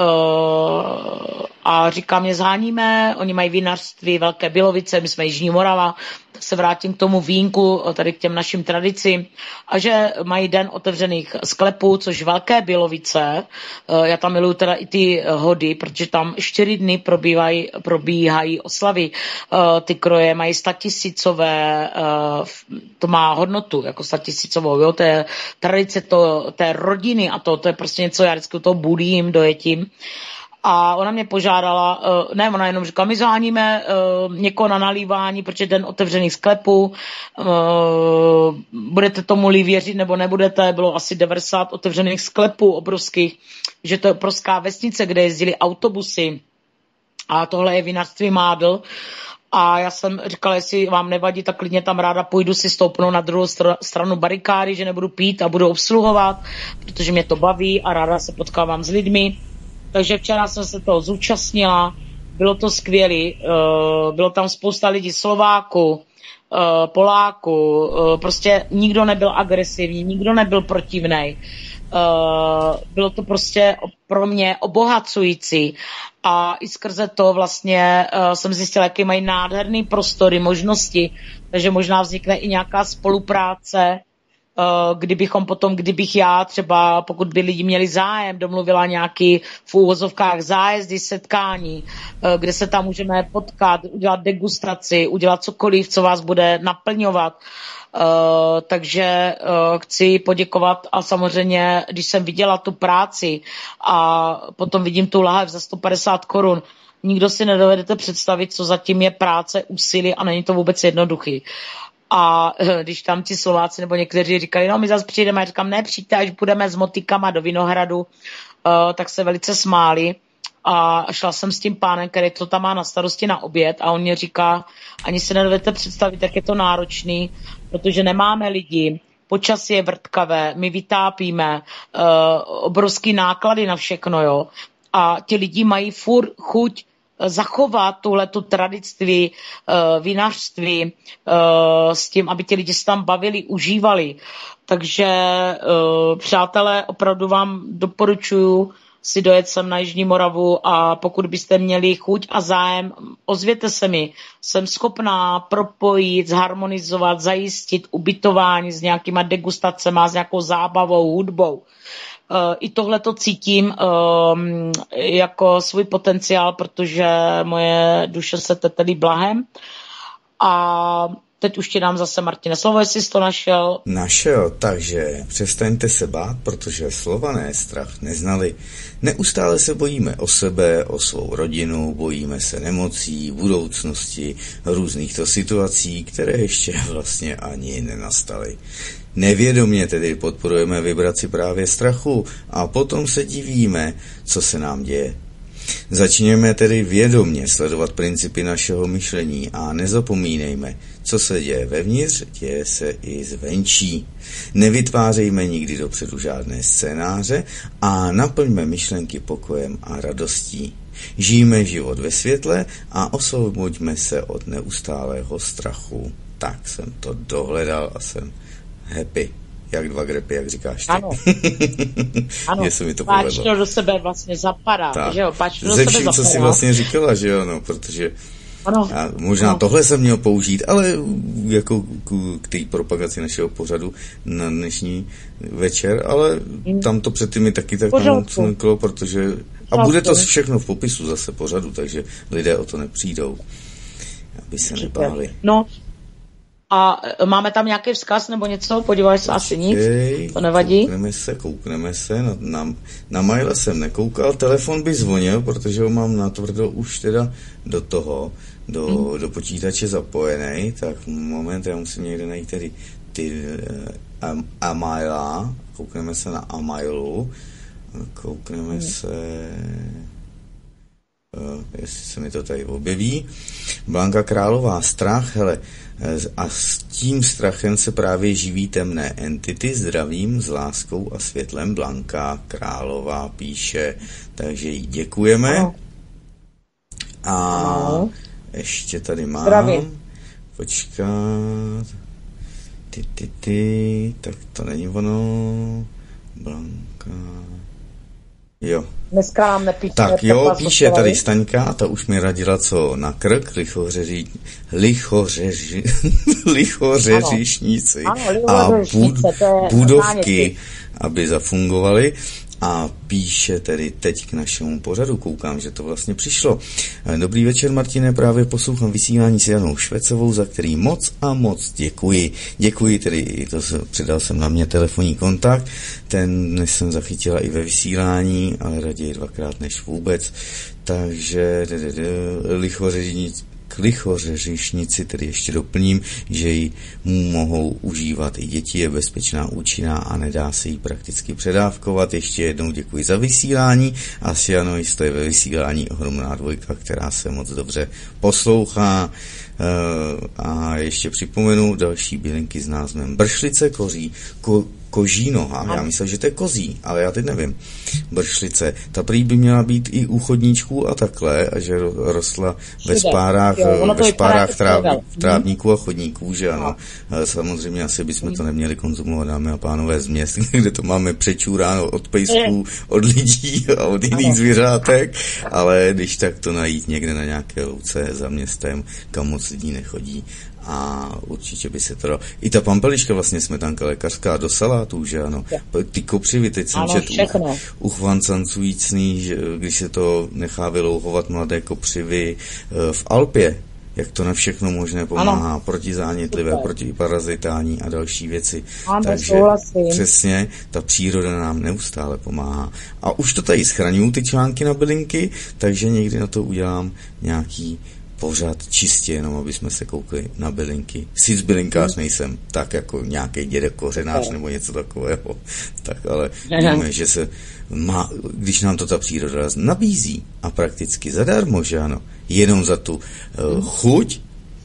uh, a říká mě zháníme, oni mají vinařství Velké Bílovice, my jsme Jižní Morava, tak se vrátím k tomu vínku, tady k těm našim tradicím a že mají den otevřených sklepů, což Velké Bílovice, uh, já tam miluju teda i ty hody, protože tam čtyři dny probíhají, probíhají oslavy, uh, ty kroje mají statisícové, uh, to má hodnotu jako statisícovou, jo, to je tradice to, té rodiny a to, to je prostě něco, já vždycky to budím, dojetím. A ona mě požádala, ne, ona jenom říkala, my zháníme uh, někoho na nalívání, protože den otevřených sklepů, uh, budete tomu-li věřit nebo nebudete, bylo asi devadesát otevřených sklepů obrovských, že to je obrovská vesnice, kde jezdili autobusy a tohle je vinařství Mádl. A já jsem říkala, jestli vám nevadí, tak klidně tam ráda půjdu si stoupnout na druhou stranu barikády, že nebudu pít a budu obsluhovat, protože mě to baví a ráda se potkávám s lidmi. Takže včera jsem se toho zúčastnila, bylo to skvělé, bylo tam spousta lidí Slováků, Poláků, prostě nikdo nebyl agresivní, nikdo nebyl protivnej. Bylo to prostě pro mě obohacující a i skrze to vlastně jsem zjistila, jaké mají nádherné prostory, možnosti, takže možná vznikne i nějaká spolupráce, kdybychom potom, kdybych já třeba, pokud by lidi měli zájem, domluvila nějaký v úvozovkách zájezdy, setkání, kde se tam můžeme potkat, udělat degustaci, udělat cokoliv, co vás bude naplňovat. Uh, takže uh, chci poděkovat a samozřejmě, když jsem viděla tu práci a potom vidím tu lahev za sto padesát korun, nikdo si nedovedete představit, co zatím je práce, úsilí a není to vůbec jednoduchý. A když tam ti Slováci nebo někteří říkali, no my zase přijdeme, a říkám, ne, přijďte, až budeme s motykama do Vinohradu, uh, tak se velice smáli. A šla jsem s tím pánem, který to tam má na starosti na oběd a on mě říká, ani si nedovedete představit, jak je to náročný, protože nemáme lidi, počasí je vrtkavé, my vytápíme, uh, obrovský náklady na všechno, jo. A ti lidi mají furt chuť zachovat tuhletu tradictví, uh, vinařství uh, s tím, aby ti lidi se tam bavili, užívali. Takže uh, přátelé, opravdu vám doporučuju si dojet sem na Jižní Moravu a pokud byste měli chuť a zájem, ozvěte se mi. Jsem schopná propojit, zharmonizovat, zajistit ubytování s nějakýma degustacemi, s nějakou zábavou, hudbou. I tohle to cítím um, jako svůj potenciál, protože moje duše se tetelí blahem. A teď už ti dám zase, Martine, slovo, jestli jsi to našel. Našel, takže přestaňte se bát, protože Slované strach neznali. Neustále se bojíme o sebe, o svou rodinu, bojíme se nemocí, budoucnosti, různých to situací, které ještě vlastně ani nenastaly. Nevědomě tedy podporujeme vibraci právě strachu a potom se divíme, co se nám děje. Začněme tedy vědomě sledovat principy našeho myšlení a nezapomínejme, co se děje vevnitř, děje se i zvenčí. Nevytvářejme nikdy dopředu žádné scénáře a naplňme myšlenky pokojem a radostí. Žijme život ve světle a osvoboďme se od neustálého strachu. Tak jsem to dohledal a jsem happy. Jak dva grepy, jak říkáš ty. Ano. Ano. Se mi to páč povedlo. to do sebe vlastně zapadá. Tak. Že jo? Páč to do Ze sebe vším, zapadá. co jsi vlastně říkala, že jo, no, protože ano. já možná ano. tohle jsem měl použít, ale jako k, k té propagaci našeho pořadu na dnešní večer, ale hmm. tam to předtím mi taky tak cmklo, protože a bude to všechno v popisu zase pořadu, takže lidé o to nepřijdou, aby se nebáli. No, a máme tam nějaký vzkaz nebo něco? Podíváš se, asi nic, to nevadí. Koukneme se, koukneme se, na, na, na maile jsem nekoukal, telefon by zvonil, protože ho mám natvrdo už teda do toho, do, hmm. do počítače zapojený, tak moment, já musím někde najít tedy ty uh, Amaila, koukneme se na Amailu, koukneme hmm. se... jestli se mi to tady objeví. Blanka Králová, strach, hele, a s tím strachem se právě živí temné entity. Zdravím s láskou a světlem. Blanka Králová píše, takže jí děkujeme. Ano. A ano. ještě tady mám. Zdravím. Počkat. Ty, ty, ty. Tak to není ono. Blanka. Jo. Dneska nám nepíše. Tak jo, píše tady Staňka, ta už mi radila co na krk, lichořeři, lichořeři, lichořeřišníci a bud, budovky, aby zafungovaly. A píše tedy teď k našemu pořadu, koukám, že to vlastně přišlo. Dobrý večer, Martine, právě poslouchám vysílání s Janou Švecovou, za který moc a moc děkuji. Děkuji, tedy to se, přidal jsem na mě telefonní kontakt, ten dnes jsem zachytila i ve vysílání, ale raději dvakrát než vůbec. Takže lichořežníci k lichořeřišnici tedy ještě doplním, že ji mohou užívat i děti, je bezpečná, účinná a nedá se jí prakticky předávkovat. Ještě jednou děkuji za vysílání a Siano, jste ve vysílání ohromná dvojka, která se moc dobře poslouchá. A ještě připomenu další bylinky s názvem bršlice, koří, ko, koží noha. Já myslel, že to je kozí, ale já teď nevím. Bršlice. Ta prý by měla být i u chodníčků a takhle, a že rostla ve spárách, jo, ve spárách tráv, trávníků a chodníků, že ano. Ale samozřejmě asi bychom to neměli konzumovat, dámy a pánové, z měst, kde to máme přečůráno od pejsků, od lidí a od jiných zvířátek, ale když tak to najít někde na nějaké louce za městem, kam moc lidí nechodí. A určitě by se to dalo. I ta pampeliška vlastně smetanka lékařská do salátů, že ano. Ty kopřivy, teď jsem čet u, u chvancancujícný, že když se to nechá vylouhovat mladé kopřivy v Alpě, jak to na všechno možné pomáhá, ano. Protizánětlivé, super. Protiparazitální a další věci. Ano, takže souhlasím. Přesně, ta příroda nám neustále pomáhá. A už to tady schraňuju, ty články na bylinky, takže někdy na to udělám nějaký pořád čistě, jenom aby jsme se koukli na bylinky. Sic bylinkář nejsem, tak jako nějaký dědek kořenář nebo něco takového. Tak ale víme, že se má, když nám to ta příroda nabízí a prakticky zadarmo, že ano, jenom za tu uh, chuť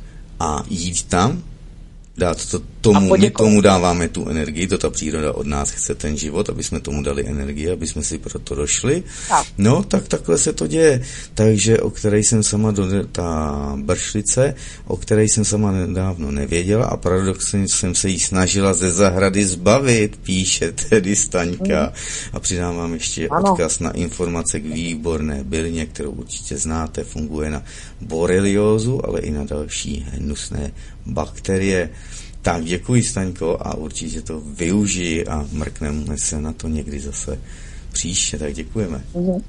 a jít tam, dát to tomu, my tomu dáváme tu energii, to ta příroda od nás chce ten život, aby jsme tomu dali energii, aby jsme si proto došli. Tak. No, tak takhle se to děje. Takže o které jsem sama, do, ta bršlice, o které jsem sama nedávno nevěděla a paradoxně jsem se jí snažila ze zahrady zbavit, píše tedy Staňka. Mm. A přidávám ještě ano. odkaz na informace k výborné bylině, kterou určitě znáte, funguje na boreliózu, ale i na další hnusné bakterie. Tak děkuji, Staňko, a určitě to využiji a mrkneme se na to někdy zase příště, tak děkujeme. Mm-hmm.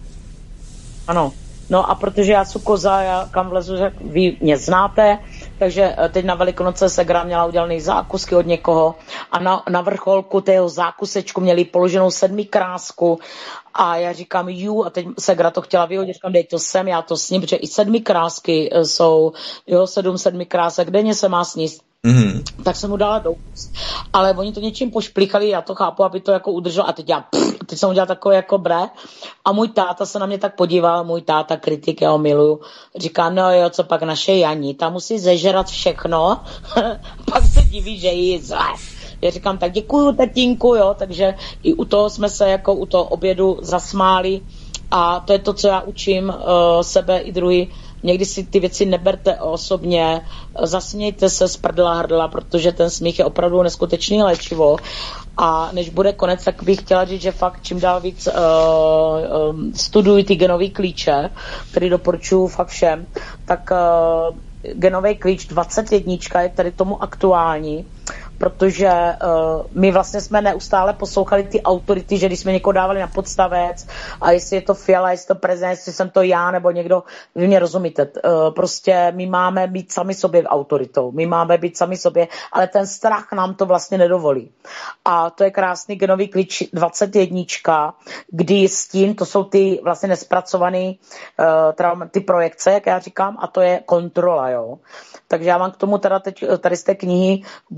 Ano, no a protože já jsem koza, já kam vlezu, vy mě znáte, takže teď na Velikonoce Segra měla udělaný zákusky od někoho a na, na vrcholku tého zákusečku měli položenou sedmikrásku a já říkám jú, a teď Segra to chtěla vyhodit, říkám dej to sem, já to sním, protože i sedmikrásky jsou, jo, sedm sedmikrásek, denně se má sníst. Mm-hmm. Tak jsem mu dala do úst. Ale oni to něčím pošplíchali, já to chápu, aby to jako udrželo. A teď já, pff, teď jsem udělal takové jako bre. A můj táta se na mě tak podíval, můj táta, kritik, já ho miluju. Říká, no jo, co pak naše Janí, ta musí zežrat všechno. Pak se diví, že jí zle. Já říkám, tak děkuju, tatínku, jo. Takže i u toho jsme se jako u toho obědu zasmáli. A to je to, co já učím uh, sebe i druhý. Někdy si ty věci neberte osobně, zasmějte se z prdla hrdla, protože ten smích je opravdu neskutečný léčivo. A než bude konec, tak bych chtěla říct, že fakt čím dál víc uh, uh, studuji ty genové klíče, který doporučuji fakt všem. Tak uh, genový klíč dvacet jedna je tady tomu aktuální, protože uh, my vlastně jsme neustále poslouchali ty autority, že když jsme někoho dávali na podstavec a jestli je to Fiala, jestli to prezident, jestli jsem to já nebo někdo, vy mě rozumíte. Uh, prostě my máme být sami sobě autoritou, my máme být sami sobě, ale ten strach nám to vlastně nedovolí. A to je krásný genový klíč dvacet jedna, kdy s tím, to jsou ty vlastně nespracované uh, ty projekce, jak já říkám, a to je kontrola, jo. Takže já vám k tomu teda teď tady z té knihy budu jenom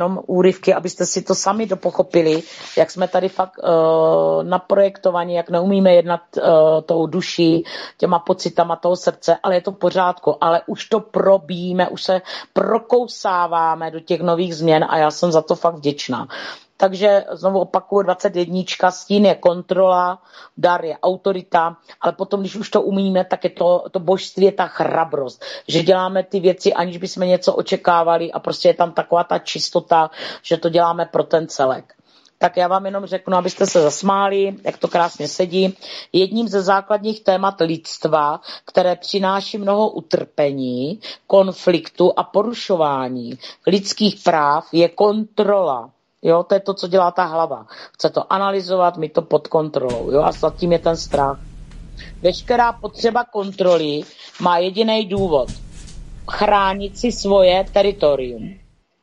jenom úryvky, abyste si to sami dopochopili, jak jsme tady fakt uh, naprojektovaní, jak neumíme jednat uh, tou duší, těma pocitama toho srdce, ale je to v pořádku, ale už to probíme, už se prokousáváme do těch nových změn a já jsem za to fakt vděčná. Takže znovu opakuju, dvacet jedna, stín je kontrola, dar je autorita, ale potom, když už to umíme, tak je to, to božství, je ta chrabrost, že děláme ty věci, aniž bychom něco očekávali a prostě je tam taková ta čistota, že to děláme pro ten celek. Tak já vám jenom řeknu, abyste se zasmáli, jak to krásně sedí. Jedním ze základních témat lidstva, které přináší mnoho utrpení, konfliktu a porušování lidských práv, je kontrola. Jo, to je to, co dělá ta hlava. Chce to analyzovat, mít to pod kontrolou. Jo, a zatím je ten strach. Veškerá potřeba kontroly má jediný důvod. Chránit si svoje teritorium.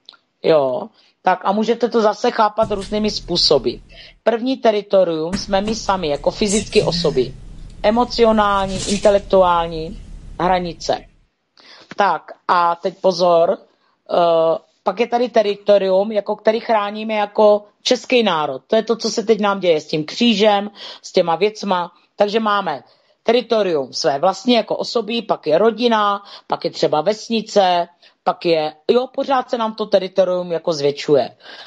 Jo, tak a můžete to zase chápat různými způsoby. První teritorium jsme my sami, jako fyzické osoby. Emocionální, intelektuální hranice. Tak a teď pozor, uh, pak je tady teritorium, jako který chráníme jako český národ. To je to, co se teď nám děje s tím křížem, s těma věcma. Takže máme teritorium své vlastní jako osoby, pak je rodina, pak je třeba vesnice, pak je, jo, pořád se nám to teritorium jako zvětšuje.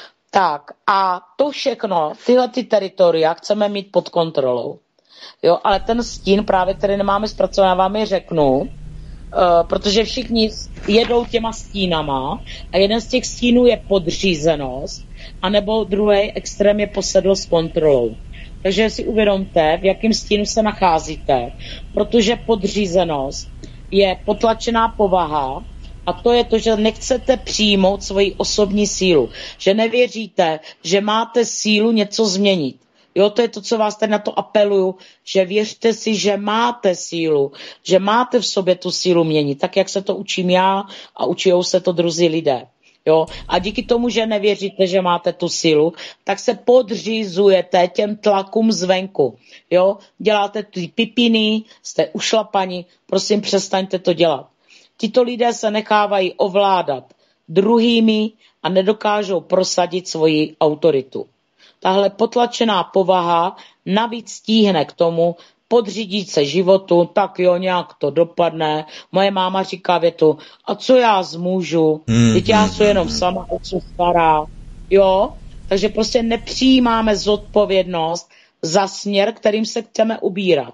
Tak a to všechno, tyhle ty teritoria chceme mít pod kontrolou. Jo, ale ten stín právě, který nemáme zpracovaný, vám je řeknu, Uh, protože všichni jedou těma stínama a jeden z těch stínů je podřízenost, anebo druhý extrém je posedlost s kontrolou. Takže si uvědomte, v jakém stínu se nacházíte, protože podřízenost je potlačená povaha a to je to, že nechcete přijmout svoji osobní sílu, že nevěříte, že máte sílu něco změnit. Jo, to je to, co vás tady na to apeluju, že věřte si, že máte sílu, že máte v sobě tu sílu měnit, tak jak se to učím já a učijou se to druzí lidé. Jo, a díky tomu, že nevěříte, že máte tu sílu, tak se podřizujete těm tlakům zvenku. Jo, děláte ty pipiny, jste ušlapani, prosím, přestaňte to dělat. Tito lidé se nechávají ovládat druhými a nedokážou prosadit svoji autoritu. Tahle potlačená povaha navíc stíhne k tomu podřídit se životu, tak jo, nějak to dopadne. Moje máma říká větu, a co já zmůžu, teď já jsem jenom sama, co stará. Jo, takže prostě nepřijímáme zodpovědnost za směr, kterým se chceme ubírat.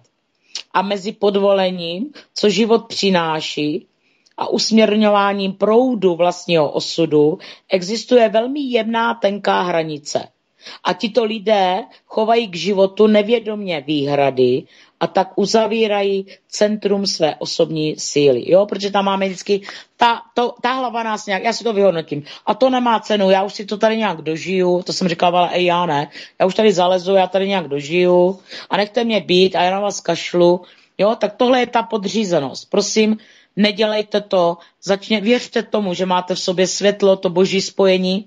A mezi podvolením, co život přináší, a usměrňováním proudu vlastního osudu existuje velmi jemná tenká hranice. A tito lidé chovají k životu nevědomě výhrady a tak uzavírají centrum své osobní síly. Jo, protože tam máme vždycky, ta, to, ta hlava nás nějak, já si to vyhodnotím. A to nemá cenu, já už si to tady nějak dožiju, to jsem říkávala, ej já ne, já už tady zalezu, já tady nějak dožiju a nechte mě být a já na vás kašlu. Jo, tak tohle je ta podřízenost. Prosím, nedělejte to, začně, věřte tomu, že máte v sobě světlo, to boží spojení,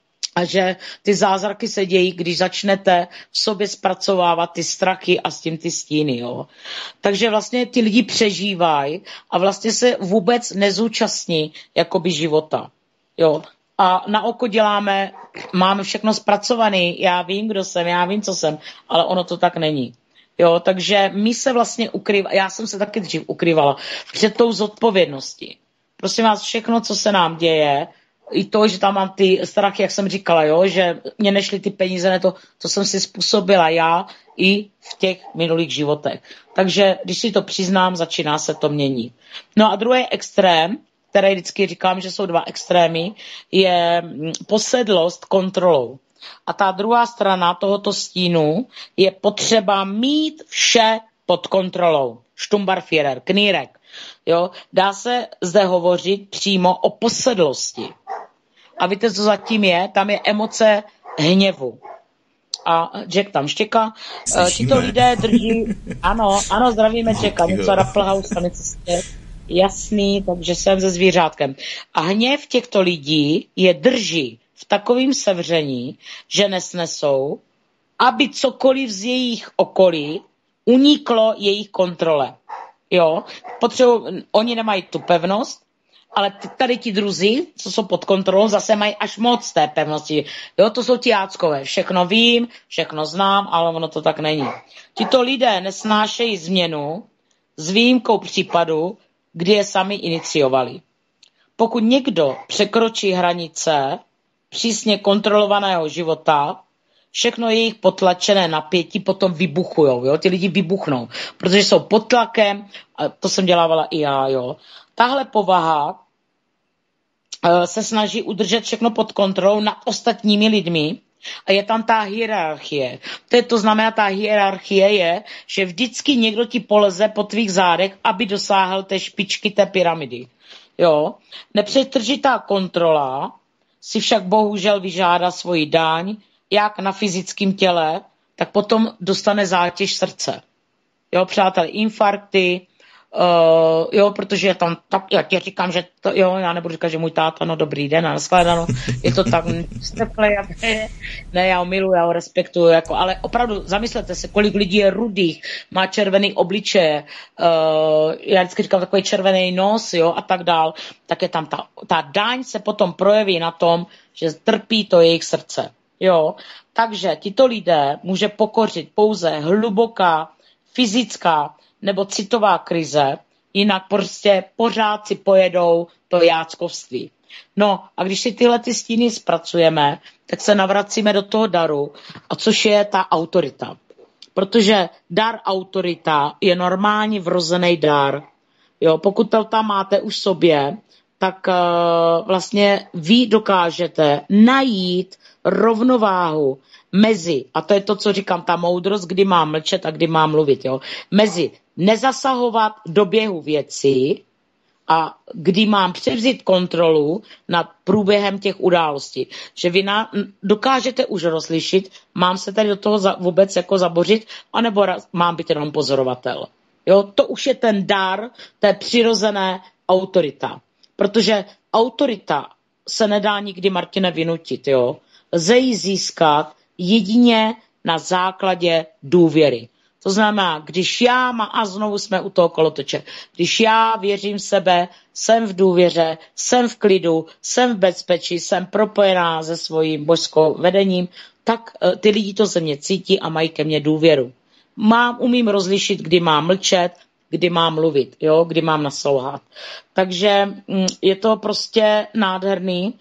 a že ty zázraky se dějí, když začnete v sobě zpracovávat ty strachy a s tím ty stíny. Jo. Takže vlastně ty lidi přežívají a vlastně se vůbec nezúčastní jakoby života. Jo. A na oko děláme, máme všechno zpracované, já vím, kdo jsem, já vím, co jsem, ale ono to tak není. Jo, takže my se vlastně ukrýváme, já jsem se taky dřív ukrývala před tou zodpovědností. Prosím vás, všechno, co se nám děje, i to, že tam mám ty strachy, jak jsem říkala, jo, že mě nešly ty peníze, ne to, to jsem si způsobila já i v těch minulých životech. Takže když si to přiznám, začíná se to měnit. No a druhý extrém, který vždycky říkám, že jsou dva extrémy, je posedlost kontrolou. A ta druhá strana tohoto stínu je potřeba mít vše pod kontrolou. Sturmbannführer, knírek. Jo? Dá se zde hovořit přímo o posedlosti. A víte, co zatím je? Tam je emoce hněvu. A Jack tam štěká. Tito lidé drží... Ano, ano, zdravíme Jacka. Něco Rappelhaus, něco jste jasný, takže jsem se zvířátkem. A hněv těchto lidí je drží v takovým sevření, že nesnesou, aby cokoliv z jejich okolí uniklo jejich kontrole. Jo, potřebují, oni nemají tu pevnost Ale tady ti druzí, co jsou pod kontrolou, zase mají až moc té pevnosti. Jo, to jsou ti jáckové. Všechno vím, všechno znám, ale ono to tak není. Tito lidé nesnášejí změnu s výjimkou případu, kdy je sami iniciovali. Pokud někdo překročí hranice přísně kontrolovaného života, všechno jejich potlačené napětí potom vybuchujou. Jo? Ty lidi vybuchnou, protože jsou pod tlakem, a to jsem dělávala i já. Jo? Tahle povaha uh, se snaží udržet všechno pod kontrolou nad ostatními lidmi a je tam ta hierarchie. To, je, to znamená, ta hierarchie je, že vždycky někdo ti poleze po tvých zádech, aby dosáhl té špičky té pyramidy. Jo? Nepřetržitá kontrola si však bohužel vyžádá svoji daň, jak na fyzickém těle, tak potom dostane zátěž srdce. Jo, přátelé, infarkty, uh, jo, protože tam, tak, já ti říkám, že to, jo, já nebudu říkat, že můj táta, no dobrý den, a nashledanou, je to tak steklé, ne, já ho miluji, já ho respektuju, jako, ale opravdu zamyslete se, kolik lidí je rudých, má červený obličeje, uh, já vždycky říkám takový červený nos, jo, a tak dál, tak je tam ta, ta daň se potom projeví na tom, že trpí to jejich srdce. Jo, takže tito lidé může pokořit pouze hluboká fyzická nebo citová krize, jinak prostě pořád si pojedou to jáckovství. No a když si tyhle ty stíny zpracujeme, tak se navracíme do toho daru, a což je ta autorita. Protože dar autorita je normálně vrozený dar. Jo, pokud to tam máte už sobě, tak uh, vlastně vy dokážete najít rovnováhu mezi, a to je to, co říkám, ta moudrost, kdy mám mlčet a kdy mám mluvit, jo, mezi nezasahovat do běhu věcí a kdy mám převzít kontrolu nad průběhem těch událostí. Že vy na, dokážete už rozlišit, mám se tady do toho za, vůbec jako zabořit, anebo mám být jenom pozorovatel. Jo, to už je ten dar té přirozené autorita. Protože autorita se nedá nikdy, Martine, vynutit. Jo? Lze ji získat jedině na základě důvěry. To znamená, když já má, a znovu jsme u toho kolotoče, když já věřím v sebe, jsem v důvěře, jsem v klidu, jsem v bezpečí, jsem propojená se svým božským vedením, tak ty lidi to ze mě cítí a mají ke mně důvěru. Mám, umím rozlišit, kdy mám mlčet, kdy mám mluvit, jo, kdy mám naslouchat. Takže je to prostě nádherný,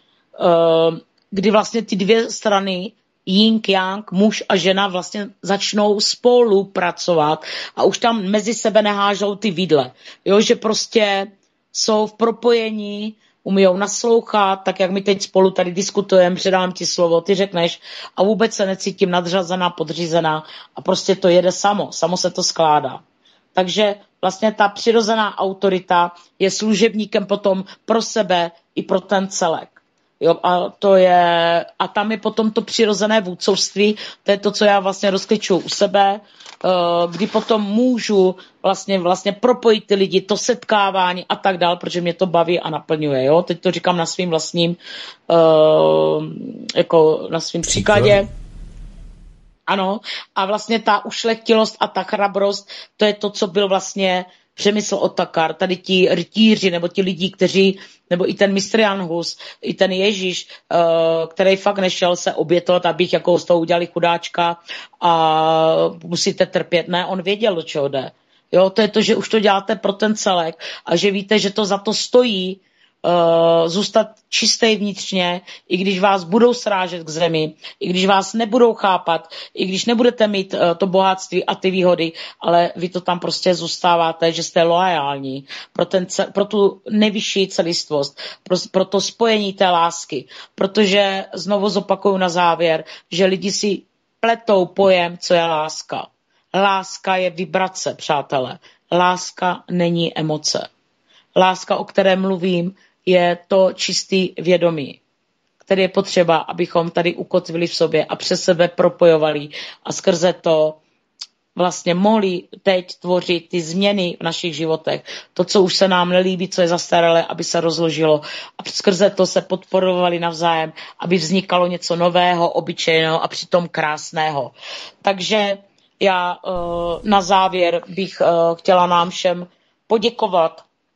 kdy vlastně ty dvě strany, yin, yang, muž a žena vlastně začnou spolupracovat a už tam mezi sebe nehážou ty vidle. Jo, že prostě jsou v propojení, umíjou naslouchat, tak jak my teď spolu tady diskutujeme, předám ti slovo, ty řekneš a vůbec se necítím nadřazená, podřízená a prostě to jede samo, samo se to skládá. Takže vlastně ta přirozená autorita je služebníkem potom pro sebe i pro ten celek. Jo, a, to je, a tam je potom to přirozené vůdcovství, to je to, co já vlastně rozkličuju u sebe, kdy potom můžu vlastně, vlastně propojit ty lidi, to setkávání a tak dál, protože mě to baví a naplňuje. Jo? Teď to říkám na svým vlastním, jako na svým příkladě. Ano, a vlastně ta ušlechtilost a ta chrabrost, to je to, co byl vlastně Přemysl Otakar, tady ti rytíři, nebo ti lidi, kteří, nebo i ten mistr Jan Hus, i ten Ježíš, který fakt nešel se obětovat, abych jako z toho udělali chudáčka a musíte trpět. Ne, on věděl, do čeho jde. Jo, to je to, že už to děláte pro ten celek a že víte, že to za to stojí, Uh, zůstat čistý vnitřně, i když vás budou srážet k zemi, i když vás nebudou chápat, i když nebudete mít uh, to bohatství a ty výhody, ale vy to tam prostě zůstáváte, že jste loajální pro, ten, pro tu nejvyšší celistvost, pro, pro to spojení té lásky. Protože znovu zopakuju na závěr, že lidi si pletou pojem, co je láska. Láska je vibrace, přátelé. Láska není emoce. Láska, o které mluvím, je to čistý vědomí, které je potřeba, abychom tady ukotvili v sobě a přes sebe propojovali a skrze to vlastně mohli teď tvořit ty změny v našich životech. To, co už se nám nelíbí, co je zastaralé, aby se rozložilo a skrze to se podporovali navzájem, aby vznikalo něco nového, obyčejného a přitom krásného. Takže já na závěr bych chtěla nám všem poděkovat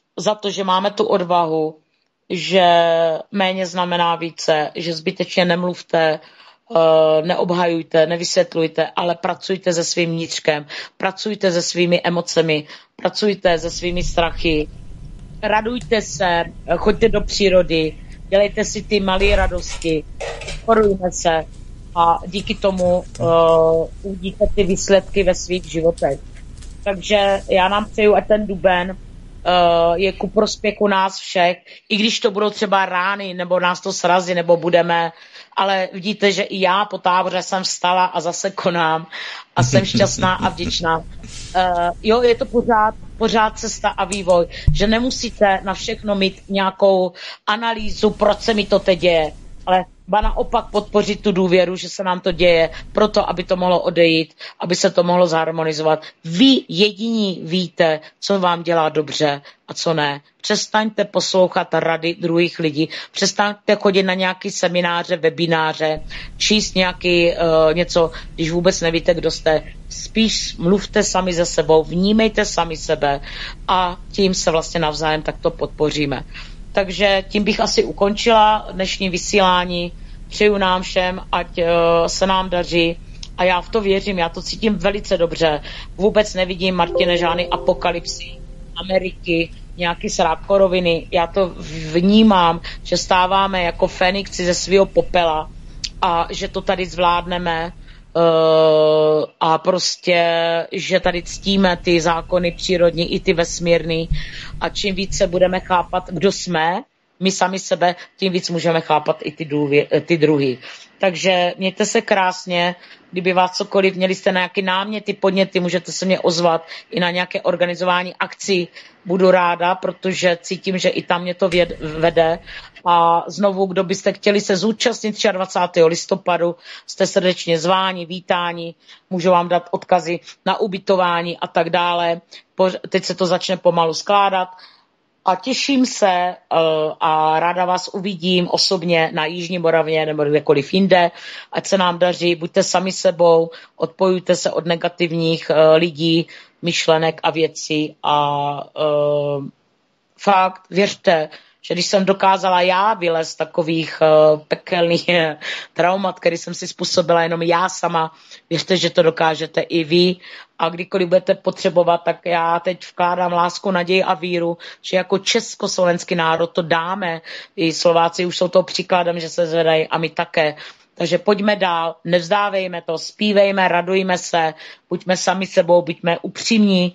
za to, že máme tu odvahu, že méně znamená více, že zbytečně nemluvte, neobhajujte, nevysvětlujte, ale pracujte se svým vnitřkem, pracujte se svými emocemi, pracujte se svými strachy, radujte se, choďte do přírody, dělejte si ty malé radosti, podporujme se a díky tomu uh, uvidíte ty výsledky ve svých životech. Takže já nám přeju, ať ten duben uh, je ku prospěchu nás všech, i když to budou třeba rány, nebo nás to srazí, nebo budeme, ale vidíte, že i já po táboře jsem vstala a zase konám a jsem šťastná a vděčná. Uh, jo, je to pořád, pořád cesta a vývoj, že nemusíte na všechno mít nějakou analýzu, proč se mi to teď děje, ale ba naopak podpořit tu důvěru, že se nám to děje, proto, aby to mohlo odejít, aby se to mohlo zharmonizovat. Vy jediní víte, co vám dělá dobře a co ne. Přestaňte poslouchat rady druhých lidí, přestaňte chodit na nějaké semináře, webináře, číst nějaký uh, něco, když vůbec nevíte, kdo jste. Spíš mluvte sami ze sebou, vnímejte sami sebe a tím se vlastně navzájem takto podpoříme. Takže tím bych asi ukončila dnešní vysílání. Přeju nám všem, ať uh, se nám daří a já v to věřím, já to cítím velice dobře. Vůbec nevidím, Martine, žádný apokalypsy Ameriky, nějaký srákoroviny. Já to vnímám, že stáváme jako Fénixy ze svého popela a že to tady zvládneme uh, a prostě, že tady ctíme ty zákony přírodní i ty vesmírný a čím více budeme chápat, kdo jsme, my sami sebe, tím víc můžeme chápat i ty, důvě, ty druhý. Takže mějte se krásně, kdyby vás cokoliv, měli jste nějaké náměty, podněty, můžete se mě ozvat i na nějaké organizování akcí. Budu ráda, protože cítím, že i tam mě to vede. A znovu, kdo byste chtěli se zúčastnit dvacátého třetího listopadu, jste srdečně zváni, vítáni, můžu vám dát odkazy na ubytování a tak dále. Teď se to začne pomalu skládat. A těším se uh, a ráda vás uvidím osobně na Jižní Moravě nebo kdekoliv jinde. Ať se nám daří, buďte sami sebou, odpojujte se od negativních uh, lidí, myšlenek a věcí a uh, fakt věřte, že když jsem dokázala já vylézt takových uh, pekelných uh, traumat, který jsem si způsobila jenom já sama, věřte, že to dokážete i vy a kdykoliv budete potřebovat, tak já teď vkládám lásku, naději a víru, že jako československý národ to dáme. I Slováci už jsou toho příkladem, že se zvedají a my také. Takže pojďme dál, nevzdávejme to, zpívejme, radujme se, buďme sami sebou, buďme upřímní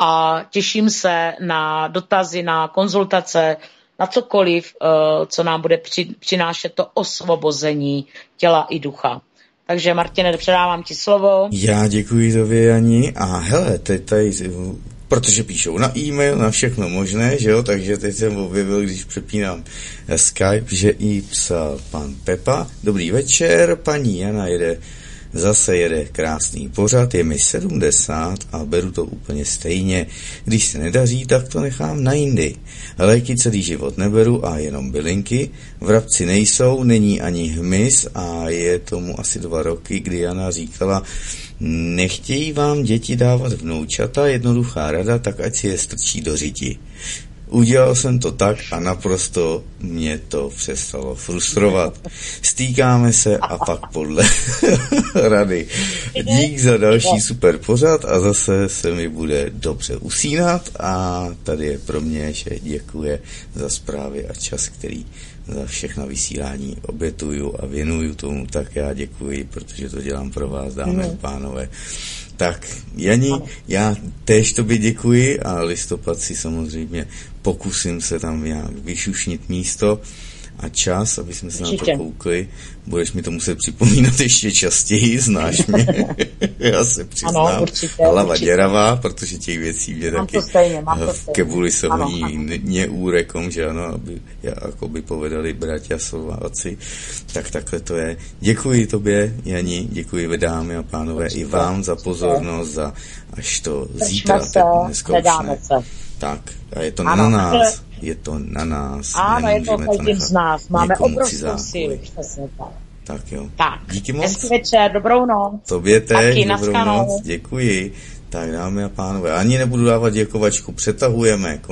a těším se na dotazy, na konzultace, na cokoliv, co nám bude přinášet to osvobození těla i ducha. Takže Martine, předávám ti slovo. Já děkuji tobě, Jani. A hele, teď tady, protože píšou na e-mail, na všechno možné, že jo, takže teď jsem objevil, když přepínám Skype, že i psal pan Pepa. Dobrý večer, paní Jana jede, zase jede krásný pořad, je mi sedmdesát a beru to úplně stejně. Když se nedaří, tak to nechám na jindy. Léky celý život neberu a jenom bylinky. Vrabci nejsou, není ani hmyz a je tomu asi dva roky, kdy Jana říkala, nechtějí vám děti dávat vnoučata, jednoduchá rada, tak ať si je strčí do řiti. Udělal jsem to tak a naprosto mě to přestalo frustrovat. Stýkáme se a pak podle rady. Dík za další super pořad a zase se mi bude dobře usínat a tady je pro mě, že děkuje za zprávy a čas, který za všechna vysílání obětuju a věnuju tomu, tak já děkuji, protože to dělám pro vás, dámy a pánové. Tak, Jani, já též tobě děkuji a listopad si samozřejmě pokusím se tam nějak vyšušnit místo a čas, aby jsme se Určitě. na to koukli. Budeš mi to muset připomínat ještě častěji, znáš mě. Já se přiznám. Ano, určitě, hlava určitě. děravá, protože těch věcí mě mám taky to stejně, mám to v kebuli se honí neúrekom, že ano, aby, jako by povedali bratia Slováci. Tak takhle to je. Děkuji tobě, Jani, děkuji dámy a pánové, určitě, i vám za pozornost, za až to Držme zítra se, neskoušné. Tak, a je to ano, na nás. Je to na nás. Ano, je to každým z nás. Máme obrovskou sílu. Přesně tak. Tak jo. Tak. Díky moc. Hezký večer, dobrou noc. Tobě též, dobrou naskanou. noc. Děkuji. Tak dámy a pánové, ani nebudu dávat děkovačku, přetahujeme.